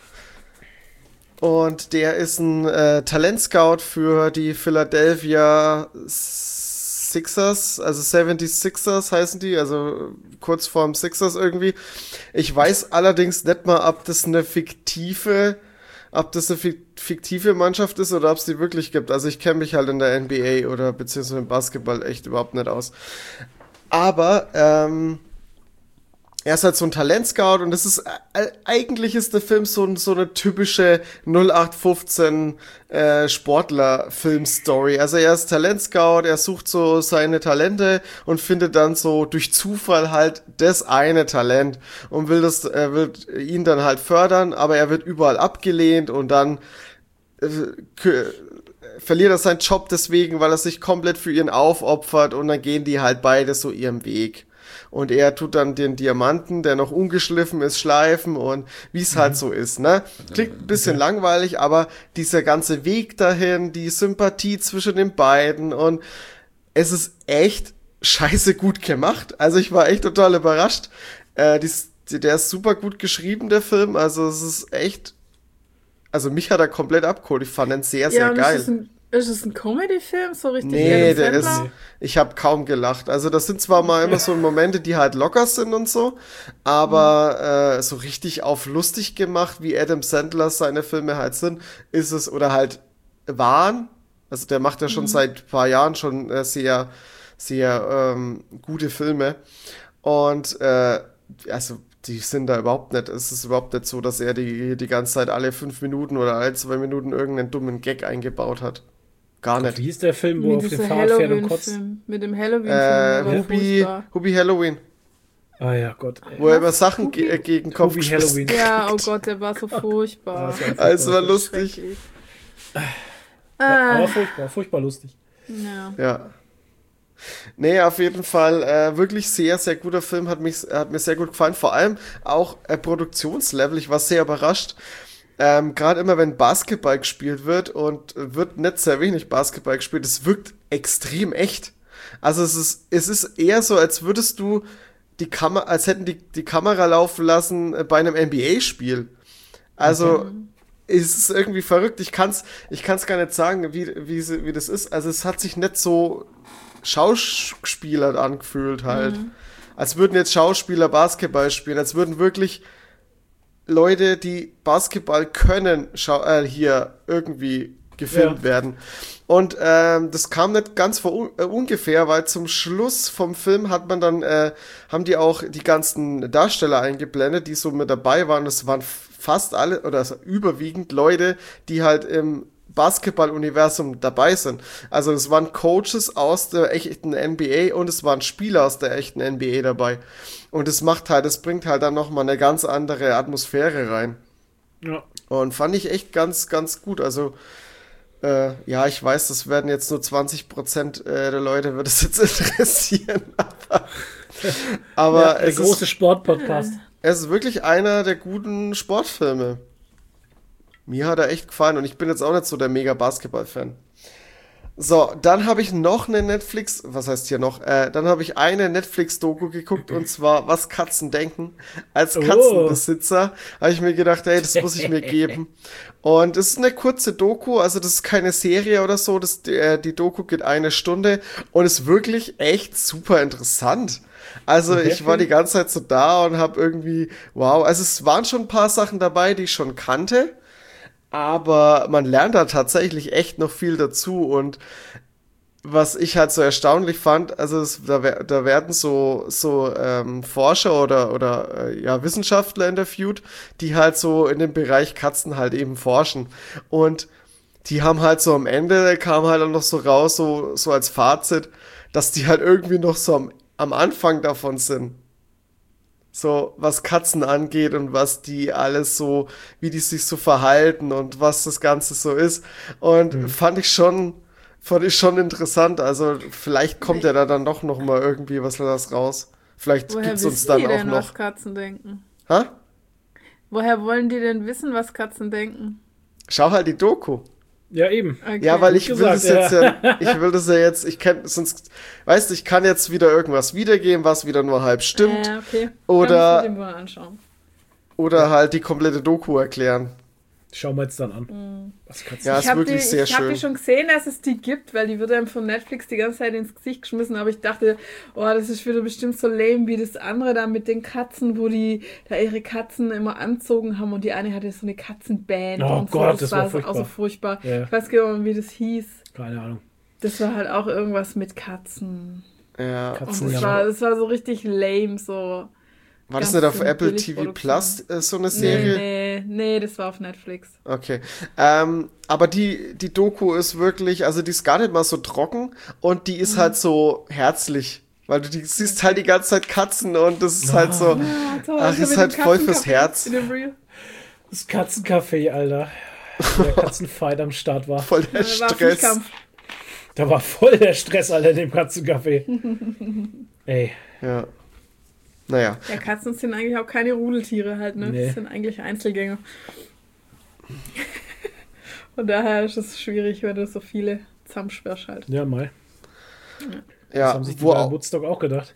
Und der ist ein äh, Talentscout für die Philadelphia Sixers, also seventy-sixers heißen die, also kurz vorm Sixers irgendwie. Ich weiß allerdings nicht mal, ob das eine fiktive ob das eine fiktive Mannschaft ist oder ob es die wirklich gibt. Also ich kenne mich halt in der N B A oder beziehungsweise im Basketball echt überhaupt nicht aus. Aber ähm, er ist halt so ein Talentscout und das ist, äh, eigentlich ist der Film so, so eine typische null acht fünfzehn äh, Sportler-Film-Story. Also er ist Talentscout, er sucht so seine Talente und findet dann so durch Zufall halt das eine Talent und will das, er will ihn dann halt fördern, aber er wird überall abgelehnt und dann äh, k- verliert er seinen Job deswegen, weil er sich komplett für ihn aufopfert und dann gehen die halt beide so ihrem Weg. Und er tut dann den Diamanten, der noch ungeschliffen ist, schleifen und wie es halt so ist, ne? Klingt ein bisschen okay. langweilig, aber dieser ganze Weg dahin, die Sympathie zwischen den beiden und es ist echt scheiße gut gemacht. Also ich war echt total überrascht. Äh, die, der ist super gut geschrieben, der Film. Also es ist echt, also mich hat er komplett abgeholt. Ich fand ihn sehr, sehr ja, geil. Ist ein, ist es ein Comedy-Film? So richtig? Nee, der ist, ich habe kaum gelacht. Also das sind zwar mal immer so Momente, die halt locker sind und so, aber mhm. äh, so richtig auf lustig gemacht, wie Adam Sandler seine Filme halt sind, ist es, oder halt waren. Also der macht ja schon mhm. seit ein paar Jahren schon äh, sehr, sehr ähm, gute Filme. Und äh, also die sind da überhaupt nicht, es ist überhaupt nicht so, dass er die, die ganze Zeit alle fünf Minuten oder alle zwei Minuten irgendeinen dummen Gag eingebaut hat. Gar nicht. Wie hieß der Film, wo er auf dem Fahrrad fährt und kotzt? Mit dem Halloween-Film. Äh, Hubi, Hubi Halloween. Ah ja, Gott. Ey. Wo er über Sachen ge- gegen Kopf Hubi Halloween. Ja, oh Gott, der war so furchtbar. Ah, es war, war lustig. Ja, aber furchtbar, furchtbar lustig. Ja. Ja. Nee, auf jeden Fall äh, wirklich sehr, sehr guter Film, hat, mich, hat mir sehr gut gefallen. Vor allem auch äh, Produktionslevel, ich war sehr überrascht. Ähm, gerade immer, wenn Basketball gespielt wird und wird nicht sehr wenig Basketball gespielt, es wirkt extrem echt. Also es ist, es ist eher so, als würdest du die Kamera, als hätten die die Kamera laufen lassen bei einem N B A-Spiel. Also okay. Es ist irgendwie verrückt. Ich kann's, ich kann's gar nicht sagen, wie wie wie das ist. Also es hat sich nicht so Schauspielert angefühlt halt. Mhm. Als würden jetzt Schauspieler Basketball spielen, als würden wirklich Leute, die Basketball können, schau- äh, hier irgendwie gefilmt ja. werden. Und ähm, das kam nicht ganz vor un- äh, ungefähr, weil zum Schluss vom Film hat man dann, äh, haben die auch die ganzen Darsteller eingeblendet, die so mit dabei waren. Das waren fast alle, oder also überwiegend Leute, die halt im Basketball-Universum dabei sind. Also es waren Coaches aus der echten N B A und es waren Spieler aus der echten N B A dabei. Und es macht halt, es bringt halt dann nochmal eine ganz andere Atmosphäre rein. Ja. Und fand ich echt ganz, ganz gut. Also, äh, ja, ich weiß, das werden jetzt nur zwanzig Prozent äh, der Leute, wird es jetzt interessieren. aber aber ja, der es große ist, Sportpodcast. Es ist wirklich einer der guten Sportfilme. Mir hat er echt gefallen und ich bin jetzt auch nicht so der mega Basketball-Fan. So, dann habe ich noch eine Netflix, was heißt hier noch? Äh, dann habe ich eine Netflix-Doku geguckt und zwar Was Katzen denken. Als Katzenbesitzer oh. habe ich mir gedacht, hey, das muss ich mir geben. Und es ist eine kurze Doku, also das ist keine Serie oder so. Das, äh, die Doku geht eine Stunde und ist wirklich echt super interessant. Also okay. Ich war die ganze Zeit so da und habe irgendwie, wow, also es waren schon ein paar Sachen dabei, die ich schon kannte. Aber man lernt da tatsächlich echt noch viel dazu und was ich halt so erstaunlich fand, also es, da, da werden so so ähm, Forscher oder oder äh, ja Wissenschaftler interviewt, die halt so in dem Bereich Katzen halt eben forschen und die haben halt so am Ende kam halt dann noch so raus so so als Fazit, dass die halt irgendwie noch so am, am Anfang davon sind. So, was Katzen angeht und was die alles so, wie die sich so verhalten und was das Ganze so ist. Und mhm. fand ich schon, fand ich schon interessant. Also, vielleicht kommt ja da dann doch noch mal irgendwie was das raus. Vielleicht Woher gibt's uns dann die auch denn, noch. Was Katzen denken? Ha? Woher wollen die denn wissen, was Katzen denken? Schau halt die Doku. Ja, eben. Okay. Ja, weil ich will gesagt, das jetzt ja, ja ich will das ja jetzt, ich kann, sonst, weißt du, ich kann jetzt wieder irgendwas wiedergeben, was wieder nur halb stimmt. Ja, okay. Oder, den mal anschauen. oder halt die komplette Doku erklären. Schauen wir jetzt dann an. Was Katzen Ja, Ich ist habe die, wirklich sehr ich hab schön. die schon gesehen, dass es die gibt, weil die wird einem von Netflix die ganze Zeit ins Gesicht geschmissen, aber ich dachte, oh, das ist wieder bestimmt so lame wie das andere da mit den Katzen, wo die da ihre Katzen immer anzogen haben und die eine hatte so eine Katzenband Oh und so. Gott, das, das war, war so- auch so furchtbar. furchtbar. Ja. Ich weiß gar nicht mehr, wie das hieß. Keine Ahnung. Das war halt auch irgendwas mit Katzen. Ja. Und Katzen, das ja. war, das war so richtig lame, so. War das ganz nicht auf so Apple billig T V Produktion. Plus äh, so eine Nee, Serie? nee, nee, das war auf Netflix. Okay. Ähm, aber die, die Doku ist wirklich, also die ist gar nicht mal so trocken und die ist halt so herzlich. Weil du die siehst halt die ganze Zeit Katzen und das ist halt so, Ja, toll, ach, so ist mit halt dem voll fürs Katzencafé Herz. in dem Reel. Das Katzencafé, Alter. Der Katzenfight am Start war. Voll der Da war Stress. Fünfkampf. Da war voll der Stress, Alter, in dem Katzencafé. Ey. Ja. Naja. Ja, Katzen sind eigentlich auch keine Rudeltiere halt, ne? Nee. Das sind eigentlich Einzelgänger. Von daher ist es schwierig, wenn du so viele zusammensperrst halt. Ja, mal. Das Ja, haben sich die wo, bei au- Woodstock auch gedacht.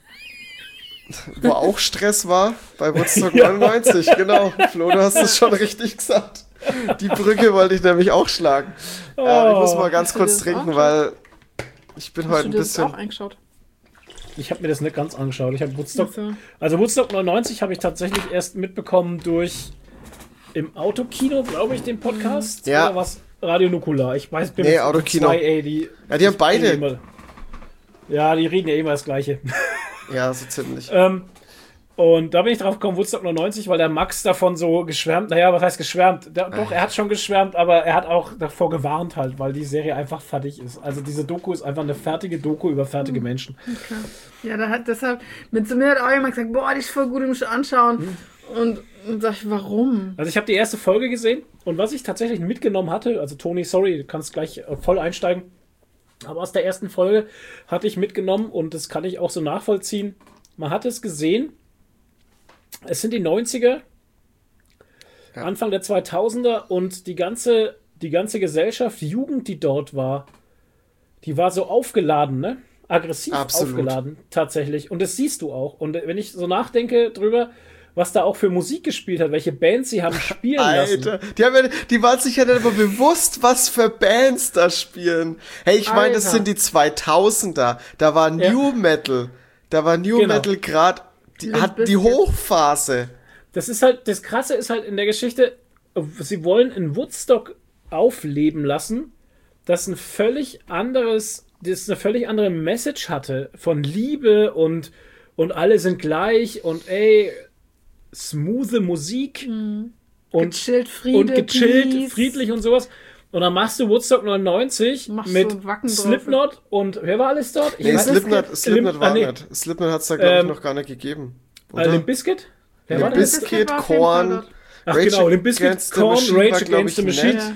wo auch Stress war, bei Woodstock neunundneunzig, genau. Flo, du hast es schon richtig gesagt. Die Brücke wollte ich nämlich auch schlagen. Äh, ich muss mal ganz Hast du kurz das trinken, auch weil ich bin Hast heute du ein dir das bisschen... auch eingeschaut? Ich habe mir das nicht ganz angeschaut. Ich habe Woodstock. Also, Also Woodstock neunundneunzig habe ich tatsächlich erst mitbekommen durch im Autokino, glaube ich, den Podcast. Ja. Oder was? Radio Nukular. Ich weiß, bin Nee, jetzt Autokino. zwei, ey, die, Ja, die haben die beide. reden Immer, ja, die reden ja immer das Gleiche. Ja, so ziemlich. ähm, und da bin ich drauf gekommen, Woodstock neunundneunzig, weil der Max davon so geschwärmt, naja, was heißt geschwärmt? Der, doch, er hat schon geschwärmt, aber er hat auch davor gewarnt halt, weil die Serie einfach fertig ist. Also diese Doku ist einfach eine fertige Doku über fertige Menschen. ja, da hat deshalb, mit zu mir hat auch jemand gesagt, boah, die ist voll gut im Anschauen. Und, und sag ich, warum? Also ich habe die erste Folge gesehen und was ich tatsächlich mitgenommen hatte, also Toni, sorry, du kannst gleich äh, voll einsteigen, aber aus der ersten Folge hatte ich mitgenommen und das kann ich auch so nachvollziehen. Man hat es gesehen, es sind die neunziger, Ja. Anfang der zweitausender und die ganze, die ganze Gesellschaft, die Jugend, die dort war, die war so aufgeladen, ne? Aggressiv Absolut. aufgeladen, tatsächlich. Und das siehst du auch. Und wenn ich so nachdenke drüber, was da auch für Musik gespielt hat, welche Bands sie haben spielen lassen. Alter, die, haben ja, die waren sich ja nicht immer bewusst, was für Bands da spielen. Hey, ich meine, das Alter. sind die zweitausender. Da war Ja. New Metal. Da war New Genau. Metal gerade, die Limp hat die Bizkit. Hochphase. Das ist halt, das Krasse ist halt in der Geschichte, sie wollen in Woodstock aufleben lassen, das ein völlig anderes, das eine völlig andere Message hatte von Liebe und, und alle sind gleich und ey, smoothe Musik und, Gechillt, Friede, und gechillt, Peace. friedlich und sowas. Und dann machst du Woodstock neunundneunzig Machst mit so einen Wacken drauf. Slipknot und wer war alles dort? Ich Nee, weiß Slipknot, nicht. Slipknot Limp- war ah, nee, nicht. Slipknot hat's da, glaube ich, Ähm, noch gar nicht gegeben. Äh, Oder? Limp Bizkit? Wer Limp war das? Bizkit, Bizkit war auf jeden Fall Korn, dort. Ach Rage genau, Limp Bizkit, Against the Korn, Machine war, Rage glaub Against ich, the Machine. nett.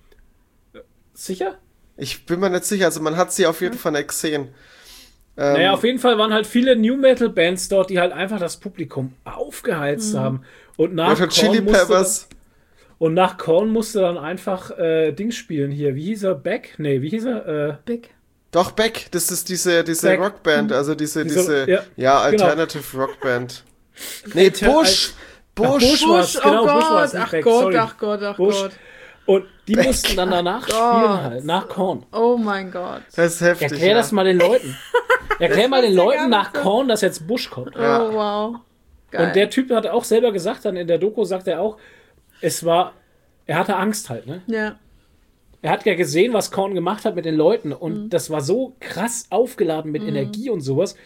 Ja. Sicher? Ich bin mir nicht sicher, also man hat sie auf jeden Fall nicht gesehen. Ähm, Naja, auf jeden Fall waren halt viele New Metal Bands dort, die halt einfach das Publikum aufgeheizt haben. Und nach Red Hot Chili Korn musste Peppers. dann, und nach Korn musste dann einfach äh, Dings spielen hier. Wie hieß er? Beck? Nee, wie hieß er? Äh, Big. Doch, Beck, das ist diese, diese Beck. Rockband, also diese, Diese- diese, ja, ja, genau. Alternative Rockband. Nee, Alter, Bush! Bush! Bush war's, Bush, genau, oh Bush war's, Gott, nicht ach Beck, Gott, sorry. ach Gott, ach Bush. Gott. Und die mussten dann danach Gott. spielen halt, nach Korn. Oh mein Gott. Das ist heftig. Erklär ja. das mal den Leuten. Erklär mal den wusste ich Leuten gar nach nicht so. Korn, dass jetzt Bush kommt. Ja. Oh wow. Geil. Und der Typ hat auch selber gesagt, dann in der Doku sagt er auch, es war, er hatte Angst halt, ne? ja. Er hat ja gesehen, was Korn gemacht hat mit den Leuten und Mhm. das war so krass aufgeladen mit Energie und sowas.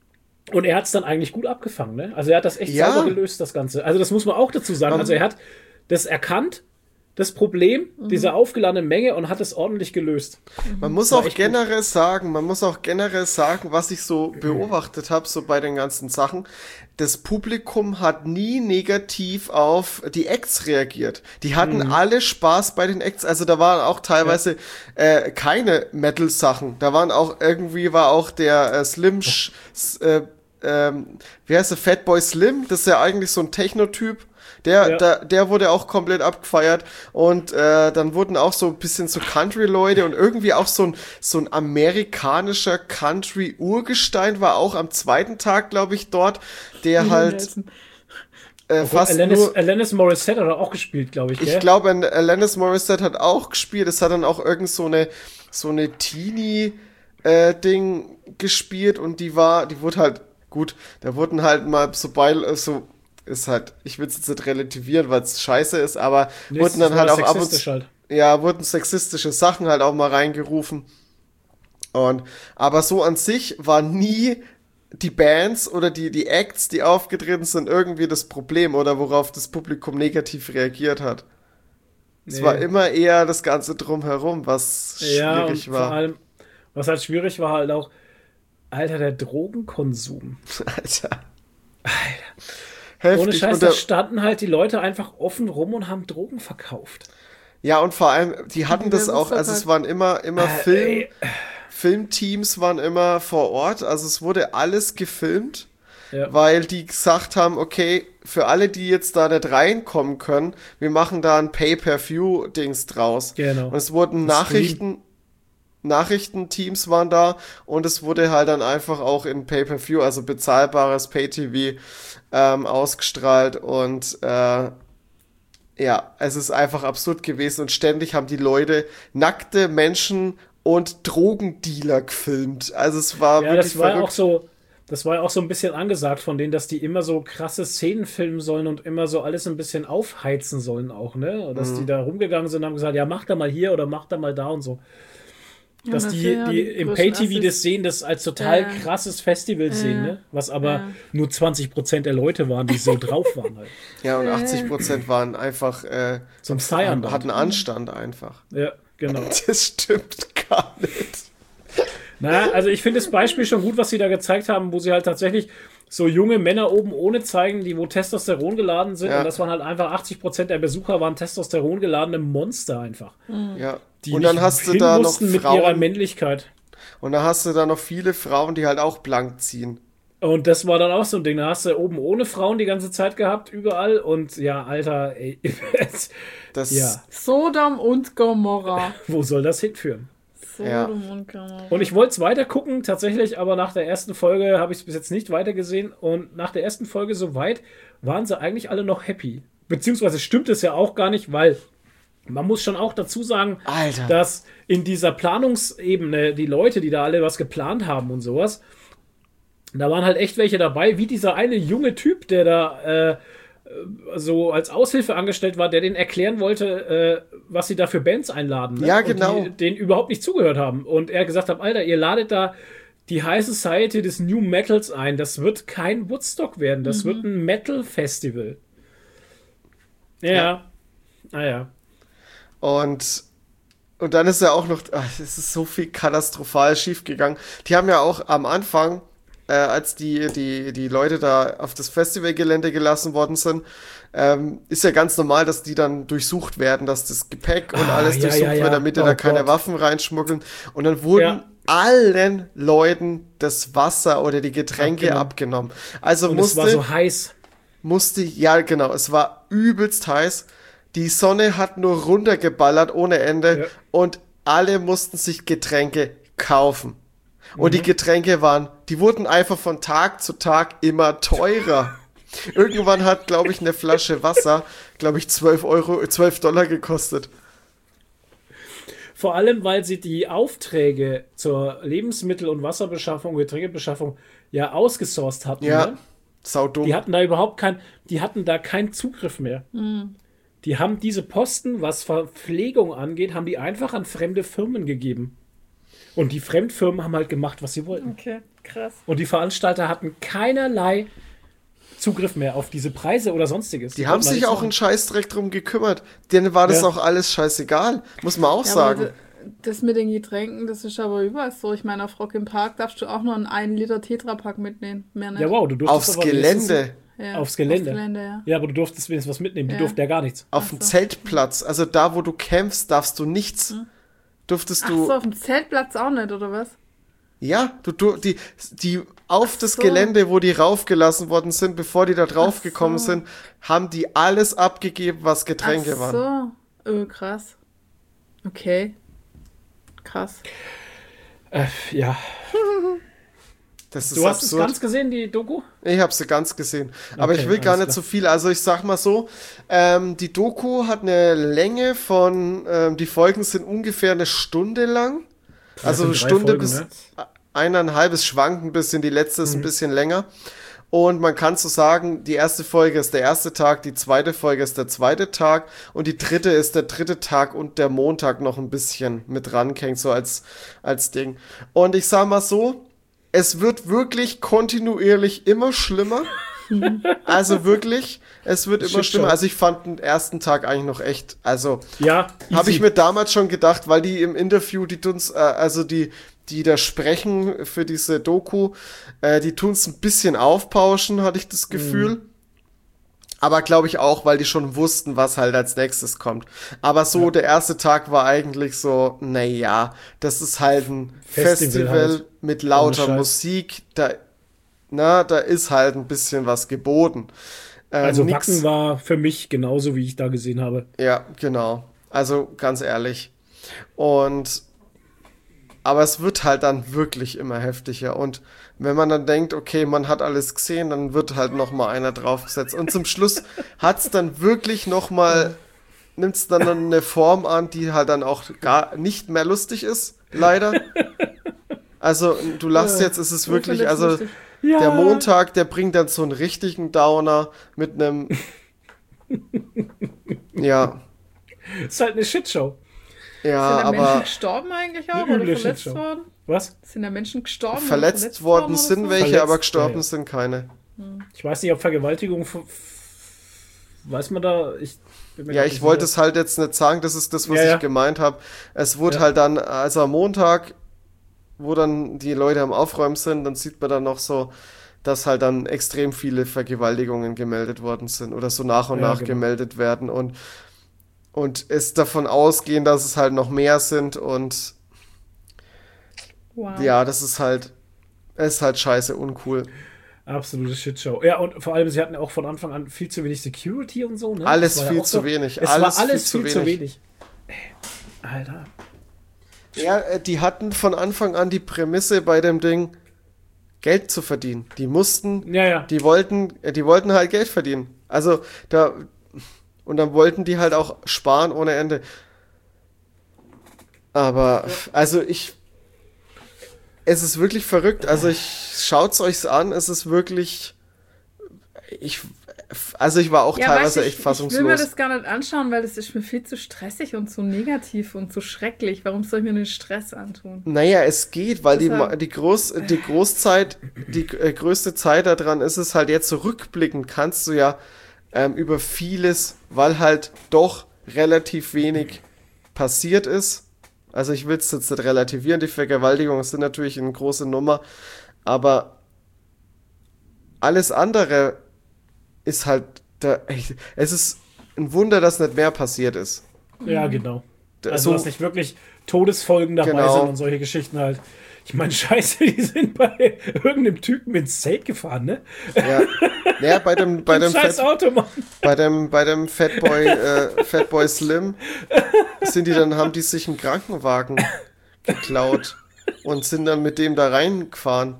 Und er hat es dann eigentlich gut abgefangen, ne? Also er hat das echt Ja. sauber gelöst, das Ganze. Also das muss man auch dazu sagen. Um, Also er hat das erkannt, das Problem Mhm. dieser aufgeladenen Menge und hat es ordentlich gelöst. Man muss War auch echt generell sagen, man muss auch generell sagen, was ich so beobachtet habe, so bei den ganzen Sachen. Das Publikum hat nie negativ auf die Acts reagiert. Die hatten alle Spaß bei den Acts. Also da waren auch teilweise äh, keine Metal-Sachen. Da waren auch irgendwie war auch der äh, Slim, Sh s- äh, ähm, wie heißt der, Fatboy Slim? Das ist ja eigentlich so ein Techno-Typ. Der, Ja. der, der wurde auch komplett abgefeiert und äh, dann wurden auch so ein bisschen so Country-Leute und irgendwie auch so ein, so ein amerikanischer Country-Urgestein war auch am zweiten Tag, glaube ich, dort, der halt, Nelson. äh, fast Alanis, nur... Alanis Morissette hat er auch gespielt, glaube ich, gell? Ich glaube, Alanis Morissette hat auch gespielt. Es hat dann auch irgend so eine, so eine Teenie- äh, Ding gespielt und die war, die wurde halt, gut, da wurden halt mal so bei, so, ist halt, ich will es jetzt nicht relativieren, weil es scheiße ist, aber Nee, wurden das dann war halt auch ab und sexistisch zu, halt. ja, wurden sexistische Sachen halt auch mal reingerufen. Und, aber so an sich war nie die Bands oder die, die Acts, die aufgetreten sind, irgendwie das Problem oder worauf das Publikum negativ reagiert hat. Es Nee. war immer eher das Ganze drumherum, was Ja, und schwierig vor war. allem, was halt schwierig war, halt auch, Alter, der Drogenkonsum. Alter. Ohne Heftig. Scheiß, Und da der, standen halt die Leute einfach offen rum und haben Drogen verkauft. ja, und vor allem, die hatten Wer das auch, wusste also das es waren immer, immer Äh, Film, ey. Filmteams waren immer vor Ort, also es wurde alles gefilmt, Ja. weil die gesagt haben, okay, für alle, die jetzt da nicht reinkommen können, wir machen da ein Pay-Per-View-Dings draus. Genau. Und es wurden Ein Nachrichten, Nachrichtenteams waren da und es wurde halt dann einfach auch in Pay-Per-View, also bezahlbares Pay-T V, ähm, ausgestrahlt und äh, ja, es ist einfach absurd gewesen und ständig haben die Leute nackte Menschen und Drogendealer gefilmt. Also es war Ja, wirklich das war ja verrückt. auch so, das war ja auch so ein bisschen angesagt von denen, dass die immer so krasse Szenen filmen sollen und immer so alles ein bisschen aufheizen sollen auch, ne? Und dass Mhm. die da rumgegangen sind und haben gesagt, ja, mach da mal hier oder mach da mal da und so. Dass das die, sind ja die die im größten Pay-T V Assis. das sehen, das als total Ja. krasses Festival sehen, Ja. ne? Was aber Ja. nur zwanzig Prozent der Leute waren, die so drauf waren halt. Ja, und achtzig Prozent waren einfach, äh, Zum Feiern hatten dann. Anstand einfach. Ja, genau. Das stimmt gar nicht. Na, also ich finde das Beispiel schon gut, was sie da gezeigt haben, wo sie halt tatsächlich so junge Männer oben ohne zeigen, die wo Testosteron geladen sind. Ja. Und das waren halt einfach achtzig Prozent der Besucher waren Testosteron geladene Monster einfach. Ja. Die Und dann nicht hast du hin da noch mussten mit ihrer Frauen, Männlichkeit. und dann hast du da noch viele Frauen, die halt auch blank ziehen. Und das war dann auch so ein Ding. Da hast du oben ohne Frauen die ganze Zeit gehabt, überall. Und ja, Alter, ey, Das, ja, Sodom und Gomorra. wo soll das hinführen? Sodom Ja. und Gomorra. Und ich wollte es weiter gucken, tatsächlich, aber nach der ersten Folge habe ich es bis jetzt nicht weiter gesehen. Und nach der ersten Folge soweit waren sie eigentlich alle noch happy. Beziehungsweise stimmt es ja auch gar nicht, weil man muss schon auch dazu sagen, Alter. dass in dieser Planungsebene die Leute, die da alle was geplant haben und sowas, da waren halt echt welche dabei, wie dieser eine junge Typ, der da äh, so als Aushilfe angestellt war, der denen erklären wollte, äh, was sie da für Bands einladen. Ne? Ja, Und genau. die denen überhaupt nicht zugehört haben. Und er gesagt hat, Alter, ihr ladet da die High Society des New Metals ein. Das wird kein Woodstock werden. Das wird ein Metal-Festival. Ja. Ja. Naja. Und, und dann ist ja auch noch, ach, es ist so viel katastrophal schiefgegangen. Die haben ja auch am Anfang, äh, als die, die, die Leute da auf das Festivalgelände gelassen worden sind, ähm, ist ja ganz normal, dass die dann durchsucht werden, dass das Gepäck und Ah, alles ja, durchsucht ja, ja. wird, damit die Oh da keine Gott. Waffen reinschmuggeln. Und dann wurden Ja. allen Leuten das Wasser oder die Getränke Abgenommen. abgenommen. Also Und es musste, war so heiß. musste, ja genau, es war übelst heiß. Die Sonne hat nur runtergeballert ohne Ende Ja. und alle mussten sich Getränke kaufen. Und Mhm. die Getränke waren, die wurden einfach von Tag zu Tag immer teurer. Irgendwann hat, glaube ich, eine Flasche Wasser, glaube ich, zwölf Euro, zwölf Dollar gekostet. Vor allem, weil sie die Aufträge zur Lebensmittel- und Wasserbeschaffung, Getränkebeschaffung ja ausgesourced hatten. Ja, Ne? sau dumm. Die hatten da überhaupt kein, die hatten da keinen Zugriff mehr. Die haben diese Posten, was Verpflegung angeht, haben die einfach an fremde Firmen gegeben. Und die Fremdfirmen haben halt gemacht, was sie wollten. Okay, krass. Und die Veranstalter hatten keinerlei Zugriff mehr auf diese Preise oder sonstiges. Die haben konnten da sich nichts auch machen. einen Scheißdreck drum gekümmert. Denen war das Ja. auch alles scheißegal. Muss man auch Ja, sagen. aber d- das mit den Getränken, das ist aber überall so. Ich meine, auf Rock im Park darfst du auch nur einen einen Liter Tetrapack mitnehmen. Mehr nicht. Ja, wow, du durftest Aufs aber wenigstens- Gelände. Ja, aufs Gelände. Aufs Gelände, ja. Ja, aber du durftest wenigstens was mitnehmen. Die Ja. durften ja gar nichts. Auf Ach dem so. Zeltplatz, also da, wo du kämpfst, darfst du nichts. Durftest Ach du. so, auf dem Zeltplatz auch nicht, oder was? Ja, du, du, die, die, auf Ach das so. Gelände, wo die raufgelassen worden sind, bevor die da drauf Ach gekommen so. sind, haben die alles abgegeben, was Getränke Ach waren. so. Oh, krass. Okay. Krass. Äh, ja. Das ist Du hast absurd. es ganz gesehen, die Doku? Ich habe sie ganz gesehen. Aber Okay, ich will gar alles nicht klar. so viel. Also ich sag mal so, ähm, die Doku hat eine Länge von, ähm, die Folgen sind ungefähr eine Stunde lang. Also eine sind drei Stunde Folgen, bis ne? eineinhalb, es schwankt ein bisschen, die letzte ist ein bisschen länger. Und man kann so sagen, die erste Folge ist der erste Tag, die zweite Folge ist der zweite Tag und die dritte ist der dritte Tag und der Montag noch ein bisschen mit ranhängt, so als, als Ding. Und ich sag mal so, es wird wirklich kontinuierlich immer schlimmer. Also wirklich, es wird immer Shitshow. schlimmer. Also ich fand den ersten Tag eigentlich noch echt, also Ja, habe ich easy. mir damals schon gedacht, weil die im Interview, die tun's, äh, also die, die da sprechen für diese Doku, äh, die tun's ein bisschen aufpauschen, hatte ich das Gefühl. Aber glaube ich auch, weil die schon wussten, was halt als nächstes kommt. Aber so, der erste Tag war eigentlich so, naja, das ist halt ein Festival Festival halt. mit lauter Ohne Scheiß. Musik, da, na, da ist halt ein bisschen was geboten. Ähm, Also nix- Wacken war für mich genauso, wie ich da gesehen habe. Ja, genau. Also ganz ehrlich. Und aber es wird halt dann wirklich immer heftiger. Und wenn man dann denkt, okay, man hat alles gesehen, dann wird halt noch mal einer draufgesetzt. Und zum Schluss hat's dann wirklich noch mal, nimmt's dann eine Form an, die halt dann auch gar nicht mehr lustig ist, leider. Also du lachst jetzt, es ist wirklich, also Ja. der Montag, der bringt dann so einen richtigen Downer mit einem, ja, Ist halt eine Shitshow. ja, Sind da Menschen aber gestorben eigentlich auch Eine oder üble verletzt Shitshow. worden? Was? Sind da Menschen gestorben? oder verletzt worden oder sind so? welche, Verletzt, aber gestorben ja, ja. sind keine. Ich weiß nicht, ob Vergewaltigung. f- f- Weiß man da? Ich bin mir Ja, grad ich nicht wollte sicher. es halt jetzt nicht sagen, das ist das, was Ja, ja. ich gemeint habe. Es wurde Ja. halt dann, also am Montag, wo dann die Leute am Aufräumen sind, dann sieht man dann noch so, dass halt dann extrem viele Vergewaltigungen gemeldet worden sind oder so nach und Ja, nach genau. gemeldet werden und, und es davon ausgehen, dass es halt noch mehr sind und Wow. ja, das ist halt, es ist halt scheiße uncool. Absolute Shitshow. Ja, und vor allem, sie hatten auch von Anfang an viel zu wenig Security und so, ne? Alles Das war ja viel auch zu so- wenig. Es Alles war alles viel viel, zu zu wenig. wenig. Ey, Alter. Ja, äh, die hatten von Anfang an die Prämisse bei dem Ding, Geld zu verdienen. Die mussten, Ja, ja. die wollten, äh, die wollten halt Geld verdienen. Also da und dann wollten die halt auch sparen ohne Ende. Aber also ich, es ist wirklich verrückt. Also ich schaut's euch an. Es ist wirklich, ich, also ich war auch Ja, teilweise weißt du, echt ich, ich will mir fassungslos. das gar nicht anschauen, weil das ist mir viel zu stressig und zu negativ und zu schrecklich. Warum soll ich mir den Stress antun? Naja, es geht, weil die, Deshalb- Ma- die, Groß, die Großzeit, die äh, größte Zeit daran ist es halt jetzt zurückblickend, kannst du ja ähm, über vieles, weil halt doch relativ wenig passiert ist. Also ich will es jetzt nicht relativieren, die Vergewaltigungen sind natürlich eine große Nummer, aber alles andere ist halt, da, echt, es ist ein Wunder, dass nicht mehr passiert ist. Ja, genau. Da- Also, so- dass nicht wirklich Todesfolgen dabei Genau. sind und solche Geschichten halt. Ich meine, scheiße, die sind bei irgendeinem Typen ins Zelt gefahren, ne? Ja, ja bei dem, bei dem Scheiß Fett, Auto, Mann. Bei dem, bei dem Fatboy, äh, Fatboy Slim sind die dann, haben die sich einen Krankenwagen geklaut und sind dann mit dem da reingefahren.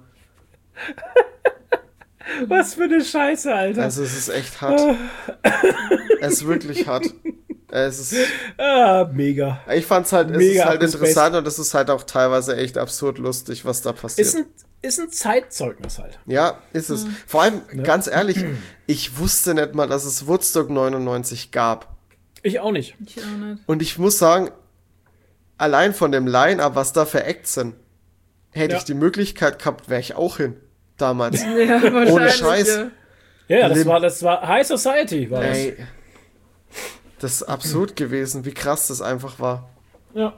Was für eine Scheiße, Alter. Also es ist echt hart. Es ist wirklich hart. Es ist, ah, mega. ich fand's halt, es Mega ist halt abgespaced. interessant und es ist halt auch teilweise echt absurd lustig, was da passiert. Ist ein, ist ein Zeitzeugnis halt. Ja, ist es. Vor allem, ganz ehrlich, ich wusste nicht mal, dass es Woodstock neunundneunzig gab. Ich auch nicht. Ich auch nicht. Und ich muss sagen, allein von dem Line-Up, was da für Acts sind, hätte Ja. ich die Möglichkeit gehabt, wäre ich auch hin. Damals. Ja, wahrscheinlich, Scheiß. ja. Ja, ja, das Lim- war, das war High Society, war das. Ey, das ist absurd gewesen, wie krass das einfach war. Ja.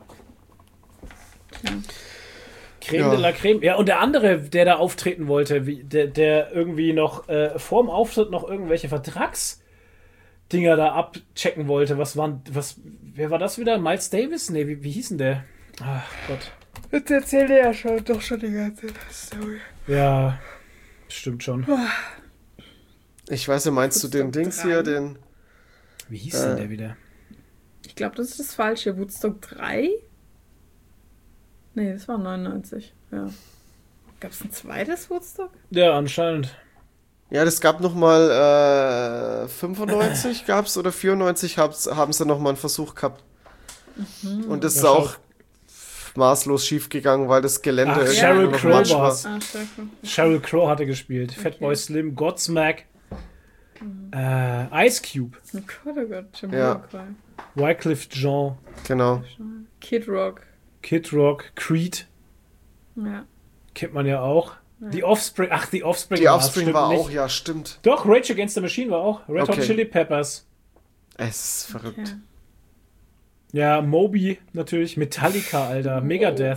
Creme Ja. de la Creme. Ja, und der andere, der da auftreten wollte, wie, der, der irgendwie noch äh, vorm Auftritt noch irgendwelche Vertragsdinger da abchecken wollte. Was waren, was, wer war das wieder? Miles Davis? Nee, wie, wie hieß denn der? Ach Gott. Jetzt erzählt er ja schon, doch schon die ganze Story. Ja, stimmt schon. Ich weiß ja, meinst du den Woodstock Dings drei? hier, den. Wie hieß Äh. denn der wieder? Ich glaube, das ist das Falsche. Woodstock drei? Nee, das war neunundneunzig. Ja. Gab es ein zweites Woodstock? Ja, anscheinend. Ja, das gab noch mal äh, fünfundneunzig gab's oder vierundneunzig haben sie noch mal einen Versuch gehabt. Mhm. Und das ja, ist auch maßlos schief gegangen, weil das Gelände Ach, Sheryl noch Crow war. Ah, Sheryl Crow hatte gespielt. Okay. Fatboy Slim, Godsmack, mhm. äh, Ice Cube. Oh Gott, oh Gott, schon ja. Wycliffe Jean. Genau. Kid Rock. Kid Rock, Creed. Ja. Kennt man ja auch. Ja. Die Offspring, ach, die Offspring Die Offspring war nicht. auch, ja, stimmt. Doch, Rage Against the Machine war auch. Red okay. Hot Chili Peppers. Es ist verrückt. Okay. Ja, Moby natürlich, Metallica, Alter, Megadeth.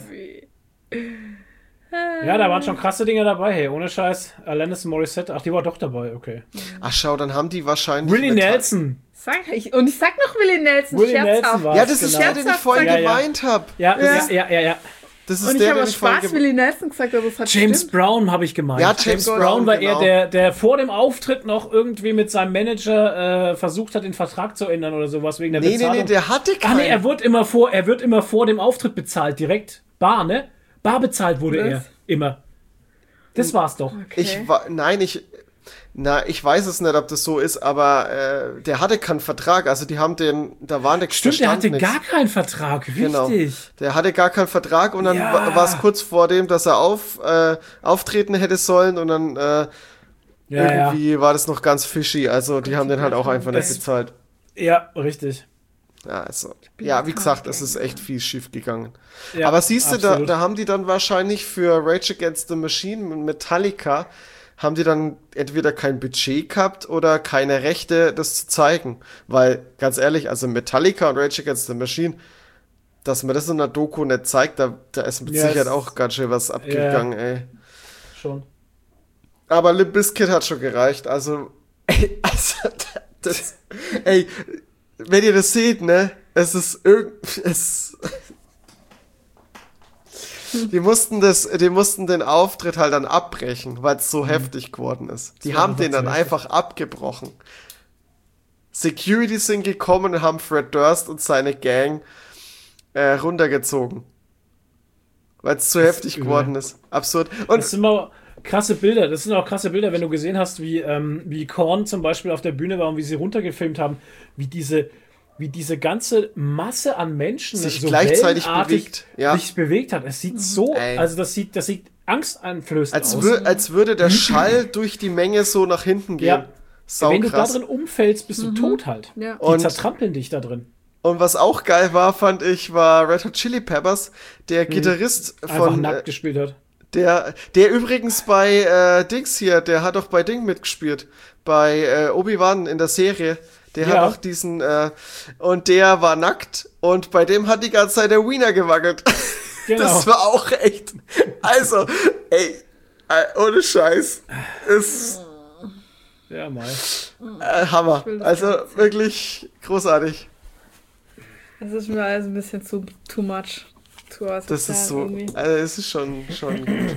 Ja, da waren schon krasse Dinge dabei, hey, ohne Scheiß. Alanis Morissette, ach, die war doch dabei, okay. Ach, schau, dann haben die wahrscheinlich... Willie Nelson. Sag ich, und ich sag noch Willie Nelson, Willie Nelson war Ja, das genau. ist der, den ich vorhin ja, ja. gemeint habe. Ja, ja, ja, ja, ja, ja. Das ist und ich der, habe den aus ich vorhin Spaß Willie Nelson gesagt, aber es hat James stimmt. Brown habe ich gemeint. Ja, James Brown, Brown war genau. er, der, der vor dem Auftritt noch irgendwie mit seinem Manager äh, versucht hat, den Vertrag zu ändern oder sowas wegen der nee, Bezahlung. Nee, nee, der hatte keinen. Ach nee, er wird immer vor, er wird immer vor dem Auftritt bezahlt, direkt. Bar, ne? Bar bezahlt wurde Was? er. Immer. Das war's doch. Okay. Ich war, nein, ich, na, ich weiß es nicht, ob das so ist, aber äh, der hatte keinen Vertrag, also die haben den, da war nichts. Stimmt, der hatte nix. gar keinen Vertrag, richtig. Genau. Der hatte gar keinen Vertrag und dann Ja. war es kurz vor dem, dass er auf, äh, auftreten hätte sollen und dann äh, Ja, irgendwie ja. war das noch ganz fishy, also die haben den halt auch einfach nicht Das- bezahlt. Ja, richtig. Ja, also, ja, wie gesagt, es ist echt viel schief gegangen. Ja, Aber siehst du, da, absolut. da haben die dann wahrscheinlich für Rage Against the Machine mit Metallica, haben die dann entweder kein Budget gehabt oder keine Rechte, das zu zeigen. Weil, ganz ehrlich, also Metallica und Rage Against the Machine, dass man das in einer Doku nicht zeigt, da, da ist mit Ja, Sicherheit es- auch ganz schön was abgegangen, ey. Schon. Aber Limp Bizkit hat schon gereicht, also, ey, also, das, ey, wenn ihr das seht, ne, es ist irgend, es, die mussten das, die mussten den Auftritt halt dann abbrechen, weil es so Mhm. heftig geworden ist. Die war haben einfach den dann zu heftig. einfach abgebrochen. Security sind gekommen und haben Fred Durst und seine Gang äh, runtergezogen. Weil es zu heftig übel. geworden ist. Absurd. Und Das sind mal krasse Bilder. Das sind auch krasse Bilder, wenn du gesehen hast, wie, ähm, wie Korn zum Beispiel auf der Bühne war und wie sie runtergefilmt haben, wie diese, wie diese ganze Masse an Menschen Sich so gleichzeitig wellenartig bewegt, ja. sich bewegt hat. Es sieht so, Ey. also das sieht, das sieht angsteinflößend als, aus. wür als würde der Schall durch die Menge so nach hinten gehen. Ja. Sau Wenn du da krass. drin umfällst, bist du tot halt. Ja. Die Und- zertrampeln dich da drin. Und was auch geil war, fand ich, war Red Hot Chili Peppers, der Gitarrist Einfach von, nackt äh, gespielt hat. der, der übrigens bei äh, Dings hier, der hat doch bei Ding mitgespielt, bei äh, Obi-Wan in der Serie. Der Ja. hat auch diesen, äh, und der war nackt und bei dem hat die ganze Zeit der Wiener gewackelt. Genau. Das war auch echt, also, ey, äh, ohne Scheiß, ist Ja, mal. äh, Hammer. will das Also gar nicht sehen. wirklich großartig. Das ist mir alles ein bisschen zu too much. Zu Das ist so, Irgendwie. also es ist schon, schon gut.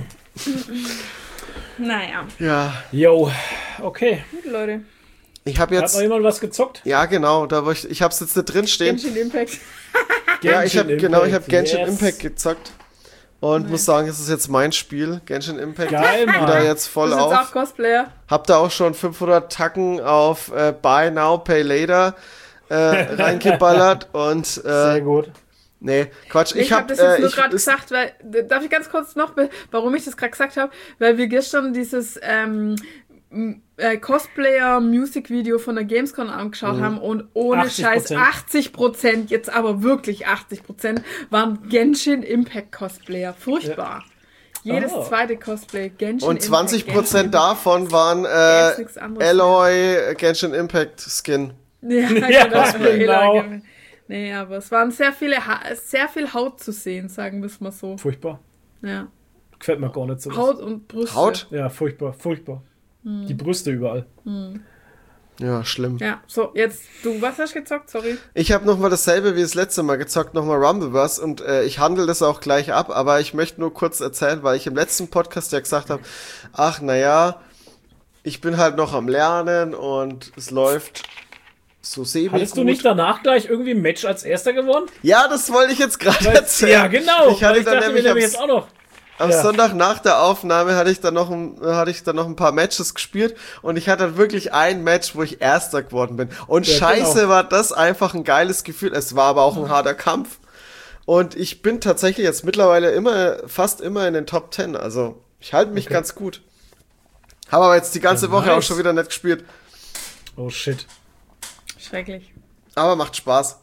Naja, Ja, Yo, okay. gut, Leute. ich habe Hat jetzt, noch jemand was gezockt? ja genau, da war ich, ich habe es jetzt nicht drin stehen. Genshin Impact. Ja, ich habe Genshin genau, ich habe Impact, Genshin yes. Impact gezockt und muss sagen, es ist jetzt mein Spiel, Genshin Impact. Geil, Mann. Wieder jetzt voll Du bist jetzt auch auf. Cosplayer. Hab da auch schon fünfhundert Tacken auf äh, Buy Now, Pay Later äh, reingeballert und Sehr äh, gut. nee, Quatsch. Ich, Ich habe hab das jetzt äh, nur ich, gerade ist- gesagt, weil, darf ich ganz kurz noch, be- warum ich das gerade gesagt habe? Weil wir gestern dieses ähm, m- äh, Cosplayer-Music-Video von der Gamescom angeschaut Mhm. haben und ohne achtzig Scheiß Prozent. achtzig Prozent, jetzt aber wirklich achtzig Prozent, waren Genshin Impact-Cosplayer. Furchtbar. Jedes Oh. zweite Cosplay Genshin und zwanzig Impact, Prozent Genshin davon waren Gab's äh, nichts anderes Alloy Genshin Impact Skin. Impact. Ja, Ja, genau. genau. Nee, aber es waren sehr viele, ha sehr viel Haut zu sehen, sagen wir es mal so. Furchtbar. Ja. Gefällt mir gar nicht so. Haut und Brüste. Haut? Ja, furchtbar, furchtbar. Die Brüste überall. Ja, schlimm. Ja, so, jetzt, du, was hast du gezockt? Sorry. Ich habe nochmal dasselbe wie das letzte Mal gezockt, nochmal Rumbleverse und äh, ich handle das auch gleich ab, aber ich möchte nur kurz erzählen, weil ich im letzten Podcast ja gesagt habe, ach naja, ich bin halt noch am Lernen und es läuft so semi Hattest du gut. nicht danach gleich irgendwie ein Match als Erster gewonnen? Ja, das wollte ich jetzt gerade Weil- erzählen. Ja, genau. Ich hatte weil ich dann dachte mir nämlich nämlich am, jetzt auch noch. am Ja. Sonntag nach der Aufnahme hatte ich dann noch ein, hatte ich dann noch ein paar Matches gespielt und ich hatte wirklich ein Match, wo ich Erster geworden bin. Und Ja, scheiße genau. war das einfach ein geiles Gefühl. Es war aber auch ein harter Kampf. Und ich bin tatsächlich jetzt mittlerweile immer, fast immer in den Top Ten. Also ich halte mich Okay. ganz gut. Habe aber jetzt die ganze Ja, Woche nice. auch schon wieder nicht gespielt. Oh shit. Schrecklich. Aber macht Spaß.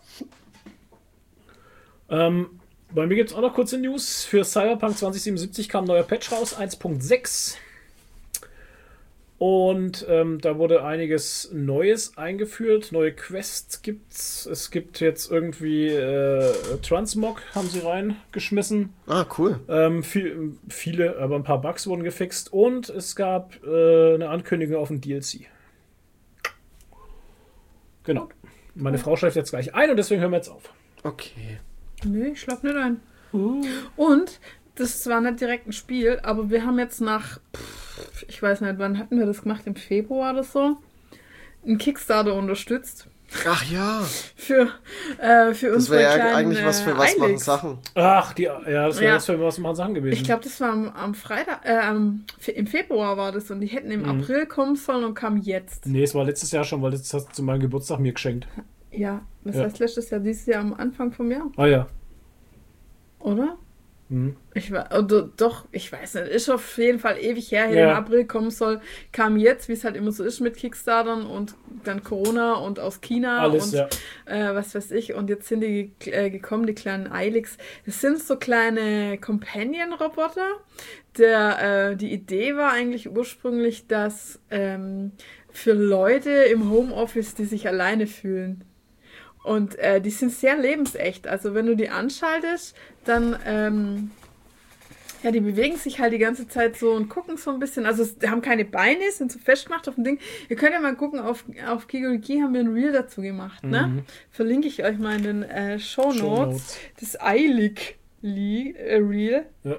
Ähm, bei mir gibt es auch noch kurze News. Für Cyberpunk zwanzig siebenundsiebzig kam ein neuer Patch raus, eins Punkt sechs. Und ähm, da wurde einiges Neues eingeführt. Neue Quests gibt's. Es gibt jetzt irgendwie äh, Transmog, haben sie reingeschmissen. Ah, cool. Ähm, viel, viele, aber ein paar Bugs wurden gefixt. Und es gab äh, eine Ankündigung auf ein D L C. Genau. Meine Frau schläft jetzt gleich ein und deswegen hören wir jetzt auf. Okay. Nee, ich schlaf nicht ein. Und das ist zwar nicht direkt ein Spiel, aber wir haben jetzt nach, pff, ich weiß nicht, wann hatten wir das gemacht? Im Februar oder so? Einen Kickstarter unterstützt. Ach ja. Für, äh, für Das unsere wäre ja kleinen, eigentlich was für äh, was machen Ilex. Sachen. Ach, die, ja, das wäre Ja. jetzt für was machen Sachen gewesen. Ich glaube, das war am, am Freitag, äh, am, Fe- im Februar war das und die hätten im Mhm. April kommen sollen und kamen jetzt. Nee, es war letztes Jahr schon, weil das hast du zu meinem Geburtstag mir geschenkt. Ja, das Ja. heißt letztes Jahr, dieses Jahr am Anfang vom Jahr, Ah ja. oder? Mhm. Ich war, oder, doch, ich weiß nicht, ist auf jeden Fall ewig her, Ja. im April kommen soll, kam jetzt, wie es halt immer so ist mit Kickstartern und dann Corona und aus China Alles, und ja. äh, was weiß ich. Und jetzt sind die äh, gekommen, die kleinen Ilex. Das sind so kleine Companion-Roboter. Der, äh, die Idee war eigentlich ursprünglich, dass ähm, für Leute im Homeoffice, die sich alleine fühlen. Und äh, die sind sehr lebensecht. Also wenn du die anschaltest, dann, ähm, ja, die bewegen sich halt die ganze Zeit so und gucken so ein bisschen. Also es- die haben keine Beine, sind so festgemacht auf dem Ding. Ihr könnt ja mal gucken, auf, auf Kiguriki haben wir ein Reel dazu gemacht, ne? Verlinke ich euch mal in den äh, Shownotes. Shownotes. Das Eilig äh, Reel. Ja.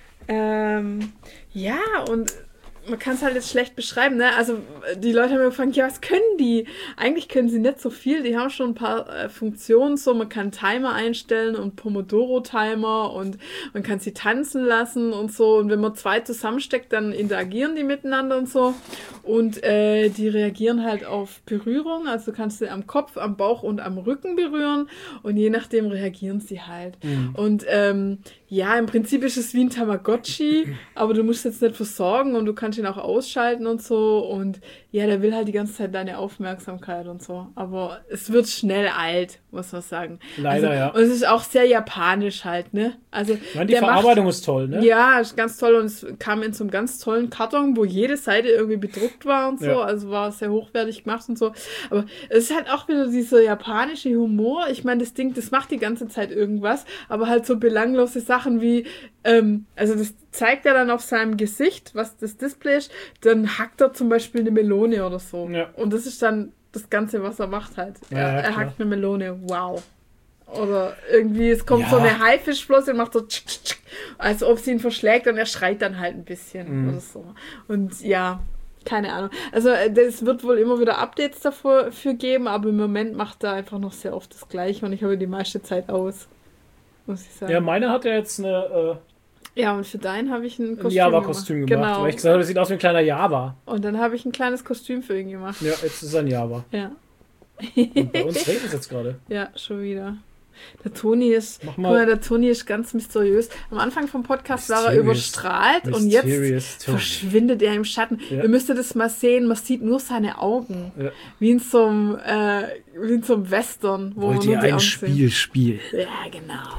Ähm, ja, und man kann es halt jetzt schlecht beschreiben, ne? Also die Leute haben mir gefragt, ja, was können die? Eigentlich können sie nicht so viel. Die haben schon ein paar äh, Funktionen, so man kann Timer einstellen und Pomodoro-Timer und man kann sie tanzen lassen und so. Und wenn man zwei zusammensteckt, dann interagieren die miteinander und so. Und äh, die reagieren halt auf Berührung. Also du kannst sie am Kopf, am Bauch und am Rücken berühren. Und je nachdem reagieren sie halt. Und ähm, ja, im Prinzip ist es wie ein Tamagotchi, aber du musst jetzt nicht versorgen und du kannst ihn auch ausschalten und so. Und ja, der will halt die ganze Zeit deine Aufmerksamkeit und so. Aber es wird schnell alt, muss man sagen. Leider, also, ja. Und es ist auch sehr japanisch halt, ne? Also, Ich meine, die der macht- Verarbeitung ist toll, ne? ja, ist ganz toll und es kam in so einem ganz tollen Karton, wo jede Seite irgendwie bedruckt war und so, Ja. also war sehr hochwertig gemacht und so. Aber es ist halt auch wieder dieser japanische Humor. Ich meine, das Ding, das macht die ganze Zeit irgendwas, aber halt so belanglose Sachen wie, ähm, also das zeigt er dann auf seinem Gesicht, was das Display ist, dann hackt er zum Beispiel eine Melone oder so. Ja. Und das ist dann das Ganze, was er macht halt. Ja, er, ja, er klar. hackt eine Melone, wow. Oder irgendwie, es kommt Ja. so eine Haifischflosse und macht so tsch, tsch, tsch, als ob sie ihn verschlägt und er schreit dann halt ein bisschen Mhm. oder so. Und ja, keine Ahnung. Also es wird wohl immer wieder Updates dafür für geben, aber im Moment macht er einfach noch sehr oft das Gleiche und ich habe die meiste Zeit aus, muss ich sagen. Ja, Ja, meine hat ja jetzt eine, und für deinen habe ich ein äh, ein Kostüm Java-Kostüm gemacht. Genau. Weil ich gesagt habe, das sieht aus wie ein kleiner Java. Und dann habe ich ein kleines Kostüm für ihn gemacht. Ja, jetzt ist er ein Java. Ja, Und bei uns regnet es jetzt gerade. ja, schon wieder. Der Toni ist, Mach guck mal- mal, der Toni ist ganz mysteriös. Am Anfang vom Podcast war er Mysterious. überstrahlt und jetzt Mysterious Tony. verschwindet er im Schatten. Ja. Ihr müsstet das mal sehen, man sieht nur seine Augen. Ja. Wie in so einem, äh, wie in so einem Western, wo man nur die Augen sieht. spielen? Ja, genau.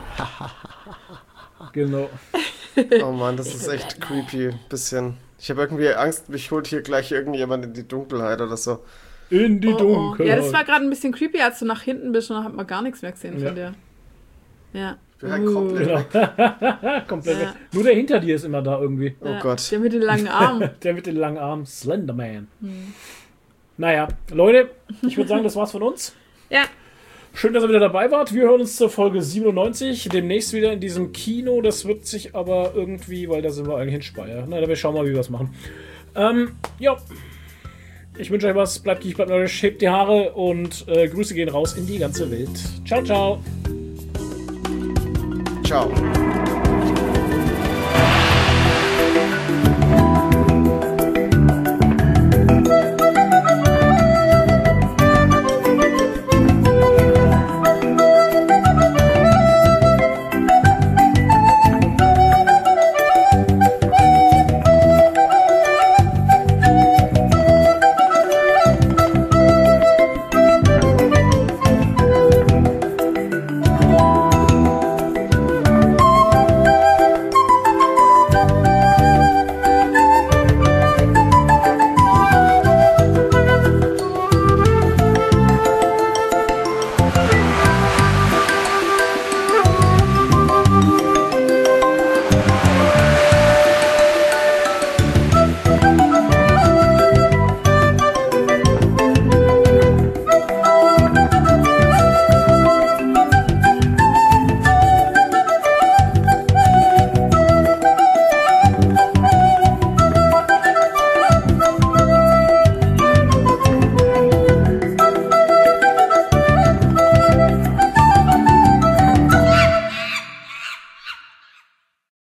Genau. Oh Mann, das ist echt creepy. Bisschen. Ich habe irgendwie Angst, mich holt hier gleich irgendjemand in die Dunkelheit oder so. In die Oh, oh. Dunkelheit. Ja, das war gerade ein bisschen creepy, als du nach hinten bist und dann hat man gar nichts mehr gesehen Ja. von dir. Ja. Ich bin halt komplett Genau. weg. Komplett. Ja. weg. Nur der hinter dir ist immer da irgendwie. Oh ja. Gott. Der mit den langen Armen. Der mit den langen Armen. Slenderman. Hm. Naja, Leute, ich würde sagen, das war's von uns. Ja. Schön, dass ihr wieder dabei wart. Wir hören uns zur Folge siebenundneunzig. Demnächst wieder in diesem Kino. Das wird sich aber irgendwie, weil da sind wir eigentlich in Speyer. Na, wir schauen mal, wie wir es machen. Ähm, ja. Ich wünsche euch was. Bleibt geek, bleibt nördisch, hebt die Haare und äh, Grüße gehen raus in die ganze Welt. Ciao, ciao. Ciao.